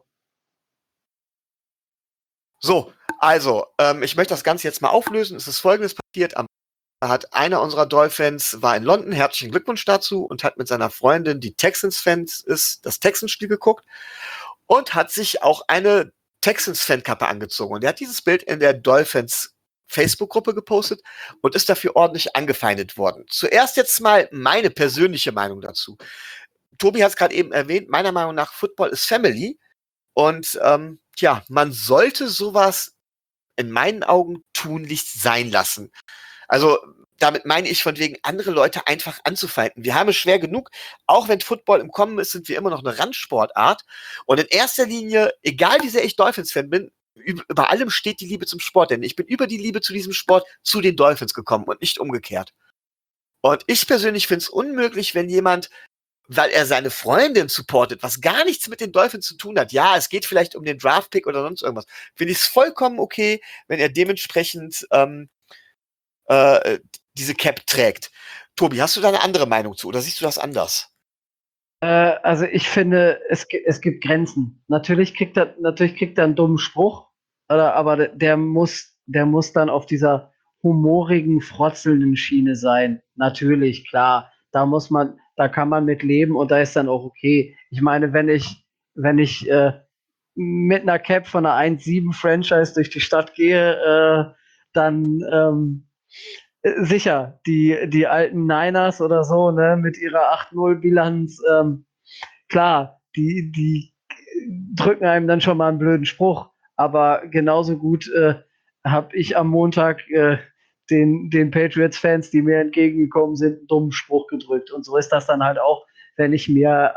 [SPEAKER 1] So, also, ich möchte das Ganze jetzt mal auflösen. Es ist Folgendes passiert. Einer unserer Dolphins war in London, herzlichen Glückwunsch dazu, und hat mit seiner Freundin, die Texans-Fans ist, das Texans-Spiel geguckt und hat sich auch eine Texans-Fankappe angezogen. Und er hat dieses Bild in der Dolphins Facebook-Gruppe gepostet und ist dafür ordentlich angefeindet worden. Zuerst jetzt mal meine persönliche Meinung dazu. Tobi hat es gerade eben erwähnt, meiner Meinung nach, Football ist Family. Und man sollte sowas in meinen Augen tunlichst sein lassen. Also damit meine ich von wegen, andere Leute einfach anzufeinden. Wir haben es schwer genug. Auch wenn Football im Kommen ist, sind wir immer noch eine Randsportart. Und in erster Linie, egal wie sehr ich Dolphins-Fan bin, über allem steht die Liebe zum Sport. Denn ich bin über die Liebe zu diesem Sport zu den Dolphins gekommen und nicht umgekehrt. Und ich persönlich finde es unmöglich, wenn jemand, weil er seine Freundin supportet, was gar nichts mit den Dolphins zu tun hat. Ja, es geht vielleicht um den Draft-Pick oder sonst irgendwas. Finde ich es vollkommen okay, wenn er dementsprechend diese Cap trägt. Tobi, hast du da eine andere Meinung zu oder siehst du das anders?
[SPEAKER 2] Also ich finde, es gibt Grenzen. Natürlich kriegt er einen dummen Spruch, aber der muss dann auf dieser humorigen, frotzelnden Schiene sein. Natürlich, klar. Da kann man mit leben und da ist dann auch okay. Ich meine, wenn ich mit einer Cap von einer 1,7 Franchise durch die Stadt gehe, dann sicher, die alten Niners oder so, ne, mit ihrer 8-0 Bilanz, klar, die drücken einem dann schon mal einen blöden Spruch, aber genauso gut habe ich am Montag den Patriots-Fans, die mir entgegengekommen sind, einen dummen Spruch gedrückt. Und so ist das dann halt auch, wenn ich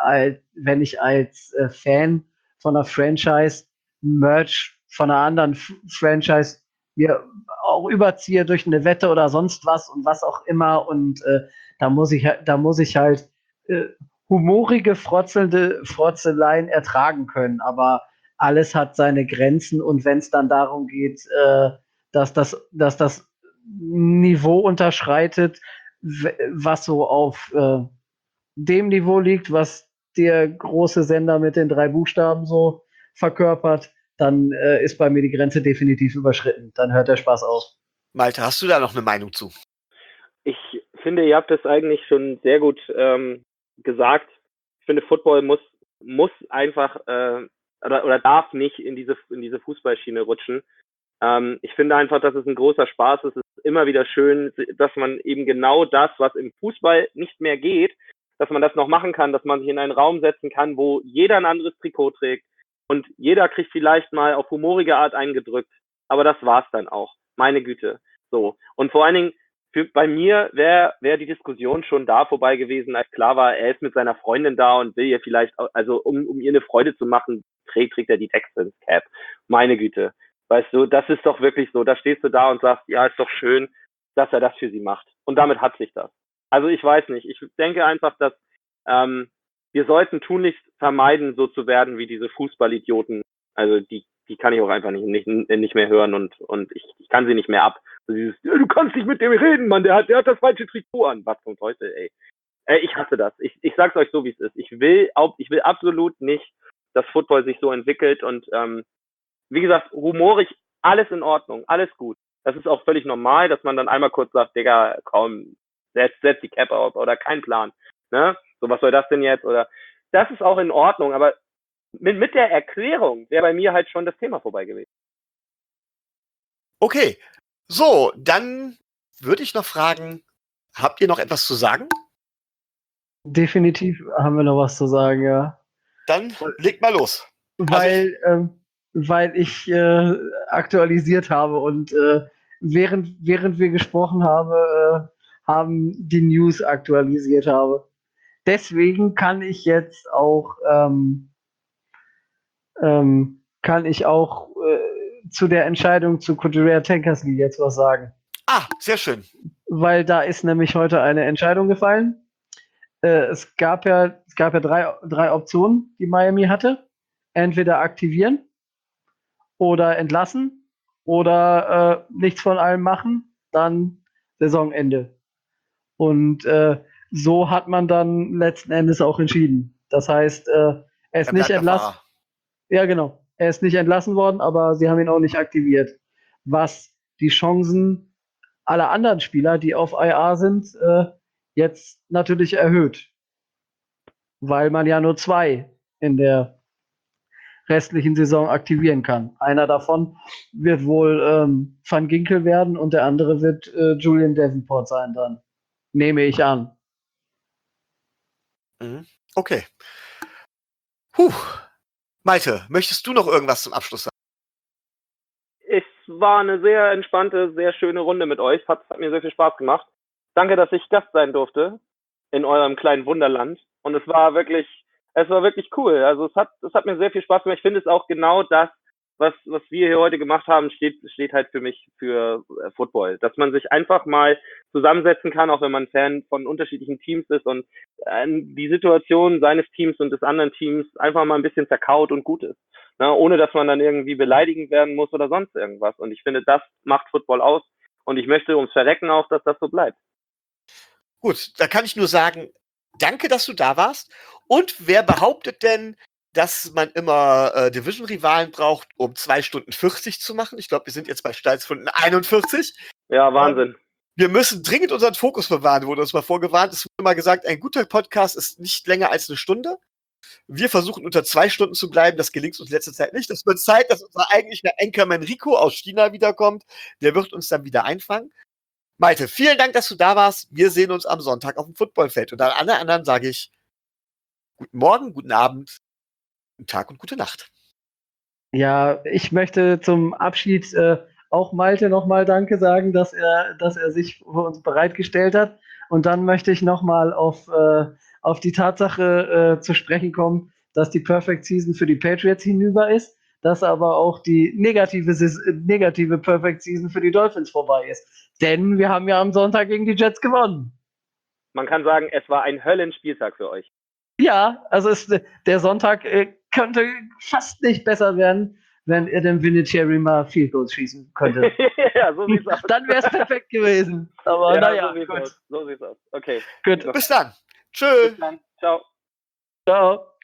[SPEAKER 2] als Fan von einer Franchise Merch von einer anderen Franchise mir auch überziehe durch eine Wette oder sonst was und was auch immer. Und da muss ich halt humorige, frotzelnde Frotzeleien ertragen können. Aber alles hat seine Grenzen und wenn es dann darum geht, dass das Niveau unterschreitet, was so auf dem Niveau liegt, was der große Sender mit den 3 Buchstaben so verkörpert, dann ist bei mir die Grenze definitiv überschritten. Dann hört der Spaß auf.
[SPEAKER 1] Malte, hast du da noch eine Meinung zu?
[SPEAKER 4] Ich finde, ihr habt das eigentlich schon sehr gut gesagt. Ich finde, Football muss einfach oder darf nicht in diese Fußballschiene rutschen. Ich finde einfach, dass es ein großer Spaß ist. Es ist immer wieder schön, dass man eben genau das, was im Fußball nicht mehr geht, dass man das noch machen kann, dass man sich in einen Raum setzen kann, wo jeder ein anderes Trikot trägt und jeder kriegt vielleicht mal auf humorige Art eingedrückt. Aber das war's dann auch. Meine Güte. So. Und vor allen Dingen, bei mir wäre die Diskussion schon da vorbei gewesen, als klar war, er ist mit seiner Freundin da und will ihr vielleicht, also um ihr eine Freude zu machen, trägt er die Texans Cap. Meine Güte. Weißt du, das ist doch wirklich so. Da stehst du da und sagst, ja, ist doch schön, dass er das für sie macht. Und damit hat sich das. Also ich weiß nicht. Ich denke einfach, dass wir sollten tunlichst vermeiden, so zu werden wie diese Fußballidioten. Also die kann ich auch einfach nicht mehr hören und ich kann sie nicht mehr ab. Also dieses, ja, du kannst nicht mit dem reden, Mann, der hat das falsche Trikot an. Was zum Teufel, ey. Ich hasse das. Ich sag's euch so, wie es ist. Ich will absolut nicht, dass Football sich so entwickelt und wie gesagt, humorig, alles in Ordnung, alles gut. Das ist auch völlig normal, dass man dann einmal kurz sagt, Digga, komm, setz die Cap auf oder kein Plan. Ne? So, was soll das denn jetzt? Oder das ist auch in Ordnung, aber mit der Erklärung wäre bei mir halt schon das Thema vorbei gewesen.
[SPEAKER 1] Okay, so, dann würde ich noch fragen, habt ihr noch etwas zu sagen?
[SPEAKER 2] Definitiv haben wir noch was zu sagen, ja.
[SPEAKER 1] Dann legt mal los.
[SPEAKER 2] Weil ich aktualisiert habe und während wir gesprochen haben die News aktualisiert habe. Deswegen kann ich jetzt auch zu der Entscheidung zu Couturier Tankersley jetzt was sagen.
[SPEAKER 1] Ah, sehr schön.
[SPEAKER 2] Weil da ist nämlich heute eine Entscheidung gefallen. Es gab ja drei Optionen, die Miami hatte. Entweder aktivieren oder entlassen oder nichts von allem machen, dann Saisonende. Und so hat man dann letzten Endes auch entschieden. Das heißt, er ist nicht entlassen. Ja, genau. Er ist nicht entlassen worden, aber sie haben ihn auch nicht aktiviert. Was die Chancen aller anderen Spieler, die auf IR sind, jetzt natürlich erhöht. Weil man ja nur 2 in der restlichen Saison aktivieren kann. Einer davon wird wohl Van Ginkel werden und der andere wird Julian Davenport sein dann. Nehme ich an.
[SPEAKER 1] Okay. Malte, möchtest du noch irgendwas zum Abschluss sagen?
[SPEAKER 4] Es war eine sehr entspannte, sehr schöne Runde mit euch. Hat mir sehr viel Spaß gemacht. Danke, dass ich Gast sein durfte in eurem kleinen Wunderland. Und es war wirklich cool. Also es hat mir sehr viel Spaß gemacht. Ich finde es auch genau das, was wir hier heute gemacht haben, steht halt für mich für Football. Dass man sich einfach mal zusammensetzen kann, auch wenn man Fan von unterschiedlichen Teams ist und die Situation seines Teams und des anderen Teams einfach mal ein bisschen zerkaut und gut ist. Ne? Ohne dass man dann irgendwie beleidigend werden muss oder sonst irgendwas. Und ich finde, das macht Football aus. und ich möchte ums Verrecken auch, dass das so bleibt.
[SPEAKER 1] Gut, da kann ich nur sagen, danke, dass du da warst. Und wer behauptet denn, dass man immer Division-Rivalen braucht, um 2 Stunden 40 zu machen? Ich glaube, wir sind jetzt bei Steilsfunden 41.
[SPEAKER 4] Ja, Wahnsinn.
[SPEAKER 1] Wir müssen dringend unseren Fokus bewahren, wurde uns mal vorgewarnt. Es wurde mal gesagt, ein guter Podcast ist nicht länger als 1 Stunde. Wir versuchen unter 2 Stunden zu bleiben. Das gelingt uns in letzter Zeit nicht. Das wird Zeit, dass unser eigentlicher Anchorman Rico aus China wiederkommt. Der wird uns dann wieder einfangen. Malte, vielen Dank, dass du da warst. Wir sehen uns am Sonntag auf dem Footballfeld. Und an alle anderen sage ich guten Morgen, guten Abend, guten Tag und gute Nacht.
[SPEAKER 2] Ja, ich möchte zum Abschied auch Malte nochmal Danke sagen, dass er sich für uns bereitgestellt hat. Und dann möchte ich nochmal auf die Tatsache zu sprechen kommen, dass die Perfect Season für die Patriots hinüber ist, dass aber auch die negative Perfect Season für die Dolphins vorbei ist. Denn wir haben ja am Sonntag gegen die Jets gewonnen.
[SPEAKER 4] Man kann sagen, es war ein Höllenspieltag für euch.
[SPEAKER 2] Ja, also der Sonntag könnte fast nicht besser werden, wenn er den Vinatieri mal Field Goals schießen könnte.
[SPEAKER 4] Ja, so sieht's aus.
[SPEAKER 2] Dann wäre es perfekt gewesen. Aber
[SPEAKER 4] Ja,
[SPEAKER 2] naja,
[SPEAKER 4] so sieht's aus. So sieht's aus. Okay.
[SPEAKER 2] gut.
[SPEAKER 1] Bis dann. Tschö.
[SPEAKER 4] Bis dann. Ciao.
[SPEAKER 2] Ciao.